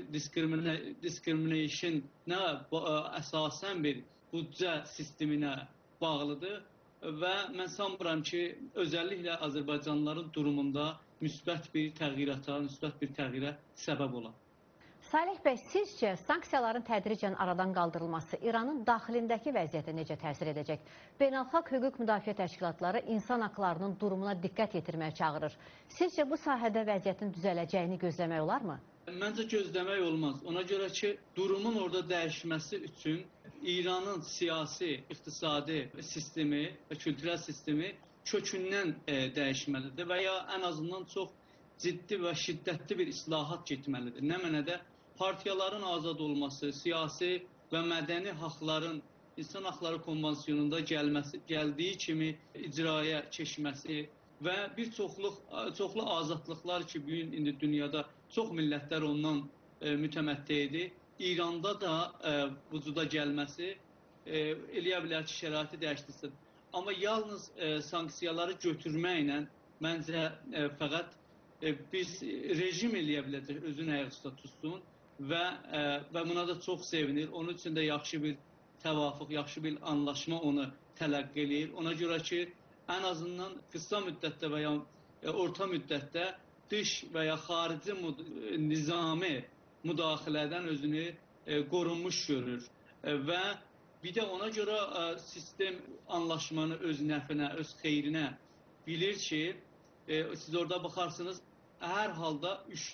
discrimination-nə əsasən bir büdcə sisteminə bağlıdır və mən sanmıram ki, özəlliklə Azərbaycanlıların durumunda müsbət bir təğyirata, müsbət bir təğyirə səbəb olar.
Salih bəy, sizcə sanksiyaların tədricən aradan qaldırılması İranın daxilindəki vəziyyətə necə təsir edəcək? Beynəlxalq hüquq müdafiə təşkilatları insan haqlarının durumuna diqqət yetirməyə çağırır. Sizcə bu sahədə vəziyyətin düzələcəyini gözləmək olarmı?
Məncə gözləmək olmaz. Ona görə ki, durumun orada dəyişməsi üçün İranın siyasi, iqtisadi sistemi və kültürel sistemi kökündən dəyişməlidir və ya ən azından çox ciddi və şiddətli bir islahat getməlidir. Nə mənədə partiyaların azad olması, siyasi və mədəni haqların İnsan Haqları Konvansiyonunda gəldiyi kimi icraya keçməsi və bir çoxlu azadlıqlar ki, bugün indi dünyada çox millətlər ondan mütəməttidir. İranda da vücuda gəlməsi eləyə bilər ki, şəraiti dəyişdirsin. Amma yalnız sanksiyaları götürməklə məncə fəqət biz rejim eləyə biləcək, özünü ayaqüstə tutsun və buna da çox sevinir. Onun üçün də yaxşı bir təvafuq, yaxşı bir anlaşma onu tələqqi eləyir. Ona görə ki, ən azından qısa müddətdə və ya orta müddətdə dış və ya xarici nizami müdaxilədən özünü qorunmuş görür. Və bir də ona görə sistem anlaşmanı öz nəfinə, öz xeyrinə bilir ki, siz orada baxarsınız, hər halda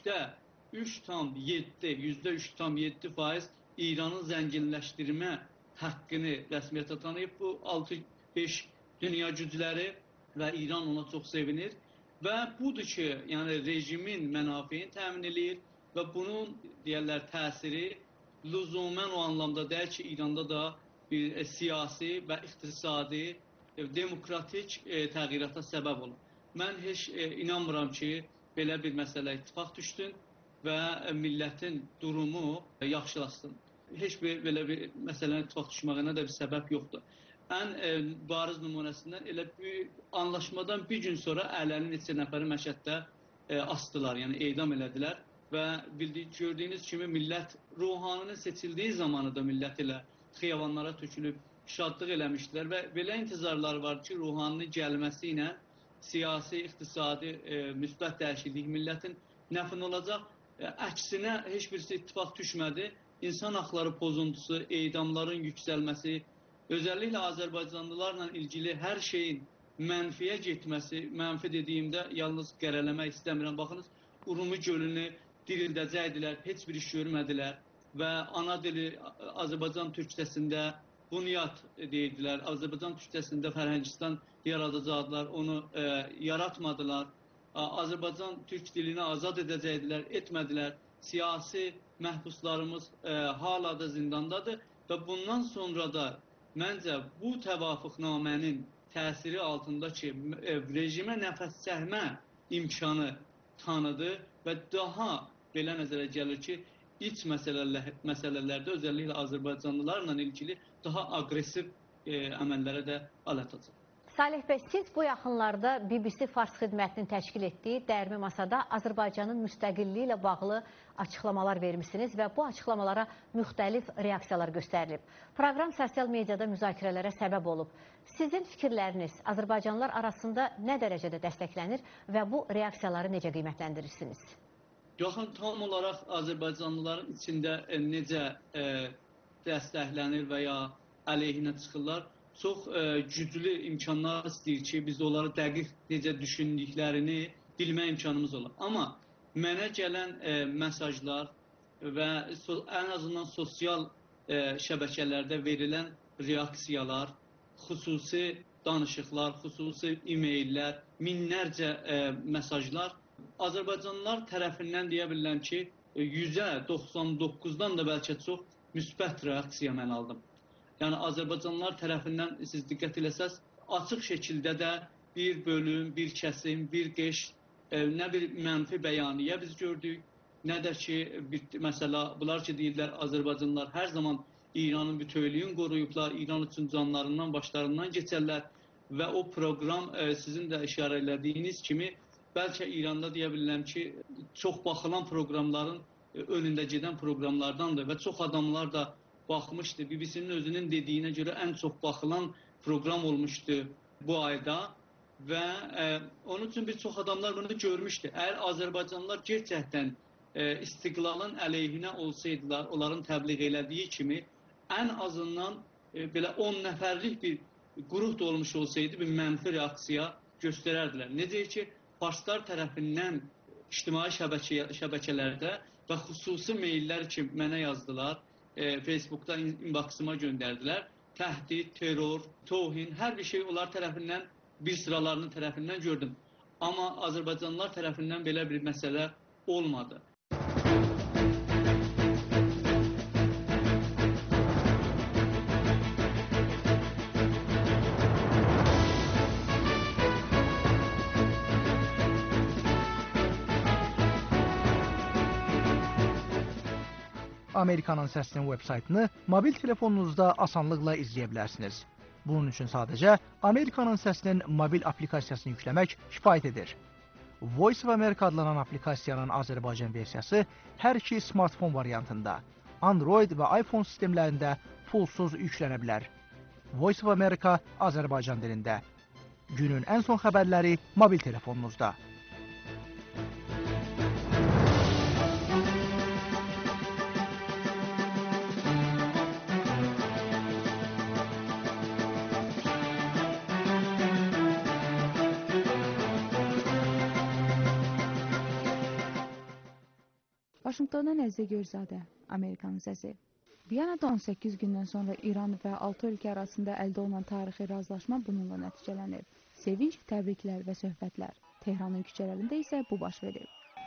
%3,7% İranın zənginləşdirmə haqqını rəsmiyyətə tanıyıb. Bu 6-5 dünya gücləri və İran ona çox sevinir. Və budur ki, yəni rejimin mənafeyini təmin edir və bunun deyərlər təsiri lüzumən o anlamda deyil ki, İranda da bir siyasi və iqtisadi, demokratik təğyirata səbəb olur. Mən heç inanmıram ki, belə bir məsələ ittifaq düşsün və millətin durumu yaxşılasın. Heç belə bir məsələnin ittifaq düşməyinə də bir səbəb yoxdur. Ən bariz nümunəsindən elə bir anlaşmadan bir gün sonra əhlənin neçə nəfəri Məşəddə asdılar, yəni edam elədilər və gördüyünüz kimi millət Ruhaninin seçildiyi zamanı da millət elə xiyavanlara tökülüb şadlıq eləmişdilər və belə intizarlar var ki, Ruhaninin gəlməsi ilə siyasi, iqtisadi, müsbət dəyişiklik millətin nəfin olacaq. Əksinə heç birisi ittifaq düşmədi. İnsan haqları pozuntusu, edamların yüksəlməsi, özəlliklə Azərbaycanlılarla ilgili hər şeyin mənfiyə getməsi, mənfi dediyimdə yalnız qərələmək istəmirəm. Baxınız, Urumi gölünü dirildəcəkdilər, heç bir iş görmədilər və ana dili Azərbaycan türkçəsində Bunyat deyirdilər. Azərbaycan türkçəsində Fərhəngistan yaradacaqdılar, onu yaratmadılar. Azərbaycan türk dilini azad edəcəkdilər, etmədilər. Siyasi məhbuslarımız hala da zindandadır və bundan sonra da məncə bu təvafuqnamənin təsiri altında ki, rejimə nəfəs çəkmə imkanı tanıdı və daha belə nəzərə gəlir ki, iç məsələlərdə özəlliklə Azərbaycanlılarla ilgili daha aqressiv əməllərə də alət açır.
Salih bəy, siz bu yaxınlarda BBC Fars xidmətinin təşkil etdiyi Dərmi Masada Azərbaycanın müstəqilliyi ilə bağlı açıqlamalar vermişsiniz və bu açıqlamalara müxtəlif reaksiyalar göstərilib. Proqram sosial mediada müzakirələrə səbəb olub. Sizin fikirləriniz Azərbaycanlılar arasında nə dərəcədə dəstəklənir və bu reaksiyaları necə qiymətləndirirsiniz?
Yaxın tam olaraq Azərbaycanlıların içində necə dəstəklənir və ya əleyhinə çıxırlar, çox güclü imkanlar istəyir ki, biz onları dəqiq necə düşündüklərini bilmə imkanımız olur. Amma mənə gələn mesajlar və ən azından sosial şəbəkələrdə verilən reaksiyalar, xüsusi danışıqlar, xüsusi e-maillər, minlərcə mesajlar Azərbaycanlılar tərəfindən deyə bilirəm ki, %99-dan da bəlkə çox müsbət reaksiya mən aldım. Yəni Azərbaycanlılar tərəfindən siz diqqət eləsəz, açıq şəkildə də bir bölüm, bir kəsim, bir qəşt, nə bir mənfi bəyaniyyə biz gördük, nə də ki, məsələ, bunlar ki deyirlər, Azərbaycanlılar hər zaman İranın bütövlüyünü qoruyublar, İran üçün canlarından, başlarından keçərlər və o proqram sizin də işarə elədiyiniz kimi, bəlkə İranda deyə bilirəm ki, çox baxılan proqramların önündə gedən proqramlardandır və çox adamlar da baxmışdı. BBC-nin özünün dediyinə görə ən çox baxılan proqram olmuşdu bu ayda və onun üçün bir çox adamlar bunu görmüşdü. Əgər Azərbaycanlılar gerçəkdən istiqlalın əleyhinə olsaydılar, onların təbliğ elədiyi kimi, ən azından belə 10 nəfərlik bir qrup da olmuş olsaydı, bir mənfi reaksiya göstərərdilər. Necə ki, Farslar tərəfindən ictimai şəbəkələrdə və xüsusi maillər ki, mənə yazdılar, Facebookda inboxıma göndərdilər. Təhdid, terror, tohin, hər bir şey onlar tərəfindən, bir sıralarının tərəfindən gördüm. Amma Azərbaycanlılar tərəfindən belə bir məsələ olmadı.
Amerikanın Səsinin web-saytını mobil telefonunuzda asanlıqla izləyə bilərsiniz. Bunun üçün sadəcə Amerikanın Səsinin mobil aplikasiyasını yükləmək kifayət edir. Voice of America adlanan aplikasiyanın Azərbaycan versiyası hər iki smartfon variantında, Android və iPhone sistemlərində pulsuz yüklənə bilər. Voice of America Azərbaycan dilində. Günün ən son xəbərləri mobil telefonunuzda.
Vaşinqtondan Əzizə Görzadə, Amerikanın səsi. Viyanada 18 gündən sonra İran və 6 ölkə arasında əldə olunan tarixi razılaşma bununla nəticələnib. Sevinç, təbriklər və söhbətlər. Tehranın küçələrində isə bu baş verir.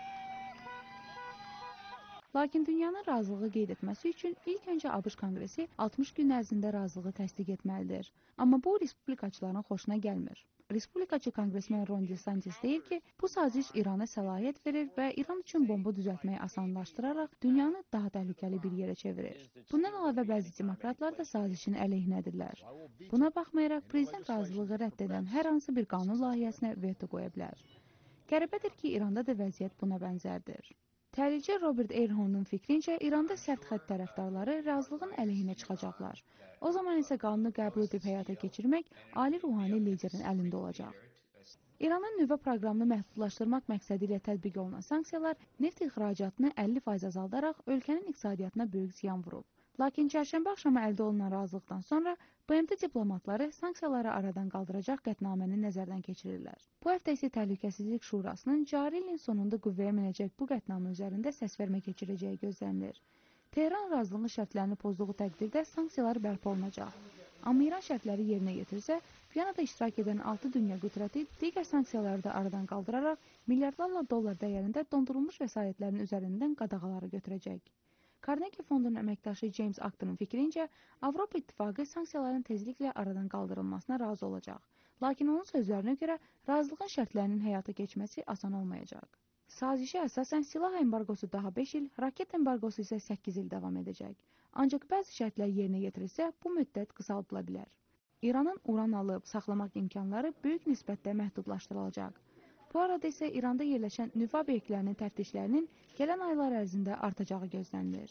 Lakin dünyanın razılığı qeyd etməsi üçün ilk öncə ABŞ Konqresi 60 gün ərzində razılığı təsdiq etməlidir. Amma bu respublikaçıların xoşuna gəlmir. Respublikaçı konqresmen Ron DeSantis deyir ki, bu saziş İrana səlahiyyət verir və İran üçün bomba düzəltməyi asanlaşdıraraq dünyanı daha təhlükəli bir yerə çevirir. Bundan əlavə bəzi demokratlar da sazişin əleyhinədirlər. Buna baxmayaraq, prezident razılığı rədd edən hər hansı bir qanun layihəsinə veto qoya bilər. Qəribədir ki, İranda da vəziyyət buna bənzərdir. Təhlilçi Robert Ehrhornun fikrincə, İranda sərt xətt tərəfdarları razılığın əleyhinə çıxacaqlar. O zaman isə qanunu qəbul edib həyata keçirmək ali ruhani liderin əlində olacaq. İranın nüvə proqramını məhdudlaşdırmaq məqsədi ilə tətbiq olunan sanksiyalar neft ixracatını 50% azaldaraq ölkənin iqtisadiyyatına böyük ziyan vurub. Lakin çərşənbə axşamı əldə olunan razılıqdan sonra BMT diplomatları sanksiyaları aradan qaldıracaq qətnaməni nəzərdən keçirirlər. Bu həftə isə Təhlükəsizlik Şurasının cari ilin sonunda qüvvəyə minəcək bu qətnamə üzərində səsvermə keçirəcəyi gözlənilir. Tehran razılığın şərtlərini pozduğu təqdirdə sanksiyalar bərpa olunacaq. Amma İran şərtləri yerinə yetirsə, Viyanada iştirak edən 6 dünya qüdrəti digər sanksiyaları da aradan qaldıraraq milyardlarla dollar dəyərində dondurulmuş vəsaitlərin üzərindən qadağaları götürəcək. Carnegie Fondunun əməkdaşı James Acton'un fikrincə, Avropa İttifaqı sanksiyaların tezliklə aradan qaldırılmasına razı olacaq. Lakin onun sözlərinə görə razılığın şərtlərinin həyata keçməsi asan olmayacaq. Sazişə əsasən silah embargosu daha 5 il, raket embargosu isə 8 il davam edəcək. Ancaq bəzi şərtlər yerinə yetirilsə, bu müddət qısaldıla bilər. İranın uran alıb saxlamaq imkanları böyük nisbətdə məhdudlaşdırılacaq. Bu arada isə İranda yerləşən nüvə obyektlərinin təftişlərinin gələn aylar ərzində artacağı gözlənilir.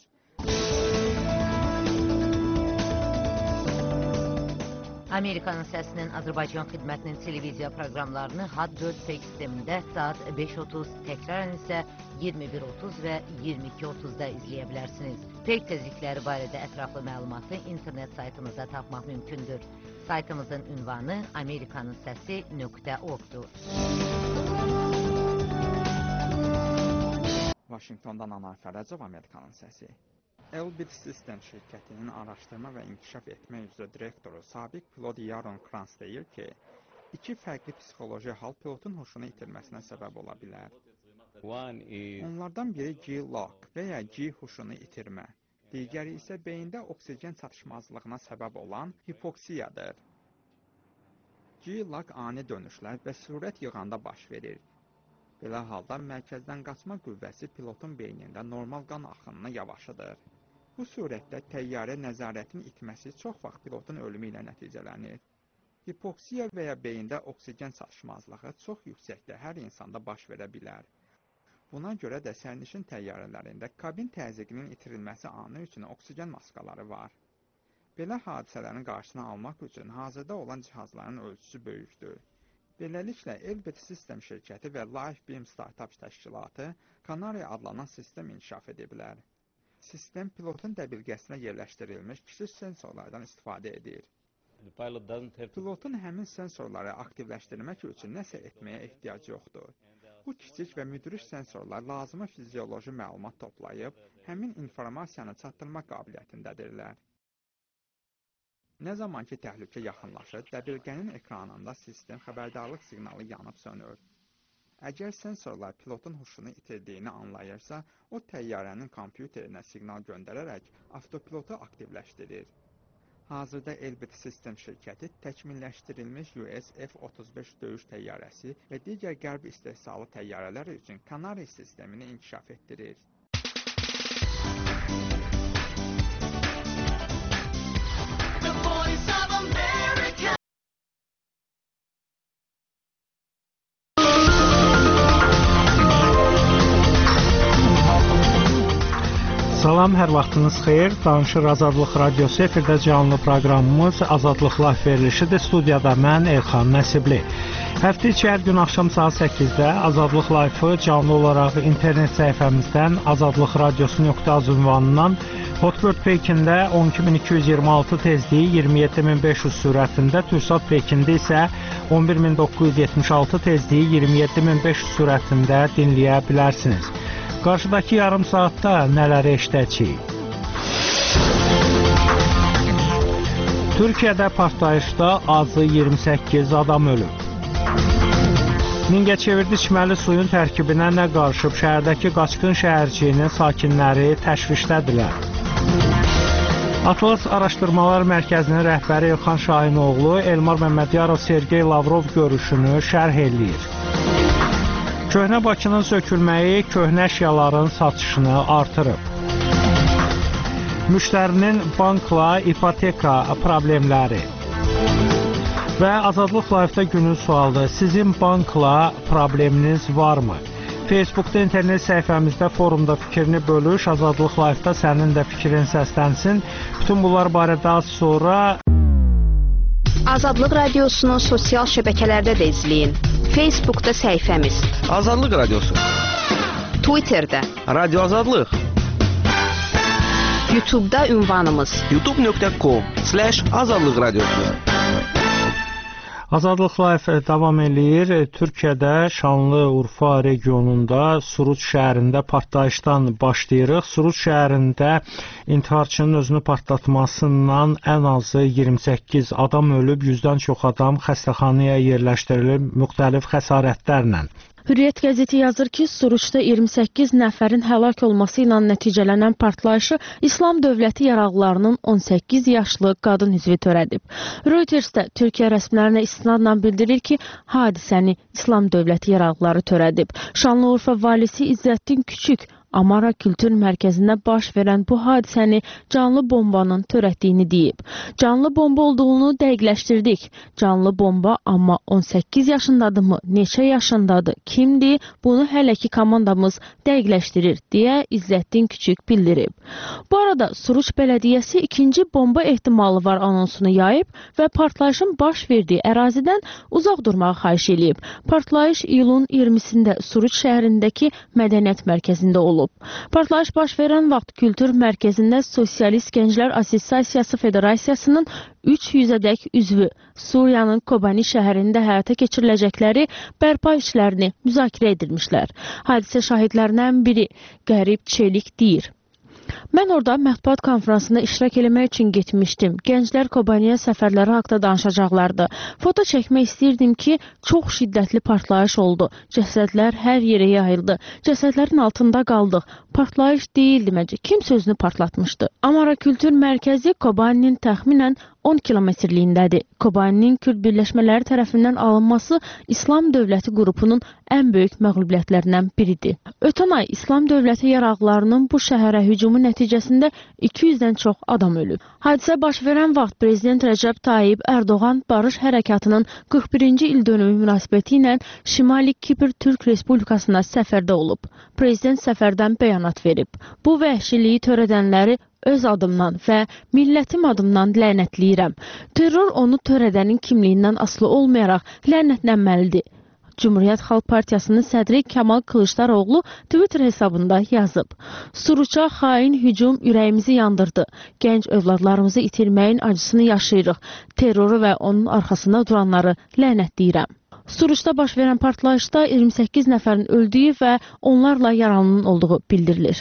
Amerikanın səsinin Azərbaycan xidmətinin televiziya proqramlarını HAT 4 pek sistemində saat 5:30, təkrarən isə 21:30 və 22:30-da izləyə bilərsiniz. Pek tezlikləri barədə ətraflı məlumatı internet saytımızda tapmaq mümkündür. Saytımızın ünvanı amerikanınsəsi.org-dur.
Vaşinqtondan Anar Fərəcov, Amerikanın səsi. Elbit System şirkətinin araşdırma və inkişaf etmək üzrə direktoru sabiq pilot Yaron Kranz deyir ki, iki fərqli psixoloji hal pilotun hoşunu itirməsinə səbəb ola bilər. Onlardan biri G-lock və ya G-huşunu itirmə, digəri isə beyində oksigen çatışmazlığına səbəb olan hipoksiyadır. G-lock ani dönüşlər və sürət yığanda baş verir. Belə halda mərkəzdən qaçma qüvvəsi pilotun beynində normal qan axınını yavaşıdır. Bu surətdə təyyarə nəzarətin itməsi çox vaxt pilotun ölümü ilə nəticələnir. Hipoksiya və ya beyində oksigen çatışmazlığı çox yüksəkdə hər insanda baş verə bilər. Buna görə də sərnişin təyyarələrində kabin təzyiqinin itirilməsi anı üçün oksigen maskaları var. Belə hadisələrin qarşısını almaq üçün hazırda olan cihazların ölçüsü böyükdür. Beləliklə, Elbit System şirkəti və LifeBeam Startup təşkilatı Canary adlanan sistem inkişaf ediblər. Sistem pilotun dəbilqəsinə yerləşdirilmiş kiçik sensorlardan istifadə edir. Pilotun həmin sensorları aktivləşdirmək üçün nəsə etməyə ehtiyac yoxdur. Bu kiçik və müdrik sensorlar lazımi fizioloji məlumat toplayıb, həmin informasiyanı çatdırmaq qabiliyyətindədirlər. Nə zaman ki təhlükə yaxınlaşır, dəbilqənin ekranında sistem xəbərdarlıq siqnalı yanıb sönür. Əgər sensorlar pilotun huşunu itirdiyini anlayırsa, o təyyarənin kompüterinə siqnal göndərərək avtopilotu aktivləşdirir. Hazırda Elbit System şirkəti təkmilləşdirilmiş US F-35 döyüş təyyarəsi və digər qərb istehsalı təyyarələr üçün Canary sistemini inkişaf etdirir.
Salam, hər vaxtınız xeyir. Danışır Azadlıq Radiosu efirdə canlı proqramımız Azadlıq Live verilişidir. Studiyada mən Elxan Nəsibli. Həftə içi hər gün axşam saat 8-də Azadlıq Live-ı canlı olaraq internet səhifəmizdən azadlıqradiosu.az ünvanından Hotbird Pekində 12226 tezliyi 27500 sürətində, Türksat Pekində isə 11976 tezliyi 27500 sürətində dinləyə bilərsiniz. Qarşıdakı yarım saatda nələri eşidəcəyik? Türkiyədə partlayışda azı 28 adam ölüb. Mingəçevirdə içməli suyun tərkibinə nə qarışıb? Şəhərdəki qaçqın şəhərciyinin sakinləri təşvişdədirlər. Atlas Araşdırmalar Mərkəzinin rəhbəri İlxan Şahinoğlu Elmar Məmmədiyarov Sergey Lavrov görüşünü şərh eləyir. Köhnə Bakının sökülməyi köhnə əşyaların satışını artırıb. Müştərinin bankla ipoteka problemləri. Və Azadlıq Live-da günün sualıdır. Sizin bankla probleminiz varmı? Facebookda internet səhifəmizdə forumda fikrini bölüş, Azadlıq Live-da sənin də fikrin səslənsin. Bütün bunlar barədə az sonra
Azadlıq Radiosunu sosial şəbəkələrdə də izləyin. Facebookda səhifəmiz
Azadlıq Radiosu,
Twitterdə
Radio Azadlıq,
YouTube'da ünvanımız
youtube.com/Azadlıq Radiosu.
Azadlıq Live davam eləyir. Türkiyədə Şanlıurfa regionunda Suruç şəhərində partlayışdan başlayırıq. Suruç şəhərində intiharçının özünü partlatmasından ən azı 28 adam ölüb, 100-dən çox adam xəstəxanaya yerləşdirilib müxtəlif xəsarətlərlə.
Hürriyyət qəzeti yazır ki, Suruçda 28 nəfərin həlak olması ilə nəticələnən partlayışı İslam dövləti yaraqlarının 18 yaşlı qadın üzvü törədib. Reuters də Türkiyə rəsmilərinə istinadla bildirir ki, hadisəni İslam dövləti yaraqları törədib. Şanlıurfa valisi İzzətdin Küçük Amara Kültür Mərkəzində baş verən bu hadisəni canlı bombanın törətdiyini deyib. Canlı bomba olduğunu dəqiqləşdirdik. Canlı bomba, amma 18 yaşındadırmı, neçə yaşındadır, kimdir, bunu hələ ki komandamız dəqiqləşdirir, deyə İzzətdin Küçük bildirib. Bu arada Suruç Bələdiyyəsi ikinci bomba ehtimalı var anonsunu yayıb və partlayışın baş verdiyi ərazidən uzaq durmağı xahiş edib. Partlayış iyulun 20-sində Suruç şəhərindəki mədəniyyət mərkəzində olub. Partlayış baş verən vaxt Kültür Mərkəzində Sosialist Gənclər Assosiasiyası Federasiyasının 300-ədək üzvü Suriyanın Kobani şəhərində həyata keçiriləcəkləri bərpa işlərini müzakirə edilmişlər. Hadisə şahidlərindən biri Qərib Çelik deyir: Mən orada mətbuat konferansında iştirak eləmək üçün getmişdim. Gənclər Kobaniyə səfərləri haqda danışacaqlardı. Foto çəkmək istəyirdim ki, çox şiddətli partlayış oldu. Cəsədlər hər yerə yayıldı. Cəsədlərin altında qaldıq. Partlayış deyildi məncə. Kim sözünü partlatmışdı? Amara Kültür Mərkəzi Kobaninin təxminən 10 kilometrliyindədir. Kobaninin Kürd birləşmələri tərəfindən alınması İslam Dövləti qrupunun ən böyük məğlubiyyətlərindən biridir. Ötən ay İslam Dövləti yaraqlarının bu şəhərə hücumu nəticəsində 200-dən çox adam ölüb. Hadisə baş verən vaxt Prezident Rəcəb Tayyip Ərdoğan Barış Hərəkatının 41-ci il dönümü münasibəti ilə Şimali Kipr Türk Respublikasına səfərdə olub. Prezident səfərdən bəyanat verib. Bu vəhşiliyi törədənləri öz adımdan və millətim adımdan lənətləyirəm. Terror onu törədənin kimliyindən asılı olmayaraq lənətlənməlidir. Cumhuriyyət Xalq Partiyasının sədri Kəmal Kılıçdaroğlu Twitter hesabında yazıb: Suruça xain hücum ürəyimizi yandırdı. Gənc övladlarımızı itirməyin acısını yaşayırıq. Terroru və onun arxasında duranları lənətləyirəm. Suruçda baş verən partlayışda 28 nəfərin öldüyü və onlarla yaralının olduğu bildirilir.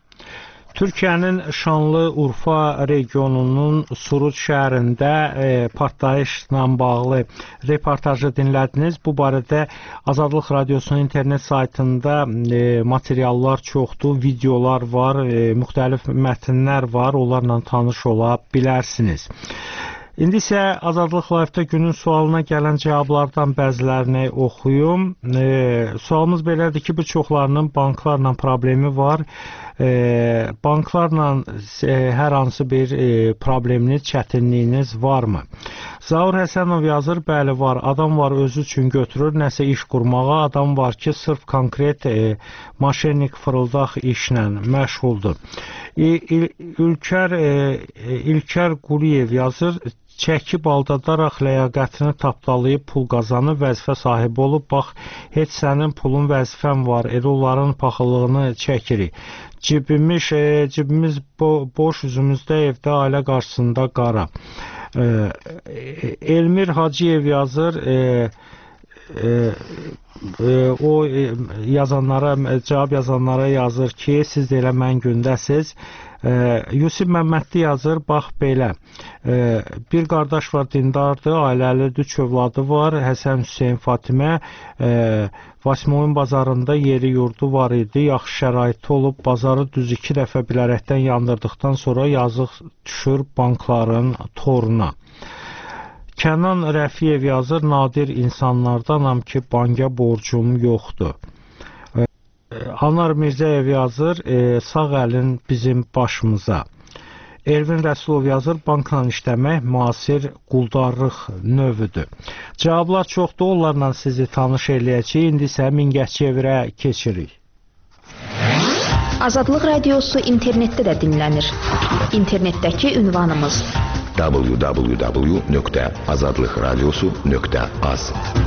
Türkiyənin Şanlıurfa regionunun Suruç şəhərində partlayışla bağlı reportajı dinlədiniz. Bu barədə Azadlıq Radiosunun internet saytında materiallar çoxdur, videolar var, müxtəlif mətnlər var, onlarla tanış ola bilərsiniz. İndi isə Azadlıq Live-da günün sualına gələn cavablardan bəzilərini oxuyum. Sualımız belədir ki, bir çoxlarının banklarla problemi var. Banklarla hər hansı bir probleminiz, çətinliyiniz varmı? Zaur Həsənov yazır, bəli var, adam var özü üçün götürür nəsə iş qurmağa, adam var ki, sırf konkret maşennik fırıldaq işlə məşğuldur. İlkər Quliyev yazır, çəkib aldadaraq ləyaqətini tapdalayıb pul qazanıb, vəzifə sahibi olub, bax, heç sənin pulun vəzifən var, elə onların paxıllığını çəkirik. Cibimiz boş, üzümüzdə evdə ailə qarşısında qara. Elmir Hacıyev yazır, o cavab yazanlara yazır ki, siz də elə mən gündəsiz. Yusif Məmmədli yazır, bax belə, bir qardaş var, dindardır, ailəlidir, 3 övladı var, Həsən Hüseyin Fatimə, Vasimoyun bazarında yeri yurdu var idi, yaxşı şəraiti olub, bazarı düz 2 dəfə bilərəkdən yandırdıqdan sonra yazıq düşür bankların toruna. Kənan Rəfiyev yazır, nadir insanlardanam ki, banka borcum yoxdur. Anar Mirzəyev yazır, sağ əlin bizim başımıza. Elvin Rəsulov yazır, bankla işləmək müasir quldarlıq növüdür. Cavablar çoxdur, onlarla sizi tanış eləyəcək. İndi isə Mingəçevirə keçirik.
Azadlıq radiosu internetdə də dinlənir. İnternetdəki ünvanımız
www.azadlıqradiosu.az.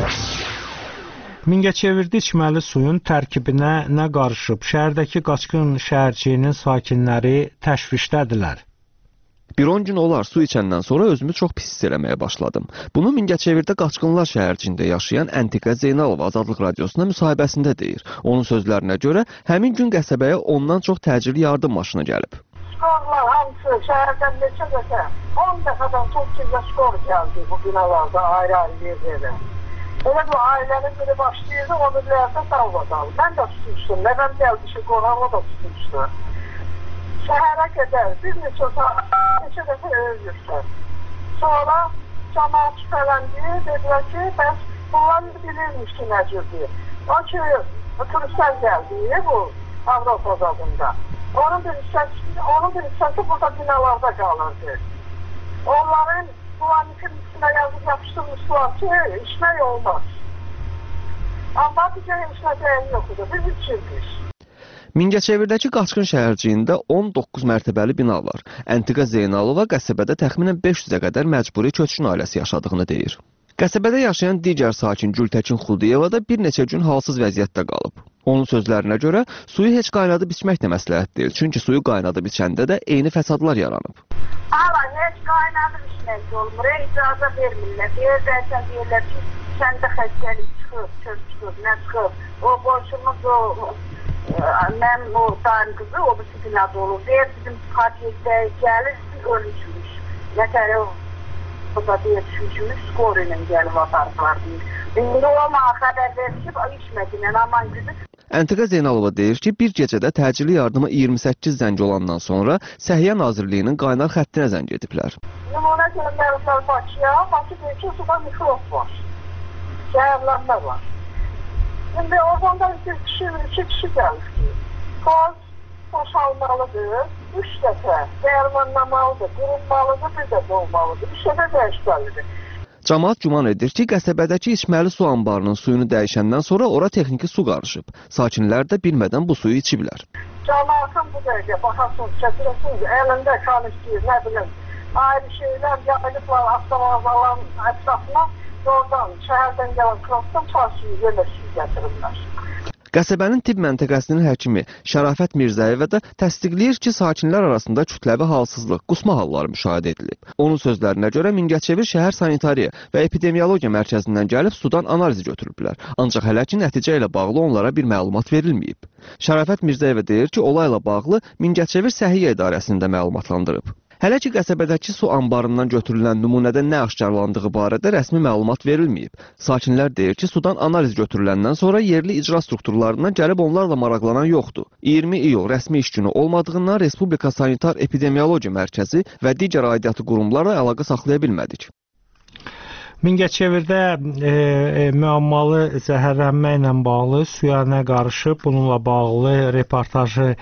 Mingəçevirdə içməli suyun tərkibinə nə qarışıb? Şəhərdəki qaçqın şəhərciyinin sakinləri təşvişdədirlər.
Bir 10 gün olar su içəndən sonra özümü çox pis hiss eləməyə başladım. Bunu Mingəçevirdə qaçqınlar şəhərciyində yaşayan Əntiqə Zeynalova Azadlıq radiosuna müsahibəsində deyir. Onun sözlərinə görə həmin gün qəsəbəyə ondan çox təcili yardım maşını gəlib.
Skorlar hamısı şəhərdən neçə dəfə, 10 dəfədən çox kimdə skor gəldi bu binalarda, ayrı-ayrı yerlərdə. Elə bu ailənin biri başlayırdı, o birilərdə dalvadalı. Mən də tutmuşdum, nəvəm gəldi ki, qonağı da tutmuşdu. Şəhərə qədər bir neçə dəfə öldürsən. Sonra cəmaat şübhələndi, dedilər ki, bəs bunlar bilirmiş ki, nəcürdür. O ki, turistlər gəldi bu Avropa zadında. Onun bir hissəsi burada binalarda qalırdı. Onların Quranikin üstünə yazıb yapışdırmışlar ki, içmək olmaz. Amma bizə heç nə deyən yoxdur, biz içirdik.
Mingəçevirdəki qaçqın şəhərciyində 19 mərtəbəli bina var. Əntiqə Zeynalova qəsəbədə təxminən 500-ə qədər məcburi köçkün ailəsi yaşadığını deyir. Qəsəbədə yaşayan digər sakin Gültəkin Xudiyeva da bir neçə gün halsız vəziyyətdə qalıb. Onun sözlərinə görə suyu heç qaynadıb içmək də məsləhət deyil, çünki suyu qaynadıb içəndə də eyni fəsadlar yaranıb.
Hala heç qaynadıb içmək olmur, icazə vermirlər. Deyirlər ki, səndə xəstəlik çıxır, çöp çıxır, nə çıxır. O boşumuz o... Mən o dayım qızı, o birisi binada olur. Deyir, bizim xatiyyətdə gəlir, ölüşmüş. Nətəri o da deyir, düşmüşmüş, skor ilə gəlib atardılar deyir. İndi olma, xəbər verir ki, içmədinən aman güdür.
Əntiqə Zeynalova deyir ki, bir gecədə təcili yardıma 28 zəng olandan sonra Səhiyyə Nazirliyinin qaynar xəttinə zəng ediblər.
Nümunə göndəriblər Bakıya, Bakı deyir ki, suda mikrob var, zəhərlənmə var. Şimdi oradan da iki kişi gəlir ki, koz boşalmalıdır, 3 dəfə dəyərmanlamalıdır, qurulmalıdır, bir də dolmalıdır, 3 dəfə dəyişməlidir.
Camaat güman edir ki, qəsəbədəki içməli su anbarının suyunu dəyişəndən sonra ora texniki su qarışıb. Sakinlər də bilmədən bu suyu içiblər.
Camaatın bu dəqiqə baxasınız, çəkiləsiniz, əlində kanistiyir, nə bilim, ayrı şeylər yayılıblar avtomobillərin ətrafına, oradan, şəhərdən gələn krasdan çarşıyı yemək gətirirlər.
Qəsəbənin tibb məntəqəsinin həkimi Şərafət Mirzəyevə də təsdiqləyir ki, sakinlər arasında kütləvi halsızlıq, qusma halları müşahidə edilib. Onun sözlərinə görə Mingəçevir şəhər sanitariya və epidemiologiya mərkəzindən gəlib sudan analizi götürüblər. Ancaq hələ ki, nəticə ilə bağlı onlara bir məlumat verilməyib. Şərafət Mirzəyevə deyir ki, olayla bağlı Mingəçevir Səhiyyə İdarəsində məlumatlandırıb. Hələ ki, qəsəbədəki su anbarından götürülən nümunədə nə aşkarlandığı barədə rəsmi məlumat verilməyib. Sakinlər deyir ki, sudan analiz götürüləndən sonra yerli icra strukturlarından gəlib onlarla maraqlanan yoxdur. 20 iyul rəsmi iş günü olmadığından Respublika Sanitar Epidemiologiya Mərkəzi və digər aidiyyatı qurumlarla əlaqə saxlaya bilmədik.
Mingəçevirdə müəmmalı zəhərlənmə ilə bağlı suya nə qarışıb, bununla bağlı reportajı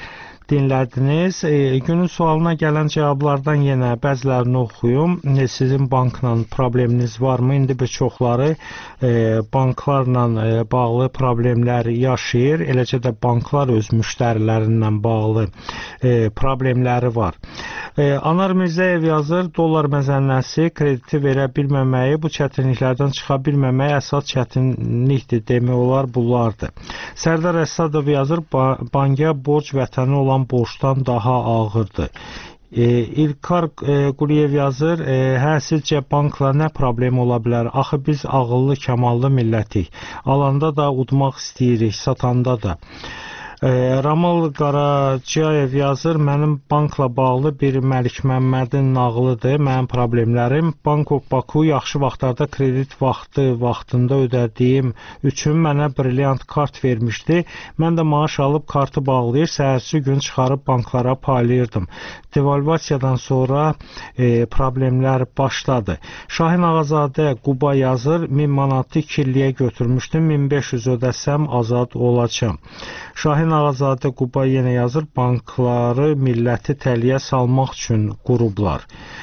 dinlədiniz. Günün sualına gələn cavablardan yenə bəzilərini oxuyum. Sizin bankla probleminiz varmı? İndi bir çoxları banklarla bağlı problemlər yaşayır. Eləcə də banklar öz müştərilərindən bağlı problemləri var. Anar Mirzəyev yazır, dollar məzənnəsi krediti verə bilməməyi, bu çətinliklərdən çıxa bilməməyi əsas çətinlikdir demək olar bunlardır. Sərdar Əsədov yazır, banka borc vətəni olan borcdan daha ağırdır. İlkar Quliyev yazır, sizcə bankla nə problem ola bilər? Axı biz ağıllı, kəmallı millətik. Alanda da udmaq istəyirik, satanda da. Ramal Qaracayev yazır, mənim bankla bağlı bir Məlik Məmmədin nağılıdır. Mənim problemlərim Bank of Baku yaxşı vaxtlarda kredit vaxtında ödədiyim üçün mənə brilliant kart vermişdi. Mən də maaş alıb kartı bağlayır, səhərsi gün çıxarıb banklara paylayırdım. Devalvasiyadan sonra problemlər başladı. Şahin Ağazadə Quba yazır, 1000 manatı kirliyə götürmüşdüm, 1500 ödəsəm azad olacam. Şahin Ağazadə Quba yenə yazır, bankları milləti təliyə salmaq üçün qurublar.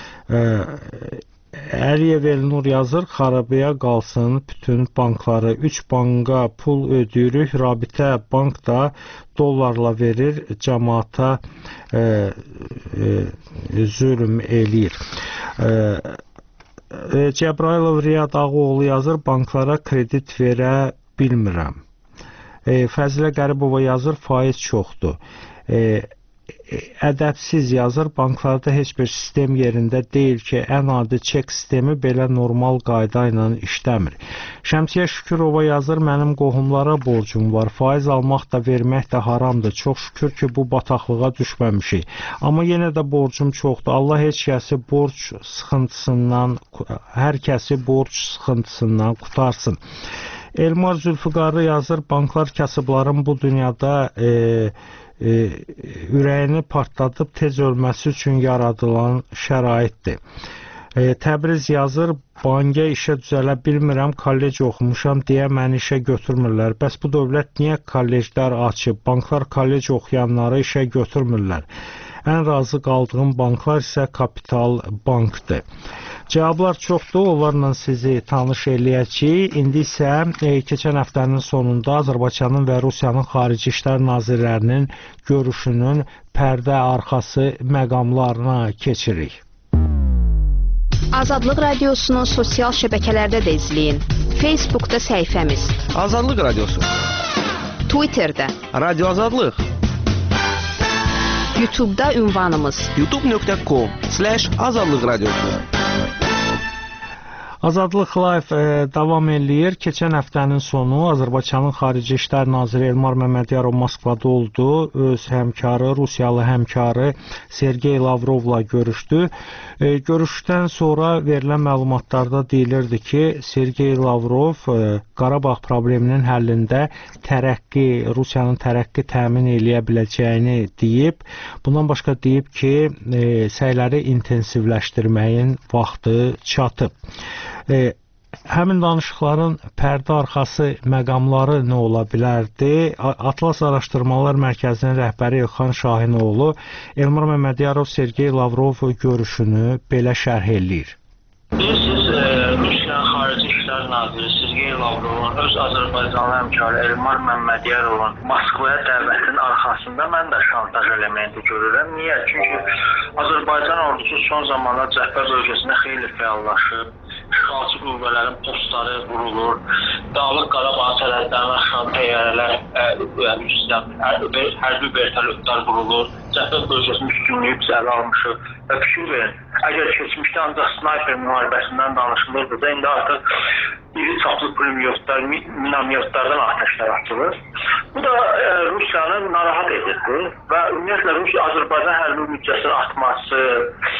Əliyev Elnur yazır, xarabaya qalsın bütün bankları. 3 banka pul ödəyirik, Rabitə bank da dollarla verir, cəmaata zülm eləyir. Cəbrailov Riyad Ağoğlu yazır, banklara kredit verə bilmirəm. Fəzilə Qəribova yazır, faiz çoxdur. Ədəbsiz yazır, banklarda heç bir sistem yerində deyil ki, ən adi çek sistemi belə normal qayda ilə işləmir. Şəmsiyə Şükürova yazır, mənim qohumlara borcum var, faiz almaq da vermək də haramdır. Çox şükür ki, bu bataqlığa düşməmişik. Amma yenə də borcum çoxdur. Allah heç kəsi hər kəsi borc sıxıntısından qutarsın. Elmar Zülfüqarlı yazır, banklar kasıbların bu dünyada ürəyini partladıb tez ölməsi üçün yaradılan şəraitdir. Təbriz yazır, banka işə düzələ bilmirəm, kollec oxumuşam deyə məni işə götürmürlər. Bəs bu dövlət niyə kolleclər açıb? Banklar kollec oxuyanları işə götürmürlər. Ən razı qaldığım banklar isə Kapital Bankdır. Cavablar çoxdur, onlarla sizi tanış eləyəcəyik. İndi isə keçən həftənin sonunda Azərbaycanın və Rusiyanın Xarici İşlər Nazirlərinin görüşünün pərdə arxası məqamlarına keçirik.
Azadlıq Radiosunu sosial şəbəkələrdə də izləyin. Facebookda səhifəmiz
Azadlıq Radiosu,
Twitterdə
Radio Azadlıq,
YouTube'da ünvanımız
youtube.com/azadlıq radiosu.
Azadlıq Live davam eləyir. Keçən həftənin sonu Azərbaycanın Xarici İşlər Naziri Elmar Məmmədiyarov Moskvada oldu. Öz həmkarı, Rusiyalı həmkarı Sergey Lavrovla görüşdü. Görüşdən sonra verilən məlumatlarda deyilirdi ki, Sergey Lavrov Qarabağ probleminin həllində Rusiyanın tərəqqi təmin eləyə biləcəyini deyib. Bundan başqa deyib ki, səyləri intensivləşdirməyin vaxtı çatıb. Həmin danışıqların pərdə arxası məqamları nə ola bilərdi? Atlas Araşdırmalar Mərkəzinin rəhbəri İlxan Şahinoğlu Elmar Məmmədiyarov Sergey Lavrov görüşünü belə şərh eləyir.
Bilirsiniz, Rusiyanın Xarici İşlər Naziri Sergey Lavrovun öz Azərbaycanlı həmkarı Elmar Məmmədiyarovun Moskvaya dəvətinin arxasında mən də şantaj elementi görürəm. Niyə? Çünki Azərbaycan ordusu son zamanlar cəbhə bölgəsində xeyli fəallaşıb. İşğalçı qüvvələrin postları vurulur, Dağlıq Qarabağ sərhədlərinə aşan təyyarələr, hərbi vertolyotlar vurulur, cəbhə bölgəsinin üstünlüyü ələ almışıq və fikir verin, əgər keçmişdə ancaq snayper müharibəsindən danışılırdı, indi artıq iri çaplı pulemyotlar, minamyotlardan atəşlər açılır. Bu da Rusiyanı narahat edirdi və ümumiyyətlə Azərbaycan hərbi büdcəsinin artması,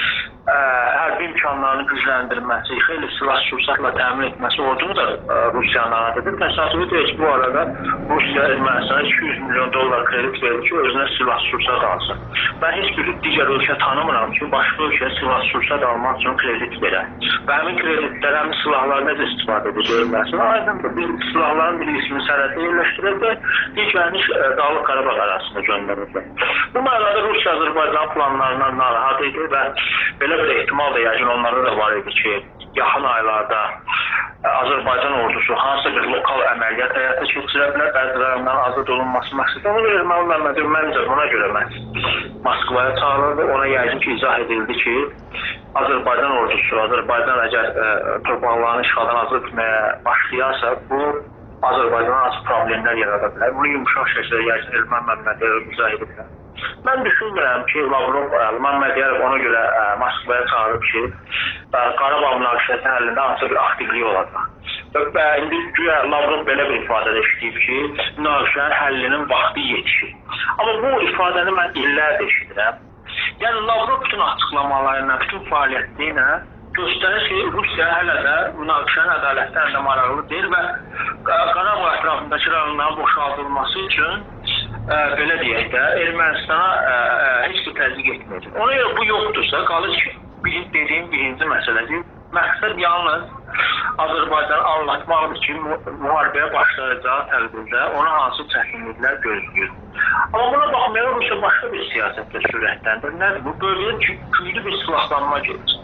hərbi imkanlarını gücləndirməsi, xeyli silah-sursatla təmin etməsi ordunu da Rusiyanın narahat təsadüfi deyil ki, bu arada Rusiya Ermənistana $200 milyon kredit verir ki, özünə silah-sursat alsın. Mən heç bir digər ölkə tanımıram ki, başqa ölkəyə silah-sursat almaq üçün kredit verər. Və həmin kreditlər, həmin silahlar necə istifadə edir Ermənistan? Aydındır, bir silahların bir ismi sərhəddə yerləşdirildi, digərini Dağlıq Qarabağ arasında göndərildi. Bu mənada Rusiya-Azərbaycan planlarından narahat idi və belə bir ehtimal da yəqin onlarda da var idi ki, yaxın aylarda Azərbaycan ordusu hansısa bir lokal əməliyyat həyata keçirə bilər, bəzilərindən azad olunması məqsədi. Ona görə Erməni Məmmədov məncə buna görə Moskvaya çağırıldı. Ona yəqin ki, izah edildi ki, Azərbaycan ordusu, Azərbaycan əgər torpaqlarını işğaldan azad etməyə başlayarsa, bu Azərbaycana az problemlər yarada bilər. Bunu yumuşaq şəkildə yəqin Erməni Məmmədov izah ediblər. Mən düşünmürəm ki, Lavrov, Məmmədov ona görə Moskvaya çağırıb ki, Qarabağ münaqişəsi həllində hansısa bir aktivlik olacaq. Və indi güya Lavrov belə bir ifadədə işləyib ki, münaqişənin həllinin vaxtı yetişir. Amma bu ifadəni mən illərdir eşidirəm. Yəni Lavrov bütün açıqlamalarıyla, bütün fəaliyyətlərlə göstərir ki, Rusiya hələ də münaqişənin ədalətlərində maraqlı deyil və Qarabağ ətrafındakı rayonların boşaldılması üçün belə deyək də, Ermənistana heç bir təzyiq etməyəcək. Ona görə bu yoxdursa, qalır ki, dediyim birinci məsələdir. Məqsəd yalnız Azərbaycanı anlatmaqdır ki, müharibəyə başlayacağı təqdirdə ona hansı çətinliklər gözləyir. Amma buna baxmayaraq Rusiya başqa bir siyasətlə sürətləndir. Nədir bu? Bölgədə güclü bir silahlanma gedir.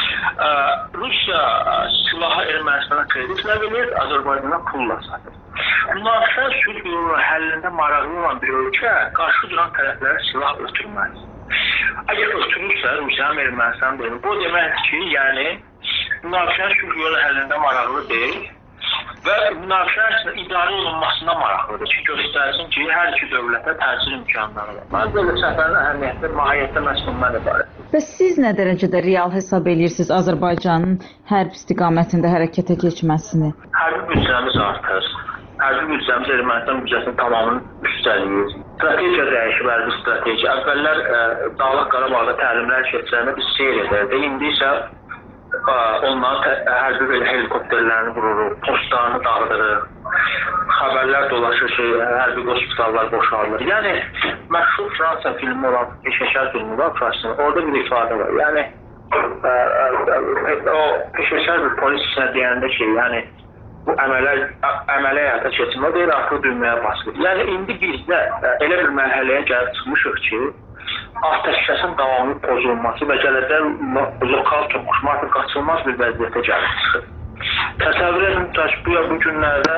Rusiya silahı Ermənistana kreditlə verir, Azərbaycana pulla satır. Münaqişə sülh yolu həllində maraqlı olan bir ölkə qarşı duran tərəflərə silah ötürməz. Əgər ötürürsə, Rusiya Ermənistan deyil. Bu deməkdir ki, yəni münaqişə sülh yolu həllində maraqlı deyil və münaqişə idarə olunmasına maraqlıdır ki, göstərsin ki, hər iki dövlətə təsir imkanları var. Mən belə səfərin əhəmiyyətli mahiyyətdə məhz bundan ibarət.
Və siz nə dərəcədə real hesab edirsiniz Azərbaycanın hərb istiqamətində hərəkətə keçməsini?
Hərbi büdcəmiz artır. Hərbi büdcəmiz Ermənistan büdcəsinin tamamını üstələyir. Strategiya dəyişib, hərbi strategiya. Əvvəllər Dağlıq Qarabağda təlimlər keçirəndə biz seyr edirdi. İndi isə onlar hərbi belə helikopterlərini vururuq, postlarını dağıdırıq, xəbərlər dolaşır ki, hərbi hospitallar boşalır. Yəni, məşhur Fransa filmi olan, peşəkar filmi var Fransa'nın, orada bir ifadə var. Yəni, o peşəkar bir polis içinə deyəndə ki, yəni, bu əmələ həyata keçirmə deyil, artıq dünyaya basılır. Yəni, indi bizdə elə bir mərhələyə gəlib çıxmışıq ki, atəşkəsin davamlı pozulması və gələcək lokal toqquşma artıq qaçılmaz bir vəziyyətə gəlib çıxır. Təsəvvür edin, bu günlərdə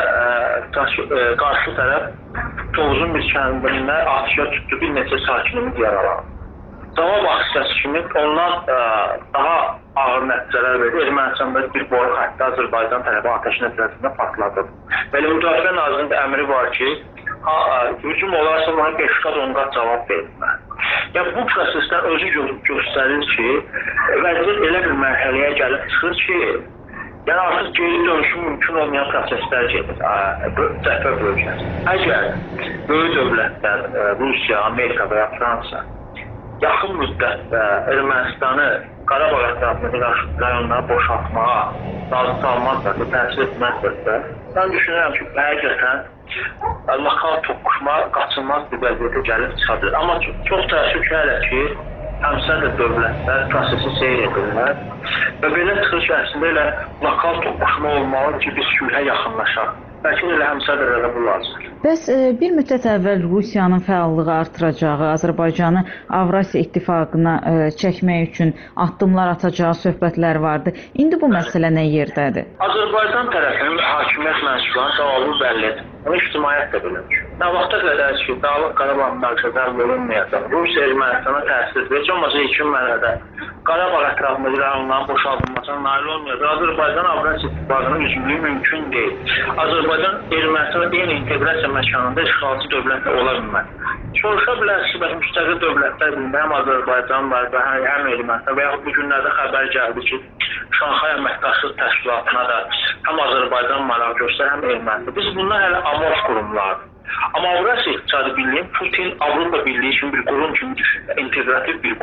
qarşı tərəf Tovuzun bir kəndində atışa tutdu, bir neçə sakinimiz yaralandı. Cavab aksiyası kimi ondan daha ağır nəticələr verdi. Ermənistanda bir boru xətti Azərbaycan tərəfi atəş nəticəsində patladı. Belə Müdafiə Nazirinin əmri var ki, hücum olarsa buna 5 qat 10 qat cavab verilməli. Yəni bu prosesdən özü göstərir ki, vəziyyət elə bir mərhələyə gəlib çıxır ki, yəni artıq geri dönüşü mümkün olmayan proseslər gedir cəbhə bölgəsi. Əgər böyük dövlətlər, Rusiya, Amerika və ya Fransa yaxın müddətdə Ermənistanı Qarabağ ətrafındakı rayonları boşaltmağa razı salmazlarsa, təsir etməzlərsə, mən düşünürəm ki, həqiqətən lokal toqquşma qaçılmaz bir vəziyyətə gəlib çıxadır. Amma çox təəssüf ki, hələ ki, həmsər də dövlətlər prosesi seyr edirlər və belə çıxış əslində elə lokal toqquşma olmalıdır ki, biz sülhə yaxınlaşaq. Bəlkə elə həmsər də elə bu lazımdır.
Bəs bir müddət əvvəl Rusiyanın fəallığı artıracağı, Azərbaycanı Avrasiya İttifaqına çəkmək üçün addımlar atacağı söhbətlər vardı. İndi bu məsələ nə yerdədir?
Azərbaycan tərəfinin hakimiyyət mənsublarını cavabı bəllidir. Onu ictimaiyyət də bilir. Nə vaxta qədər ki, Dağlıq Qarabağ münaqişədən olunmayacaq, Rusiya Ermənistana təsir edəcək, olmasa ilkin mərhələdə Qarabağ ətrafındakı rayonların boşaldılmasına nail olmayacaq. Azərbaycan Avrasiya İttifaqının üzvlüyü mümkün deyil. Azərbaycan Ermənistana eyni inteqrasiya məkanında işğalçı dövlətlə ola bilməz. Soruşa bilərsiniz ki, müstəqil dövlətlər birində həm Azərbaycan var və həm Ermənistan və yaxud bu günlərdə xəbər gəldi ki, Şanxay Əməkdaşlıq Təşkilatına da həm Azərbaycan maraq göstər, həm Ermənistan. Biz bunlar hələ amorf qurumlardır. Amma Avrasiya İqtisadi Birliyi Putin Avropa Birliyi kimi bir qurum kimi düşünür, integrativ bir qurum.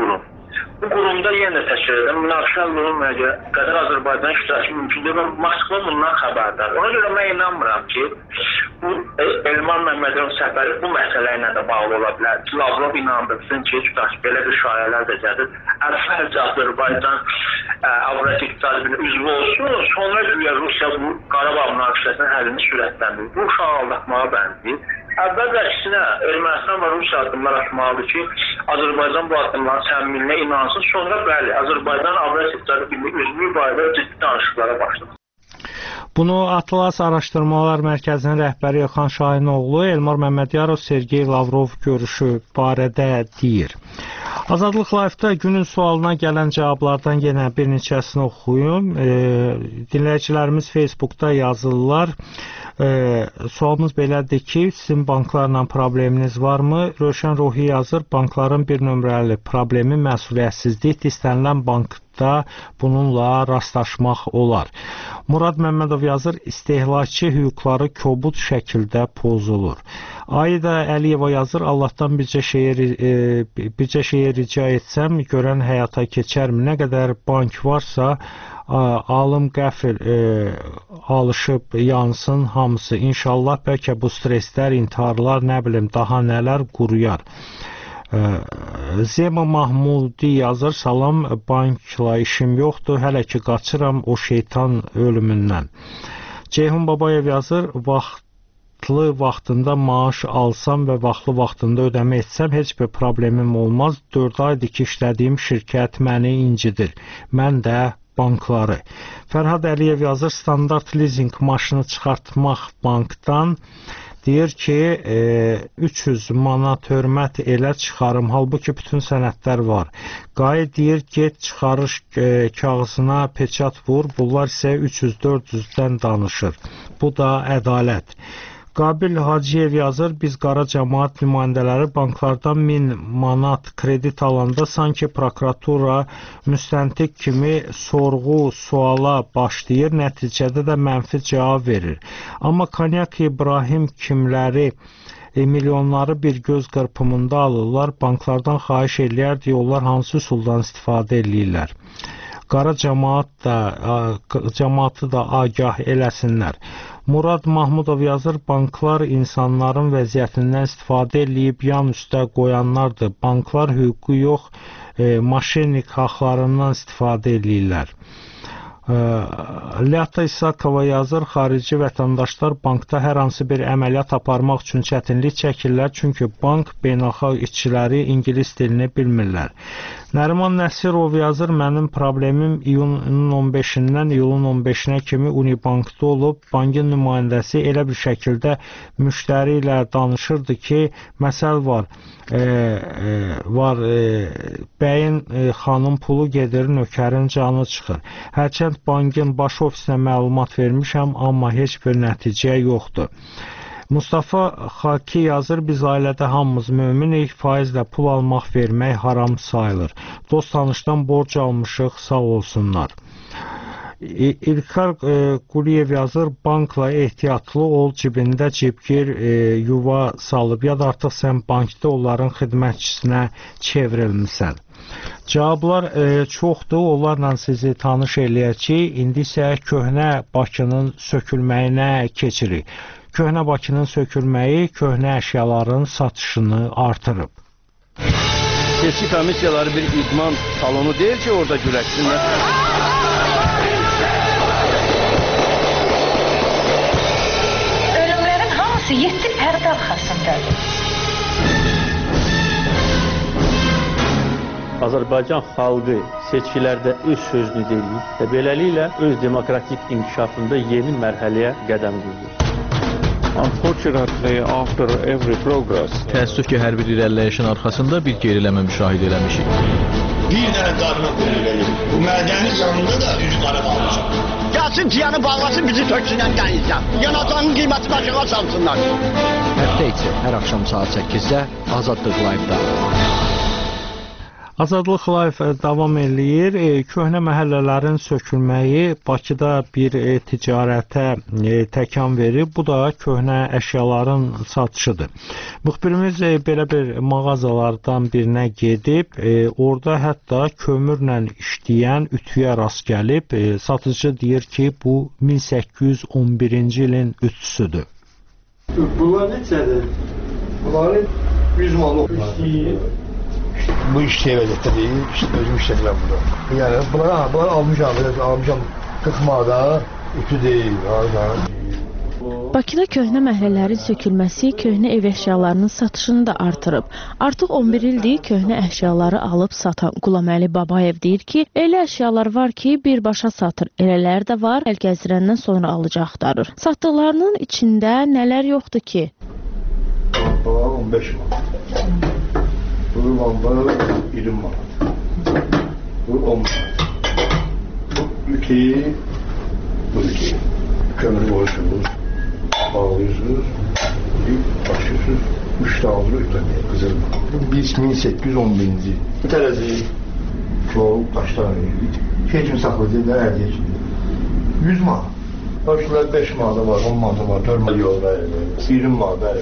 Bu qurumda yenə təşkil edən münaqişə olunmaya qədər Azərbaycan iştirakı mümkündür və Moskva bundan xəbərdar. Ona görə mən inanmıram ki, bu Elmar Məmmədovun səfəri bu məsələ ilə də bağlı ola bilər. Lavrov inandırsın ki, tutaq belə bir şayələr də gəlir. Əvvəlcə Azərbaycan Avrasiya İqtisadi Birliyi üzvü olsun, sonra güya Rusiya bu Qarabağ münaqişəsinin həllini sürətləndirir. Bu uşağı aldatmağa bənzəyir. Əvvəlcə əksinə Ermənistan və Rusiya addımlar atmalıdır ki, Azərbaycan bu addımların səmimiliyinə inansın. Sonra bəli, Azərbaycan Avrasiya İqtisadi Birliyi üzvü barədə ciddi danışıqlara başladı.
Bunu Atlas Araşdırmalar Mərkəzinin rəhbəri Elxan Şahinoğlu Elmar Məmmədiyarov Sergey Lavrov görüşü barədə deyir. Azadlıq Live-da günün sualına gələn cavablardan yenə bir neçəsini oxuyum. Dinləyicilərimiz Facebookda yazırlar. Sualımız belədir ki, sizin banklarla probleminiz varmı? Rövşən Ruhi yazır, bankların bir nömrəli problemi məsuliyyətsizlikdir. İstənilən bankda bununla rastlaşmaq olar. Murad Məmmədov yazır, istehlakçı hüquqları kobud şəkildə pozulur. Aida Əliyeva yazır, Allahdan bircə şeyə rica etsəm, görən həyata keçərmi? Nə qədər bank varsa, alım qəfil alışıb yansın hamısı. İnşallah bəlkə bu streslər, intiharlar, nə bilim, daha nələr quruyar. Zema Mahmudi yazır, salam, bankla işim yoxdur, hələ ki qaçıram o şeytan ölümündən. Ceyhun Babayev yazır, vaxtında maaş alsam və vaxtında ödəmə etsəm heç bir problemim olmaz. 4 aydır ki işlədiyim şirkət məni incidir. Mən də bankları. Fərhad Əliyev yazır, standart leasing maşını çıxartmaq bankdan deyir ki, 300 manat hörmət elə çıxarım, halbuki bütün sənədlər var. Qay deyir, get çıxarış kağızına peçat vur, bunlar isə 300-400-dən danışır. Bu da ədalət. Qabil Hacıyev yazır, biz qara cəmaət nümayəndələri banklardan 1000 manat kredit alanda sanki prokuratura müstəntiq kimi sorğu, suala başlayır, nəticədə də mənfi cavab verir. Amma Konyak İbrahim kimləri milyonları bir göz qırpımında alırlar, banklardan xahiş eləyər, deyirlər hansı üsuldan istifadə eləyirlər. Qara cəmaatı da agah eləsinlər. Murad Mahmudov yazır, banklar insanların vəziyyətindən istifadə eləyib yan üstə qoyanlardır. Banklar hüququ yox, maşennik haqlarından istifadə eləyirlər. Ləta İsakova yazır, xarici vətəndaşlar bankda hər hansı bir əməliyyat aparmaq üçün çətinlik çəkirlər, çünki bank beynəlxalq işçiləri ingilis dilini bilmirlər. Nəriman Nəsirov yazır, mənim problemim iyunun 15-dən iyulun 15-nə kimi Unibankda olub, bankın nümayəndəsi elə bir şəkildə müştəri ilə danışırdı ki, məsəl var, bəyin xanım pulu gedir, nökərin canı çıxır. Hərçənd bankın baş ofisinə məlumat vermişəm, amma heç bir nəticə yoxdur. Mustafa Xaki yazır, biz ailədə hamımız möminik, faizlə pul almaq, vermək haram sayılır. Dost tanışdan borc almışıq, sağ olsunlar. İlkar Quliyev yazır, bankla ehtiyatlı ol, cibində cibgir yuva salıb, ya da artıq sən bankda onların xidmətçisinə çevrilmisən. Cavablar çoxdur, onlarla sizi tanış eləyəcək. İndi isə köhnə Bakının sökülməyinə keçirik. Köhnə Bakının sökülməyi köhnə əşyaların satışını artırıb.
Seçki komissiyaları bir idman salonu deyil ki, orada güləşsinlər.
Ölümlərin hamısı 7 pərdə arxasındadır.
Azərbaycan xalqı seçkilərdə öz sözünü deyir və beləliklə öz demokratik inkişafında yeni mərhələyə qədəm qoyur.
Unfortunately, after every progress,
təəssüf ki, hər bir irəliləyişin arxasında bir geriləmə müşahidə eləmişik.
Bir dənə qadına pul verir. Bu mədəni canında da üz qara qalmışıq. Gəlsin ciyanı bağlasın, bizi töksünən dənizdən. Yanacağın qiymətini aşağı salsınlar.
Həftə içi hər axşam saat 8-də Azadlıq Live-da.
Azadlıq Live davam eləyir. Köhnə məhəllələrin sökülməyi Bakıda bir ticarətə təkan verib. Bu da köhnə əşyaların satışıdır. Müxbirimiz belə bir mağazalardan birinə gedib, orada hətta kömürlə işləyən ütüyə rast gəlib. Satıcı deyir ki, bu 1811-ci ilin ütüsüdür.
Bunlar neçədir? Bunların 100 manat bu iş vəziyyətdə deyil, özüm işlədirəm burada. Yəni, bunları almışam 40 manada, ütü deyil.
Bakıda köhnə məhəllələrin sökülməsi köhnə ev əşyalarının satışını da artırıb. Artıq 11 ildir köhnə əşyaları alıb satan Qulaməli Babayev deyir ki, elə əşyalar var ki, birbaşa satır. Elələr də var, əl gəzdirəndən sonra alıcı axtarır. Satdıqlarının içində nələr yoxdur ki?
Lampa 15 manat. Bu lamba 20 manat. Bu 10 manat. Bu ütü, bu ütü. Kömürü koyuyorsunuz, bağlıyorsunuz, başlıyorsunuz, 3 tane alır ütülemeye, kızılma. Bu 1811. Bu terezi çok taşlar verildi. Şey için saklayacak da her şey için. 100 manat. Başlar 5 manat var, 10 manat var, 4 manat yol verir. 20 manat verir.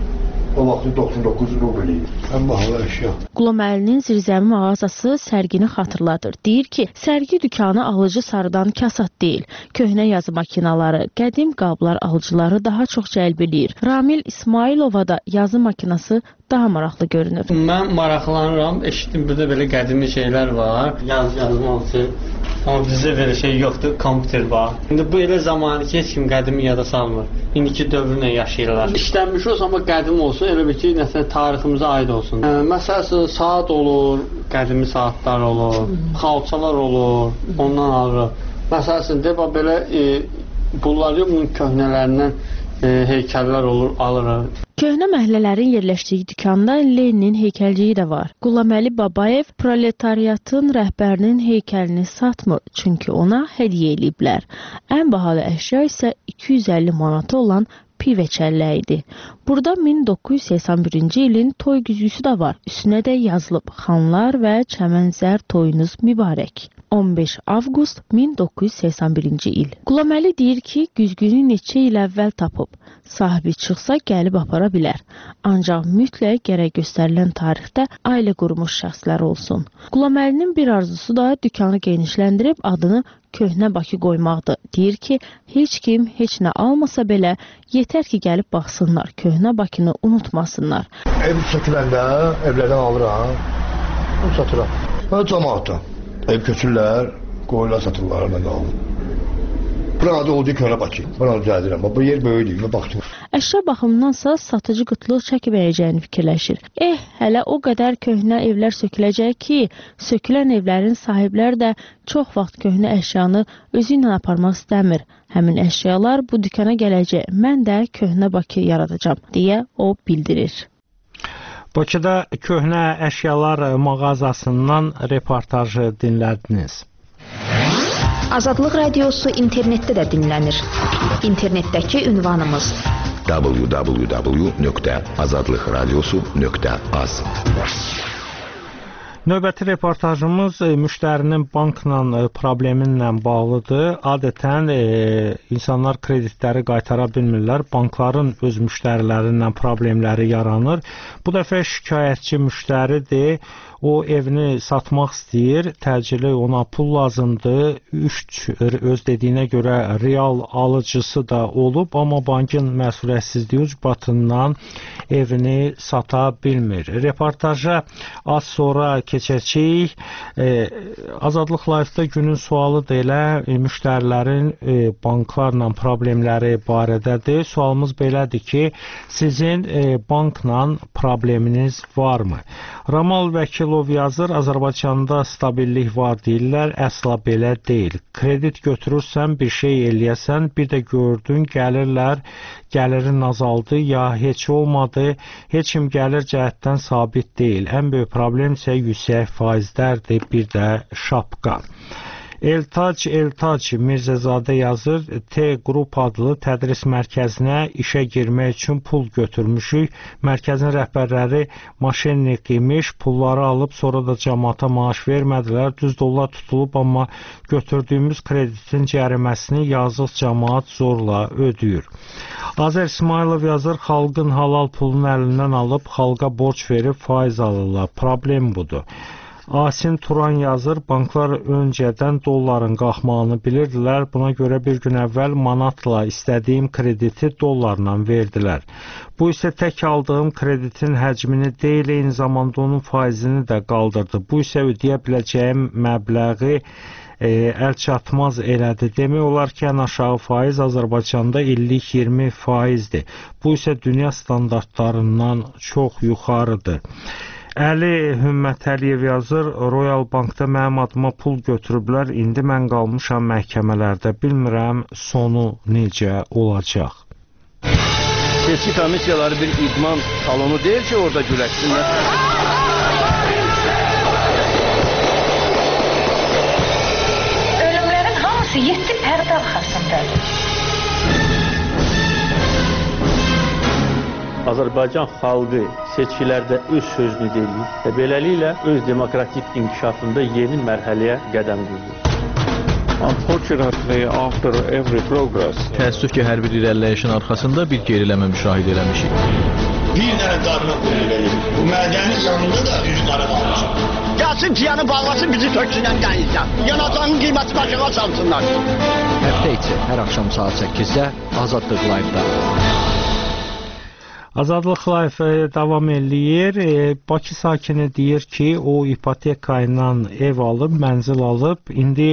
O vaxtı 99 rubl idi. Ən bahalı əşya.
Quloməlinin zirzəmi mağazası sərgini xatırladır. Deyir ki, sərgi dükanı alıcı sarıdan kasad deyil. Köhnə yazı makinaları, qədim qablar alıcıları daha çox cəlb edir. Ramil İsmailova da yazı makinası daha maraqlı görünür.
Mən maraqlanıram, eşitdim burada belə qədimi şeylər var. Yazmalısı. Amma bizdə belə şey yoxdur, kompüter var. İndi bu elə zamanı ki, heç kim qədimi yada salmır. İndiki dövrlə yaşayırlar. İşlənmiş olsa, amma qədim olsun, elə bir ki, nəsə tariximizə aid olsun. Məsələn, saat olur, qədimi saatlar olur, xalçalar olur, ondan alırıq. Məsələn, belə bunlar yox, bunun köhnələrindən heykəllər olur, alırıq.
Köhnə məhəllələrin yerləşdiyi dükanda Leninin heykəlciyi də var. Qulaməli Babayev proletariatın rəhbərinin heykəlini satmır, çünki ona hədiyyə eləyiblər. Ən bahalı əşya isə 250 manatı olan pivə çəlləyidir. Burada 1981-ci ilin toy güzgüsü də var. Üstünə də yazılıb xanlar və çəmənzər toyunuz mübarək. 15 avqust 1981-ci il. Qulaməli deyir ki, güzgünü neçə il əvvəl tapıb. Sahibi çıxsa gəlib apara bilər. Ancaq mütləq gərək göstərilən tarixdə ailə qurmuş şəxslər olsun. Qulaməlinin bir arzusu da dükanı genişləndirib adını Köhnə Bakı qoymaqdır. Deyir ki, heç kim heç nə almasa belə yetər ki, gəlib baxsınlar, Köhnə Bakını unutmasınlar.
Ev söküləndə evlərdən alıram, satıram. Və cəmaatdan. Ev köçürlər, qoyurlar satırlar, mən də aldım. Burada olduğu Köhnə Bakı. Buna düzəldirəm. Bu yer böyüdür, mən baxdım.
Əşya baxımındansa satıcı qıtlıq çəkməyəcəyini fikirləşir. Hələ o qədər köhnə evlər söküləcək ki, sökülən evlərin sahibləri də çox vaxt köhnə əşyanı özü ilə aparmaq istəmir. Həmin əşyalar bu dükana gələcək. Mən də Köhnə Bakı yaradacam, deyə o bildirir.
Bakıda köhnə əşyalar mağazasından reportajı dinlədiniz.
Azadlıq Radiosu internetdə də dinlənir. İnternetdəki ünvanımız www.azadlıqradiosu.az.
Növbəti reportajımız müştərinin bankla probleminlə bağlıdır. Adətən insanlar kreditləri qaytara bilmirlər. Bankların öz müştərilərindən problemləri yaranır. Bu dəfə şikayətçi müştəridir. O evini satmaq istəyir, təcili ona pul lazımdır, 3 öz dediyinə görə real alıcısı da olub, amma bankın məsuliyyətsizliyi ucbatından evini sata bilmir. Reportaja az sonra keçəcəyik. Azadlıq Live-da günün sualı da elə müştərilərin banklarla problemləri barədədir. Sualımız belədir ki, sizin bankla probleminiz varmı? Ramal Vəkilov yazır, Azərbaycanda stabillik var deyirlər, əsla belə deyil. Kredit götürürsən, bir şey eləyəsən, bir də gördün, gəlirlər, gəlirin azaldı, ya heç olmadı, heç kim gəlir cəhətdən sabit deyil. Ən böyük problem isə yüksək faizlərdir, bir də şapka. Eltac Mirzəzadə yazır, T Qrup adlı tədris mərkəzinə işə girmək üçün pul götürmüşük. Mərkəzin rəhbərləri maşennik imiş, pulları alıb sonra da cəmaata maaş vermədilər. Düz dollar tutulub, amma götürdüyümüz kreditin cəriməsini yazıq cəmaat zorla ödəyir. Azər İsmailov yazır, xalqın halal pulunu əlindən alıb, xalqa borc verib faiz alırlar. Problem budur. Asin Turan yazır, banklar öncədən dolların qalxmağını bilirdilər, buna görə bir gün əvvəl manatla istədiyim krediti dollarla verdilər. Bu isə tək aldığım kreditin həcmini deyil, eyni zamanda onun faizini də qaldırdı. Bu isə ödəyə biləcəyim məbləği əl çatmaz elədi. Demək olar ki, ən aşağı faiz Azərbaycanda illik 20%-dir. Bu isə dünya standartlarından çox yuxarıdır. Əli Hümmətəliyev yazır, Royal Bankda mənim adıma pul götürüblər, indi mən qalmışam məhkəmələrdə, bilmirəm sonu necə olacaq.
Seçki komissiyaları bir idman salonu deyil ki, orada güləşsinlər.
Ölümlərin hamısı 7 pərdə arxasındadır.
Azərbaycan xalqı seçkilərdə öz sözünü deyir və beləliklə öz demokratik inkişafında yeni mərhələyə qədəm qoyur.
Unfortunately, after every progress,
təəssüf ki, hər bir irəliləyişin arxasında bir geriləmə müşahidə eləmişik.
Bir dənə darına verir. Bu mədəni canında da üz qara qalmışam. Gəlsin tiyanı bağlasın, bizi töksünən dənizdən. Yanacağının qiyməti başına salsınlar.
Həftə içi hər axşam saat 8-də Azadlıq Live-da.
Azadlıq Live davam eləyir. Bakı sakini deyir ki, o ipoteka ilə ev alıb, mənzil alıb, indi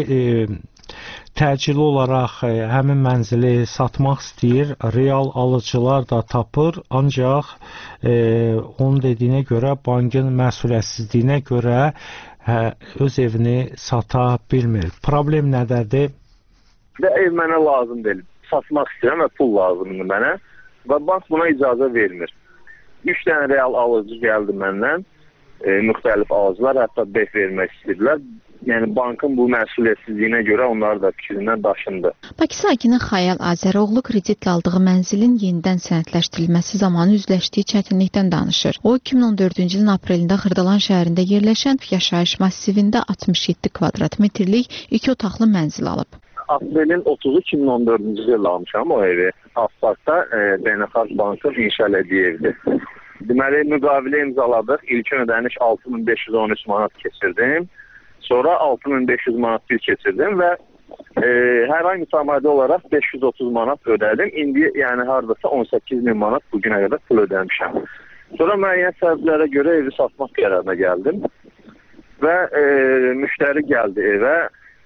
təcili olaraq həmin mənzili satmaq istəyir. Real alıcılar da tapır, ancaq onun dediyinə görə, bankın məsuliyyətsizliyinə görə öz evini sata bilmir. Problem nədədir?
Ev mənə lazım deyil. Satmaq istəyirəm və pul lazımdır mənə. Və bank buna icazə vermir. 3 dənə real alıcı gəldi məndən, müxtəlif alıcılar, hətta beh vermək istədilər. Yəni bankın bu məsuliyyətsizliyinə görə onlar da fikrindən daşındı.
Bakı sakini Xəyal Azəroğlu kreditlə aldığı mənzilin yenidən sənədləşdirilməsi zamanı üzləşdiyi çətinlikdən danışır. O 2014-cü ilin aprelində Xırdalan şəhərində yerləşən yaşayış massivində 67 kvadrat metrlik 2 otaqlı mənzil alıb.
Aprelin 30-u 2014-cü il almışam o evi. Asfaltda Beynəlxalq Bankın inşa elədiyi evdir. Deməli, müqavilə imzaladıq. İlkin ödəniş 6513 manat keçirdim. Sonra 6500 manat bir keçirdim və hər ay mütəmadi olaraq 530 manat ödədim. İndi yəni hardasa 18.000 manat bugünə qədər pul ödəmişəm. Sonra müəyyən səbəblərə görə evi satmaq qərarına gəldim və müştəri gəldi evə.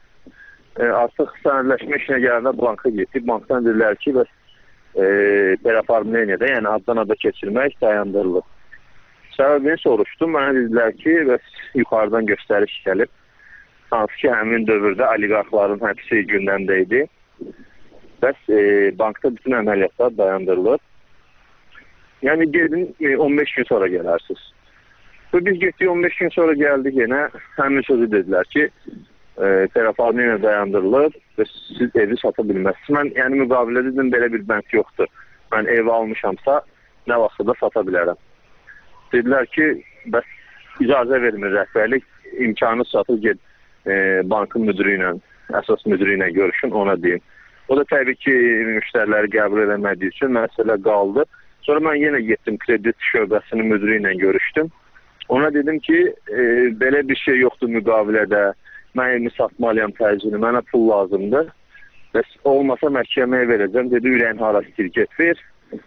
Artıq sənədləşmə işinə gələndə banka getdik. Bankdan dedilər ki, teleformleniyada, yəni addan ada keçirmək dayandırılıb. Səbəbini soruşdum. Mənə dedilər ki, yuxarıdan göstəriş gəlib. Hansı ki, həmin dövrdə oliqarxların həbsi gündəmdə idi. Bəs bankda bütün əməliyyatlar dayandırılıb. Yəni, gedin 15 gün sonra gələrsiniz. Biz getdik 15 gün sonra gəldik yenə. Həmin sözü dedilər ki, telefonuyla dayandırılır və siz evi sata bilməzsiniz. Mən yəni müqavilə dedim, belə bir bənd yoxdur. Mən evi almışamsa, nə vaxtda da sata bilərəm. Dedilər ki, bəs icazə vermir rəhbərlik, imkanı satır, get bankın müdürü ilə, əsas müdürü ilə görüşün, ona deyim. O da təbii ki, müştəriləri qəbul eləmədiyi üçün məsələ qaldı. Sonra mən yenə getdim, kredit şöbəsinin müdürü ilə görüşdüm. Ona dedim ki, belə bir şey yoxdur müqavilədə. Mən evimi satmalıyam təcili, mənə pul lazımdır. Bəs olmasa məhkəməyə verəcəm. Dedi, ürəyin hara istəyir, get ver.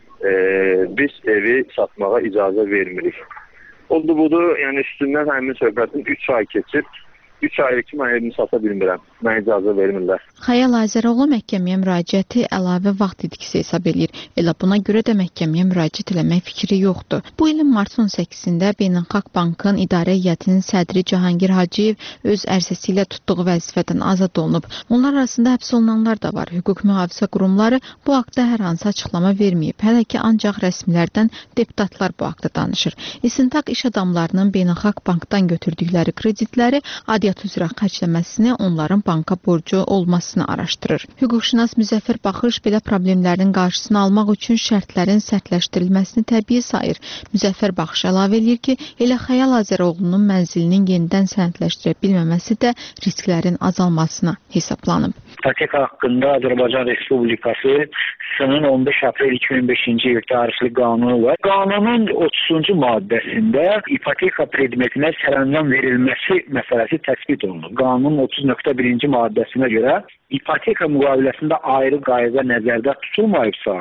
Biz evi satmağa icazə vermirik. Oldu budur, yəni üstündən həmin söhbətin 3 ay keçib. 3 aydır ki, mən evimi sata bilmirəm. Mənə icazə vermirlər.
Xəyal Azəroğlu məhkəməyə müraciəti əlavə vaxt itkisi hesab edir. Elə buna görə də məhkəməyə müraciət eləmək fikri yoxdur. Bu ilin martın 18-də Beynəlxalq Bankın İdarə Heyətinin sədri Cahangir Hacıyev öz ərizəsi ilə tutduğu vəzifədən azad olunub. Onlar arasında həbs olunanlar da var. Hüquq mühafizə qurumları bu haqda hər hansı açıqlama verməyib. Hələ ki, ancaq rəsmilərdən deputatlar bu haqda danışır. İstintaq iş adamlarının Beynəlxalq Bankdan götürdükləri kreditləri aidiyyat üzrə xərcləməsini onların banka borcu olmasını araşdırır. Hüquqşünas Müzəffər Baxış belə problemlərin qarşısını almaq üçün şərtlərin sərtləşdirilməsini təbii sayır. Müzəffər Baxış əlavə edir ki, elə Xəyal Azəroğlunun mənzilinin yenidən sənədləşdirə bilməməsi də risklərin azalmasına hesablanıb.
İpoteka haqqında Azərbaycan Respublikasının 15 aprel 2005-ci il tarixli qanunu var. Qanunun 30-cu maddəsində ipoteka predmetinə sərəncam verilməsi məsələsi təsbit olunur. Qanunun 30.1-ci maddəsinə görə ipoteka müqaviləsində ayrı qayda nəzərdə tutulmayıbsa,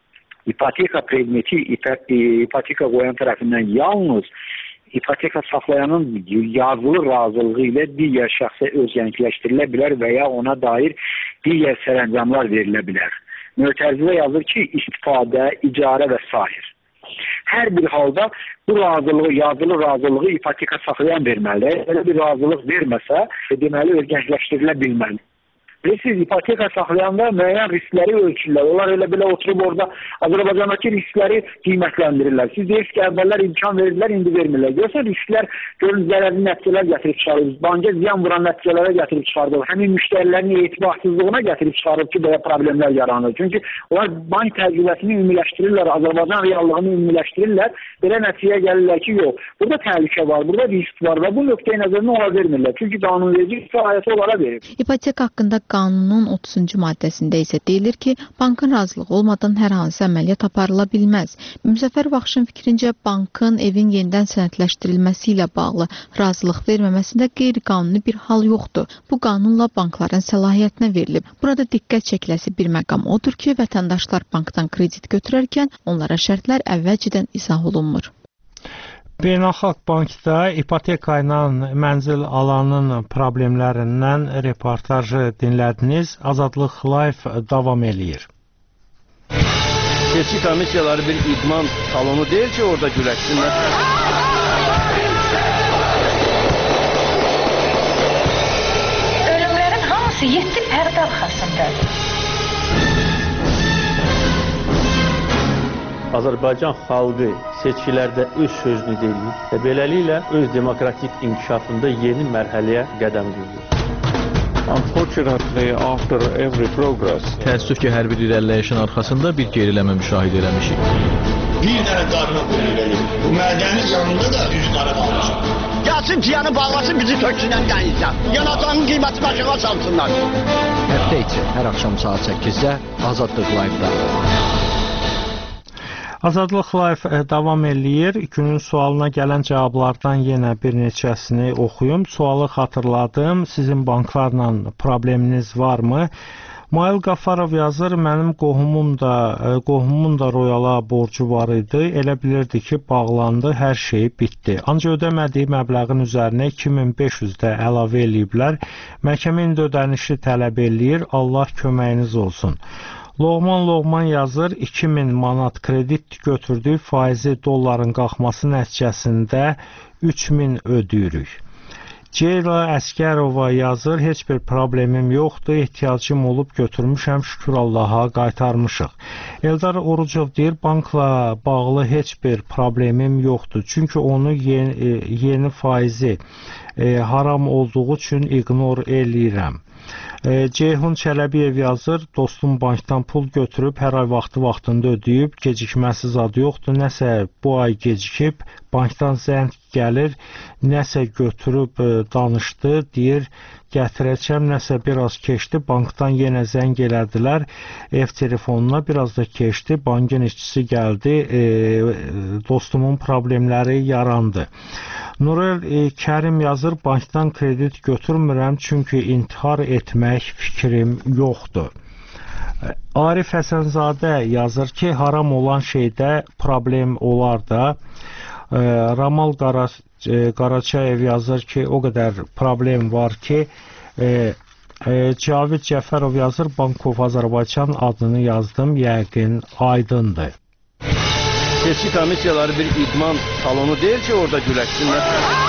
ipoteka predmeti ipoteka qoyan tərəfindən yalnız ipoteka saxlayanın yazılı razılığı ilə digər şəxsə özgənikləşdirilə bilər və ya ona dair digər sərəncamlar verilə bilər. Mötərizədə yazır ki, istifadə, icarə və s. Hər bir halda bu razılığı, yazılı razılığı ipoteka saxlayan verməlidir. Elə bir razılıq verməsə, deməli özgənikləşdirilə bilməlidir. Ve siz ipoteka saxlayanda müəyyən riskləri ölçürlər. Onlar elə belə oturub orada Azərbaycandakı riskləri qiymətləndirirlər. Siz deyirsiniz ki, əvvəllər imkan verirlər, indi vermirlər. Görürsən, risklər görün zərərli nəticələr gətirib çıxarır. Banka ziyan vuran nəticələrə gətirib çıxardır. Həmin müştərilərin etibarsızlığına gətirib çıxarır ki, belə problemlər yaranır. Çünki onlar bank təcrübəsini ümumiləşdirirlər, Azərbaycan reallığını ümumiləşdirirlər. Belə nəticəyə gəlirlər ki, yox. Burada təhlükə var, burada risk var və bu nöqteyi nəzərini ona vermirlər. Çünki qanunverici sahəsi onlara verir.
İpoteka haqqında qanunun 30-cu maddəsində isə deyilir ki, bankın razılığı olmadan hər hansı əməliyyat aparıla bilməz. Müzəffər Baxışın fikrincə, bankın evin yenidən sənədləşdirilməsi ilə bağlı razılıq verməməsində qeyri-qanuni bir hal yoxdur. Bu qanunla bankların səlahiyyətinə verilib. Burada diqqət çəkiləsi bir məqam odur ki, vətəndaşlar bankdan kredit götürərkən onlara şərtlər əvvəlcədən izah olunmur.
Beynəlxalq Bankda ipoteka ilə mənzil alanın problemlərindən reportajı dinlədiniz. Azadlıq Live davam eləyir.
Seçki komissiyaları bir idman salonu deyil ki, orada güləşsinlər.
Ölümlərin hamısı 7 pərdə arxasındadır.
Azərbaycan xalqı seçkilərdə öz sözünü deyir və beləliklə öz demokratik inkişafında yeni mərhələyə qədəm qoyur.
Unfortunately, after every progress,
təəssüf ki, hər bir irəliləyişin arxasında bir geriləmə müşahidə eləmişik.
Bir dənə qarına qoyulur. Bu mədənin yanında da üz qara qalmışıq. Gəlsin ciyanı bağlasın, bizi töksünən dənizdən. Yanatanın qiyməti başına salsınlar.
Həftə içi hər axşam saat 8-də Azadlıq Live-da.
Azadlıq Live davam eləyir. Günün sualına gələn cavablardan yenə bir neçəsini oxuyum. Sualı xatırladım. Sizin banklarla probleminiz varmı? Mail Qafarov yazır, mənim qohumumun da Royala borcu var idi. Elə bilirdi ki, bağlandı, hər şey bitdi. Ancaq ödəmədiyi məbləğin üzərinə 2500 də əlavə eləyiblər. Məhkəmə indi ödənişi tələb eləyir. Allah köməyiniz olsun. Loğman yazır, 2000 manat kredit götürdük, faizi dolların qalxması nəticəsində 3000 ödəyirik. Ceyla Əskərova yazır, heç bir problemim yoxdur, ehtiyacım olub götürmüşəm, şükür Allaha qaytarmışıq. Eldar Orucov deyir, bankla bağlı heç bir problemim yoxdur, çünki onu yeni faizi haram olduğu üçün ignor eləyirəm. Ceyhun Çələbiyev yazır, dostum bankdan pul götürüb, hər ay vaxtında ödəyib, gecikməsi zad yoxdur, nəsə bu ay gecikib, bankdan zəng gəlir, nəsə götürüb danışdı, deyir, gətirəcəm, nəsə biraz keçdi, bankdan yenə zəng elədilər, ev telefonuna biraz da keçdi, bankın işçisi gəldi, dostumun problemləri yarandı. Nurel Kərim yazır, bankdan kredit götürmürəm, çünki intihar etmək fikrim yoxdur. Arif Həsənzadə yazır ki, haram olan şeydə problem olar da. Ramal Qaraçayev yazır ki, o qədər problem var ki, Cavid Cəfərov yazır, Bank of Azərbaycan adını yazdım, yəqin aydındır.
Seçki komissiyaları bir idman salonu deyil ki, orada güləşsinlər.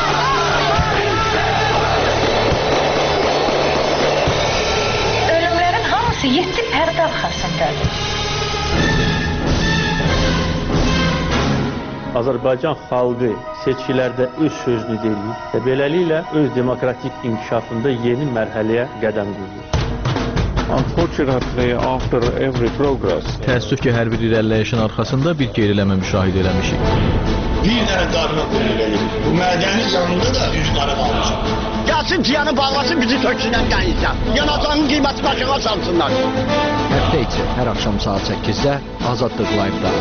Ölümlərin hamısı 7 pərdə arxasındadır.
Azərbaycan xalqı seçkilərdə öz sözünü deyir və beləliklə öz demokratik inkişafında yeni mərhələyə qədəm qoyur.
Unfortunately, after every progress,
Təəssüf ki, hər bir irəliləyişin arxasında bir geriləmə müşahidə eləmişik.
Bir dənə darına qoyulur. Bu mədəni canında da üç qara qalmışam. Gəlsin ciyanı bağlasın, bizi töksünən dənizdən. Yanacağının qiyməti başına salsınlar.
Həftə içi hər axşam saat 8-də Azadlıq Live-da.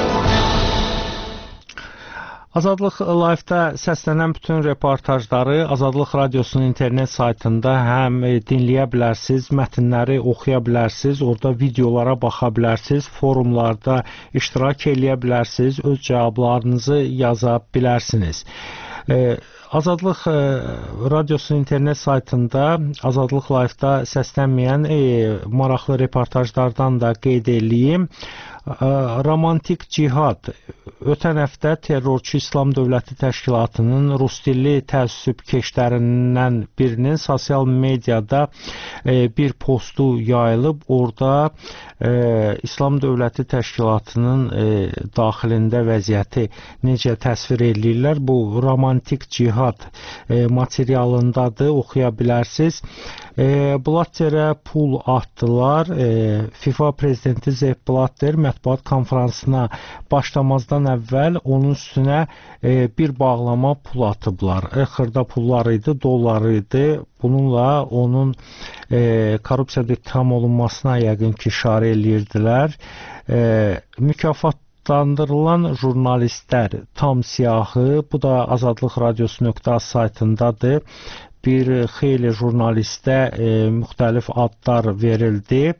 Azadlıq Live-da səslənən bütün reportajları Azadlıq Radiosunun internet saytında həm dinləyə bilərsiniz, mətnləri oxuya bilərsiniz, orada videolara baxa bilərsiniz, forumlarda iştirak eləyə bilərsiniz, öz cavablarınızı yaza bilərsiniz. Azadlıq Radiosunun internet saytında Azadlıq Live-da səslənməyən maraqlı reportajlardan da qeyd edeyim. Romantik cihad. Ötən həftə terrorçu İslam Dövləti Təşkilatının rus dilli təəssübkeşlərindən birinin sosial mediada bir postu yayılıb. Orada İslam Dövləti Təşkilatının daxilində vəziyyəti necə təsvir edirlər? Bu romantik cihad materialındadır, oxuya bilərsiniz. Blatterə pul atdılar. FIFA prezidenti Sepp Blatter mətbuat konfransına başlamazdan əvvəl onun üstünə bir bağlama pul atıblar. Xırda pullar idi, dollar idi. Bununla onun korrupsiyada ittiham olunmasına yəqin ki, işarə eləyirdilər. Mükafatlandırılan jurnalistlər tam siyahı, bu da Azadlıq Radiosu.az saytındadır. Bir xeyli jurnalistə müxtəlif adlar verildi.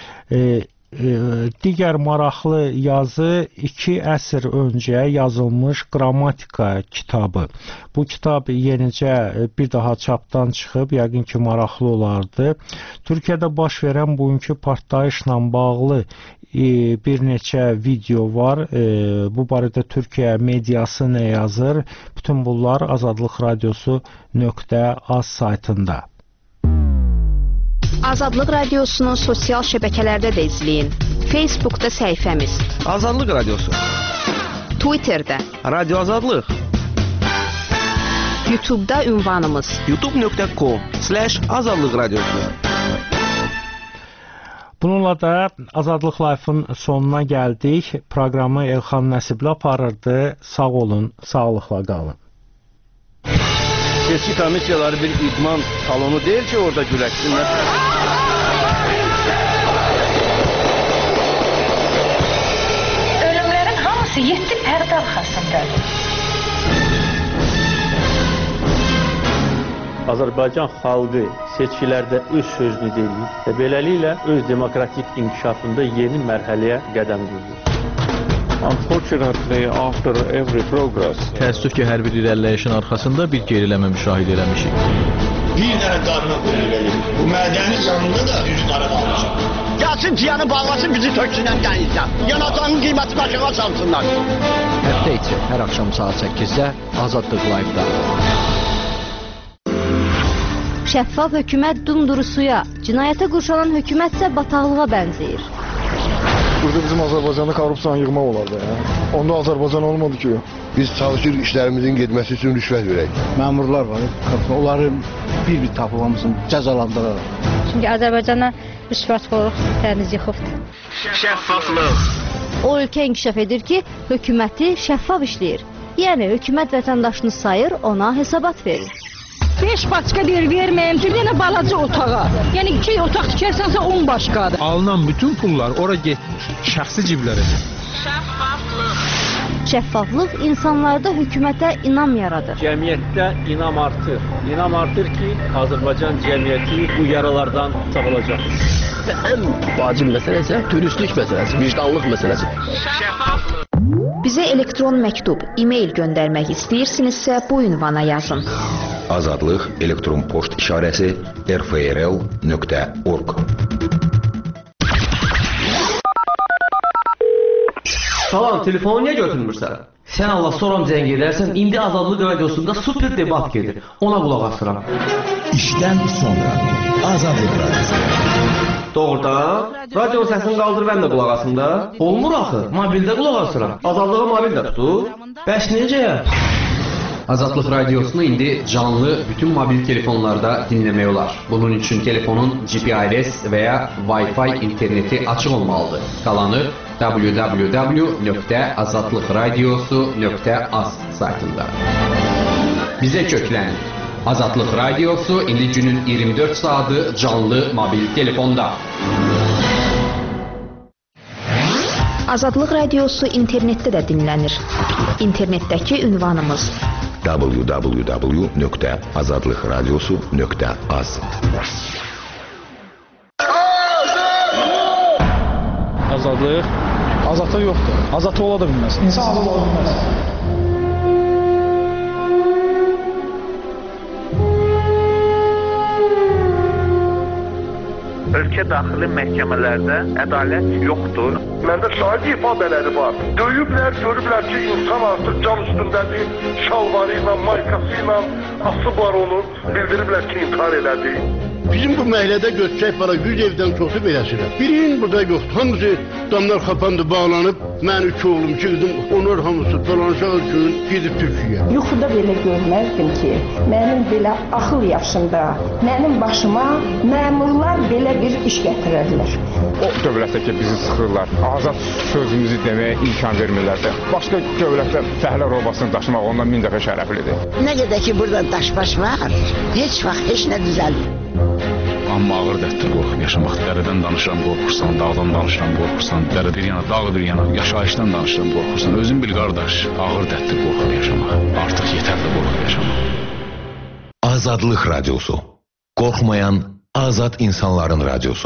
Digər maraqlı yazı 2 əsr öncə yazılmış qrammatika kitabı. Bu kitab yenicə bir daha çapdan çıxıb, yəqin ki, maraqlı olardı. Türkiyədə baş verən bugünkü partlayışla bağlı bir neçə video var. Bu barədə Türkiyə mediası nə yazır? Bütün bunlar Azadlıq Radiosu.az saytında.
Azadlıq Radiosunun sosial şəbəkələrdə də izləyin. Facebookda səhifəmiz
Azadlıq Radiosu,
Twitterdə
Radio Azadlıq,
YouTube'da ünvanımız
youtube.com/Azadlıq Radiosu.
Bununla da Azadlıq Live-ın sonuna gəldik. Proqramı Elxan Nəsibli aparırdı. Sağ olun, sağlıqla qalın.
Seçki komissiyaları bir idman salonu deyil ki, orada güləşsinlər.
Ölümlərin hamısı 7 pərdə arxasındadır.
Azərbaycan xalqı seçkilərdə öz sözünü deyir və beləliklə öz demokratik inkişafında yeni mərhələyə qədəm qoyur.
Unfortunately, after every progress,
Təəssüf ki, hər bir irəliləyişin arxasında bir geriləmə müşahidə eləmişik.
Bir dənə darına qoyulur. Bu mədəni canında da üç qara qalmışam. Gəlsin ciyanı bağlasın, bizi töksünən dənizdən. Yanacağının qiyməti başına salsınlar.
Həftə içi hər axşam saat 8-də Azadlıq Live-da.
Şəffaf hökumət dumduru suya, cinayətə qurşanan hökumət isə bataqlığa bənzəyir.
Burada bizim Azərbaycanda korrupsiyanı yığmaq olardı. Onda Azərbaycan olmadı ki.
Biz çalışır işlərimizin getməsi üçün rüşvət verək.
Məmurlar var, onları bir-bir tapılmasın, cəzalandıraraq.
Çünki Azərbaycana rüşvətxorluq təmiz yıxıbdır.
Şəffaflıq.
O ölkə inkişaf edir ki, hökuməti şəffaf işləyir. Yəni hökumət vətəndaşını sayır, ona hesabat verir.
5 başqa yer verməyim ki, yenə balaca otağa. Yəni 2 otaq tikərsənsə 10 başqadır.
Alınan bütün pullar ora getmir, şəxsi ciblərə.
Şəffaflıq insanlarda hökumətə inam yaradır.
Cəmiyyətdə inam artır. İnam artır ki, Azərbaycan cəmiyyəti bu yaralardan sağalacaq.
Və ən vacib məsələ isə dürüstlük məsələsi, vicdanlıq məsələsi.
Bizə elektron məktub, e-mail göndərmək istəyirsinizsə bu ünvana yazın.
Azadlıq elektron poçt işarəsi rfrl.org.
Salam, telefonu niyə götürmürsən? Sən Allah soram zəng edərsən, indi Azadlıq Radiosunda super debat gedir. Ona qulaq asıram.
İşdən sonra Azadlıq Radiosu.
Doğrudan? Radionun səsini qaldır, mən də qulaq asım da. Olmur axı, mobildə qulaq asıram. Azadlığa mobil də tutur. Bəs necə?
Azadlıq radiosunu indi canlı bütün mobil telefonlarda dinləmək olar. Bunun üçün telefonun GPRS və ya Wi-Fi interneti açıq olmalıdır. Qalanı www.azadlıqradiosu.az saytında. Bizə köklənin. Azadlıq radiosu indi günün 24 saatı canlı mobil telefonda.
Azadlıq radiosu internetdə də dinlənir. İnternetdəki ünvanımız
www.azadlıqradiosu.az.
Azadlıq? Azadlıq yoxdur. Azadlıq ola da bilməz. İnsan azad ola bilməz.
Ölkə daxili məhkəmələrdə ədalət yoxdur.
Məndə şahid ifadələri var. Döyüblər, görüblər ki, insan artıq cam üstündədir, şalvarı ilə, maykası ilə asıb var onun. Bildiriblər ki, intihar elədi.
Bizim bu məhəllədə götürək para 100 evdən çoxu beləsidir. Birinin burada yoxdur. Hamısı damlar xapandı, bağlanıb. Mən 2 oğlum, 2 qızım, onlar hamısı dolanışaq üçün gedib Türkiyəyə.
Yuxuda belə görməzdim ki, mənim belə axıl yaşında, mənim başıma məmurlar belə bir iş gətirərlər.
O dövlətdə ki, bizi sıxırlar, azad sözümüzü deməyə imkan vermirlər də. Başqa dövlətdə fəhlə robasını daşımaq ondan 1000 dəfə şərəflidir.
Nə qədər ki, burada daşbaş var, heç vaxt heç nə düzəlmir.
Amma ağır dərddir qorxub yaşamaq. Dərədən danışıram, qorxursan, dağdan danışıram, qorxursan, dərə bir yana, dağ bir yana, yaşayışdan danışıram, qorxursan. Özün bil qardaş, ağır dərddir qorxub yaşamaq. Artıq yetərli qorxub yaşamaq.
Azadlıq radiosu. Qorxmayan azad insanların radiosu.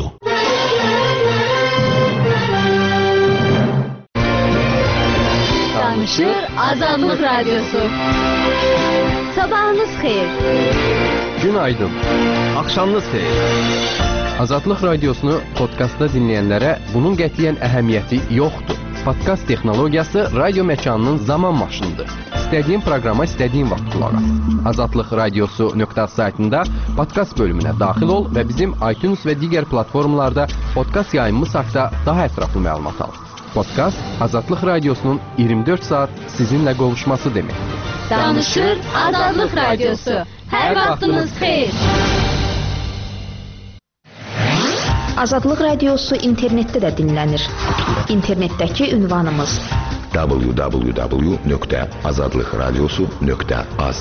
Danışır Azadlıq radiosu. Sabahınız xeyir.
Günaydın. Axşamınız xeyir. Azadlıq radiosunu podkastda dinləyənlərə bunun qətiyyən əhəmiyyəti yoxdur. Podkast texnologiyası radio məkanının zaman maşınıdır. İstədiyin proqrama istədiyin vaxt qulaq as. Azadlıq radiosu.az saytında podkast bölümünə daxil ol və bizim iTunes və digər platformalarda podkast yayımımız haqqında daha ətraflı məlumat al. Podkast Azadlıq radiosunun 24 saat sizinlə qovuşması deməkdir.
Danışır Azadlıq radiosu. Hər vaxtınız xeyir.
Azadlıq radiosu internetdə də dinlənir. İnternetdəki ünvanımız
www.azadlıqradiosu.az.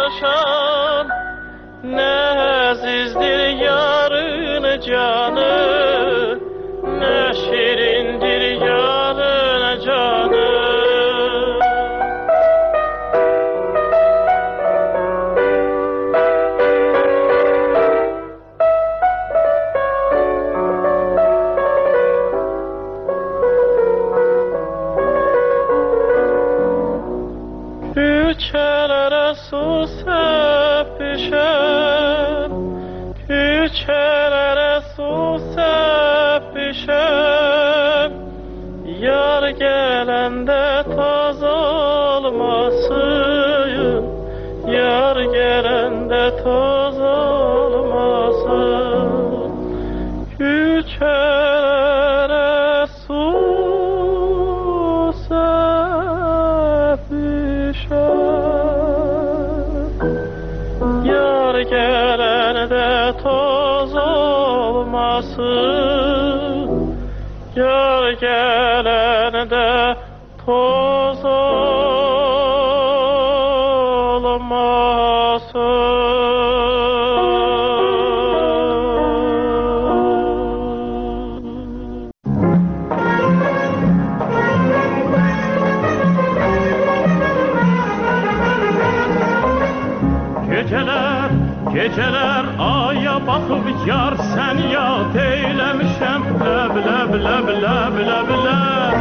Canım
Küçelere su sepişem, yar gelende toz olmasın, yar gelende toz olmasın. Küçelere su sepişem, yar gelende toz olmasın, yar gelende toz olmasın. Geceler, geceler aya bakıp yar sen yad eylemişem. Leb leb leb leb leb leb.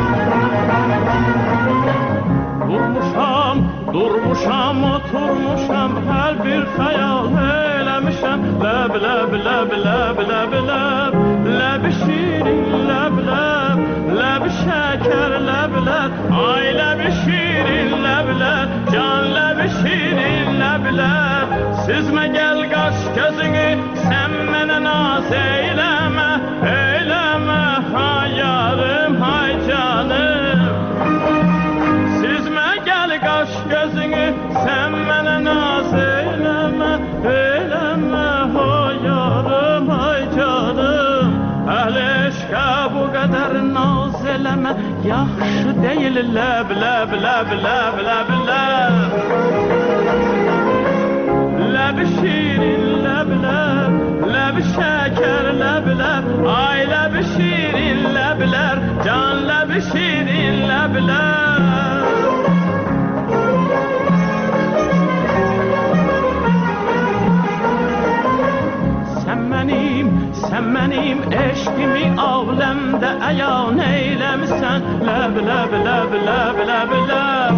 Durmuşam, oturmuşam, her bir hayal eylemişem. Leb leb leb leb leb leb. Leb şirin leb leb, leb şeker leb leb. Ay leb şirin leb leb, can leb şirin leb leb. Süzme gel kaş gözünü, sen mene naz eyleme, eyleme. Hay yarım, hay canım. Süzme gel kaş gözünü, sen mene naz eyleme, eyleme. Hay yarım, hay canım. Əhl-i eşqə bu qədər naz eləmə, yaxşı deyil. Ləb ləb ləb ləb ləb ləb. Ləb şirin ləb ləb, ləb şəkər ləb ləb. Ay ləb şirin ləb ləb, can ləb şirin ləb ləb. Sen benim eşkimi avlemde ayan eylemişsen. Leb leb leb leb leb leb.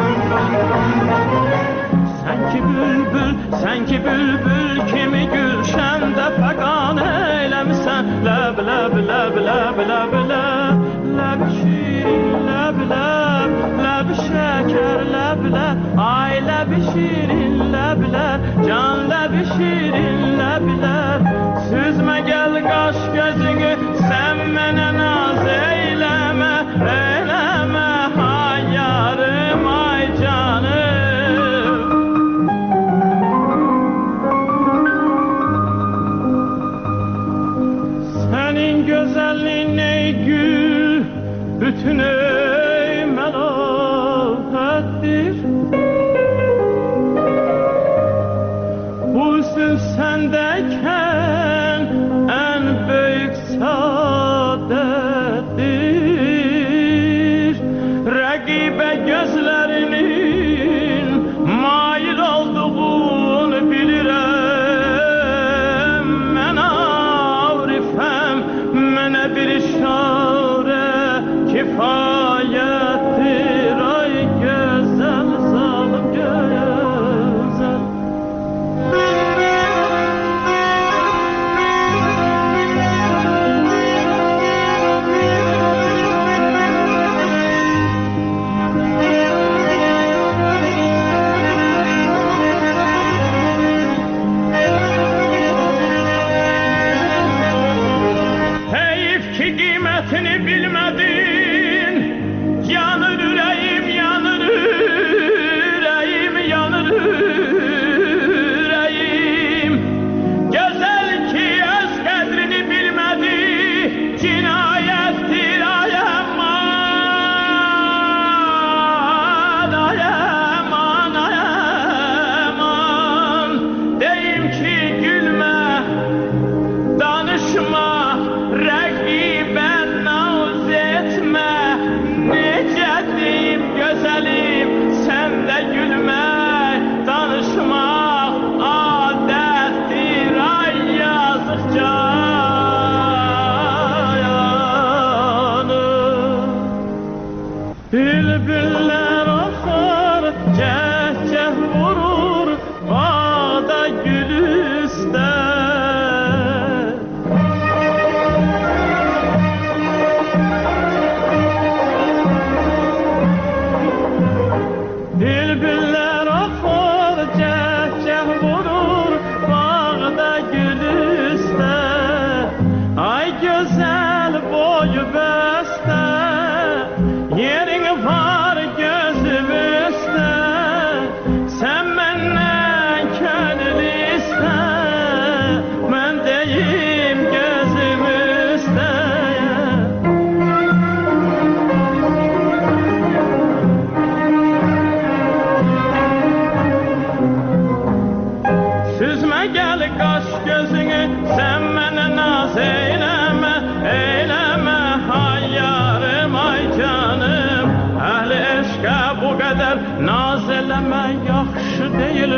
Sen ki bülbül kimi gülşende fegan eylemişsen. Leb leb leb leb leb leb. Leb şirin leb leb, leb şeker leb leb. Ay leb şirin leb leb, can leb şirin leb leb. Süzme gel kaş gözünü, sen mene naz eyleme, eyleme. Hay yarım, ay canım. Senin güzelliğin ey gül, bütün ey melafettir. Bu hüsn sendeyken en büyük saadettir. Rakibe gözlerinin mail olduğunu bilirim. Men arifem, mene bir işare kifayet.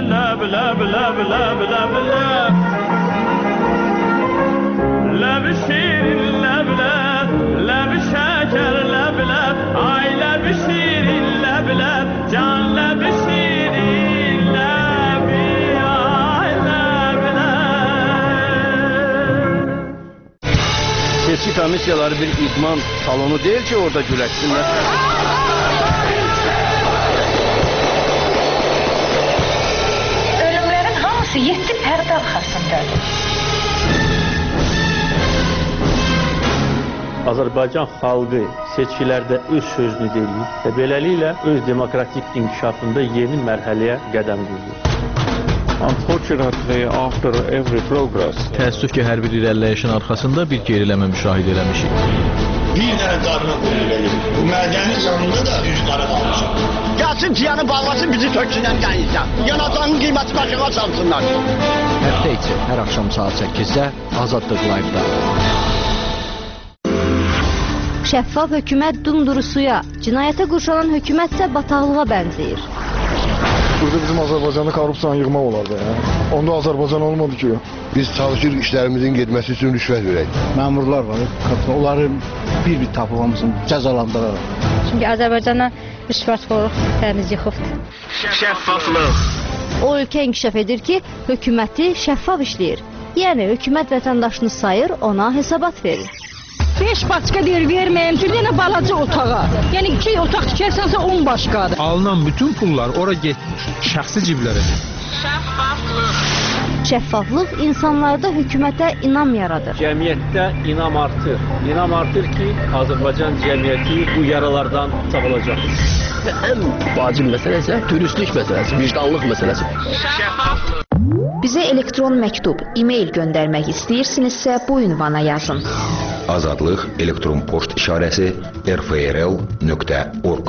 Ləb, ləb, ləb, ləb, ləb, ləb. Ləb şirin, ləb, ləb. Ləb şəkər, ləb, ləb. Ay ləb şirin, ləb, ləb. Can ləb şirin, ləb, ay ləb, ləb.
Seçki komissiyaları bir idman salonu değil ki orada güləşsinlər.
Ölümlərin hamısı 7 pərdə arxasındadır.
Azərbaycan xalqı seçkilərdə öz sözünü deyir və beləliklə öz demokratik inkişafında yeni mərhələyə qədəm qoyur.
Unfortunately, after every progress,
Təəssüf ki, hər bir irəliləyişin arxasında bir geriləmə müşahidə eləmişik.
Bir dənə qarına qoyulur. Bu mədənin yanında da üz qara qalmışam.
Gəlsin piyanı bağlasın bizi töksünən qəyinsən. Yanacağının qiyməti başına çalsınlar.
Həftə içi hər axşam saat 8-də Azadlıq Live-da.
Şəffaf hökumət dumdurusuya, cinayətə qurşanan hökumət isə bataqlığa bənzəyir.
Burada bizim Azərbaycanı korrupsiyanı yığmaq olardı. Onda Azərbaycan olmadı ki.
Biz çalışırıq işlərimizin getməsi üçün rüşvət verək.
Məmurlar var, onları bir-bir tapıb hamısını cəzalandıraraq.
Çünki Azərbaycana rüşvətxorluq təmiz yıxıbdır.
Şəffaflıq.
O ölkə inkişaf edir ki, hökuməti şəffaf işləyir. Yəni, hökumət vətəndaşını sayır, ona hesabat verir.
5 başqa deyir verməyim, bir dənə balaca otağa. Yəni 2 otaq tikərsənsə 10 başqadır.
Alınan bütün pullar ora getmir, şəxsi ciblərə.
Şəffaflıq insanlarda hökumətə inam yaradır.
Cəmiyyətdə inam artır. İnam artır ki, Azərbaycan cəmiyyəti bu yaralardan sağalacaq.
Ən vacib məsələ isə dürüstlük məsələsi, vicdanlıq məsələsi.
Bizə elektron məktub, e-mail göndərmək istəyirsinizsə bu ünvana yazın.
Azadlıq elektron poçt işarəsi rfrl.org.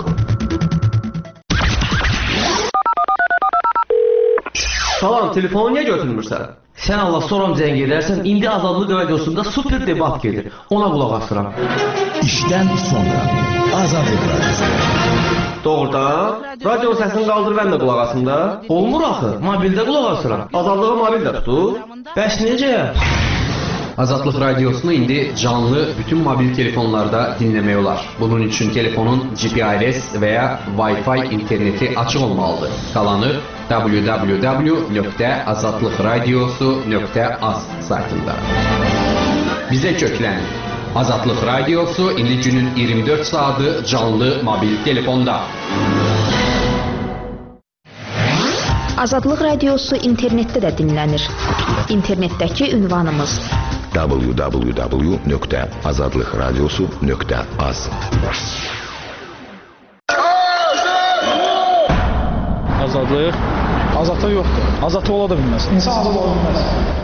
Salam, telefonu niyə götürmürsən? Sən Allah soram zəng edərsən, indi Azadlıq radiosunda super debat gedir. Ona qulaq asıram.
İşdən sonra Azadlıq radiosu.
Doğrudan? Radio səsini qaldır, mən də qulaq asım da. Olmur axı, mobildə qulaq asıram. Azadlığı mobildə tutur. Bəs necə?
Azadlıq radiosunu indi canlı bütün mobil telefonlarda dinləmək olar. Bunun üçün telefonun GPRS və ya Wi-Fi interneti açıq olmalıdır. Qalanı www.azadlıqradiosu.az saytında. Bizə köklənin. Azadlıq radiosu indi günün 24 saatı canlı mobil telefonda.
Azadlıq radiosu internetdə də dinlənir. İnternetdəki ünvanımız
www.azadlıqradiosu.az.
Azadlıq azadlıq yoxdur. Azadlıq ola da bilməz. İnsan azad ola bilməz.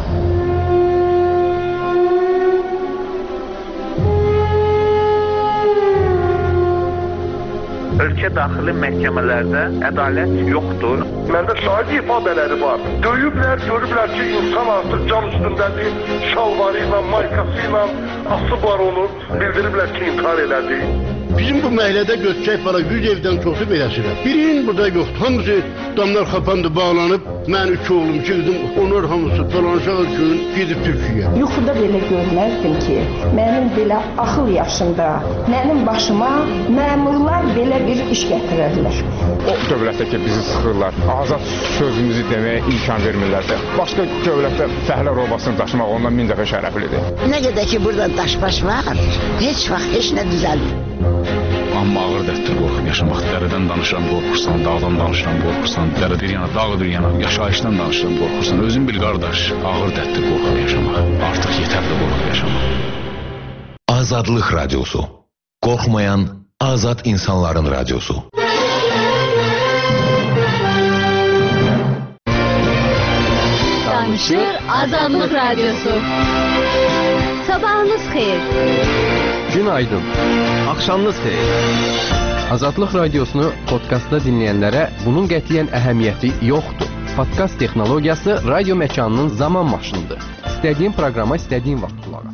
Ölkə daxili məhkəmələrdə ədalət yoxdur.
Məndə şahid ifadələri var. Döyüblər, görüblər ki, insan artıq can üstündədir. Şalvarı ilə, maykası ilə asıblar onu. Bildiriblər ki, intihar elədi.
Bizim bu məhəllədə götürək para 100 evdən çoxu beləsirəm. Birinin burada yoxdur. Hamısı damlar kapandı, bağlanıb. Mən 3 oğlum, 2 qızım, onlar hamısı dolanışaq üçün gedib Türkiyəyə.
Yuxuda belə görməzdim ki, mənim belə axıl yaşında, mənim başıma məmurlar belə bir iş gətirərlər.
O dövlətdə ki, bizi sıxırlar, azad sözümüzü deməyə imkan vermirlər də. Başqa dövlətdə fəhlə robasını daşımaq ondan 1000 dəfə şərəflidir.
Nə qədər ki, burada daşbaş var, heç vaxt heç nə düzəlmir.
Amma ağır dərddir qorxub yaşamaq. Dərədən danışıram, qorxursan, dağdan danışıram, qorxursan, dərə bir yana, dağ bir yana, yaşayışdan danışıram, qorxursan. Özün bil qardaş, ağır dərddir qorxub yaşamaq. Artıq yetərli qorxub yaşamaq.
Azadlıq radiosu. Qorxmayan azad insanların radiosu.
Danışır Azadlıq radiosu. Sabahınız xeyir.
Günaydın. Axşamınız xeyir. Azadlıq radiosunu podkastda dinləyənlərə bunun qətiyyən əhəmiyyəti yoxdur. Podkast texnologiyası radio məkanının zaman maşınıdır. İstədiyin proqrama istədiyin vaxt qulaq as.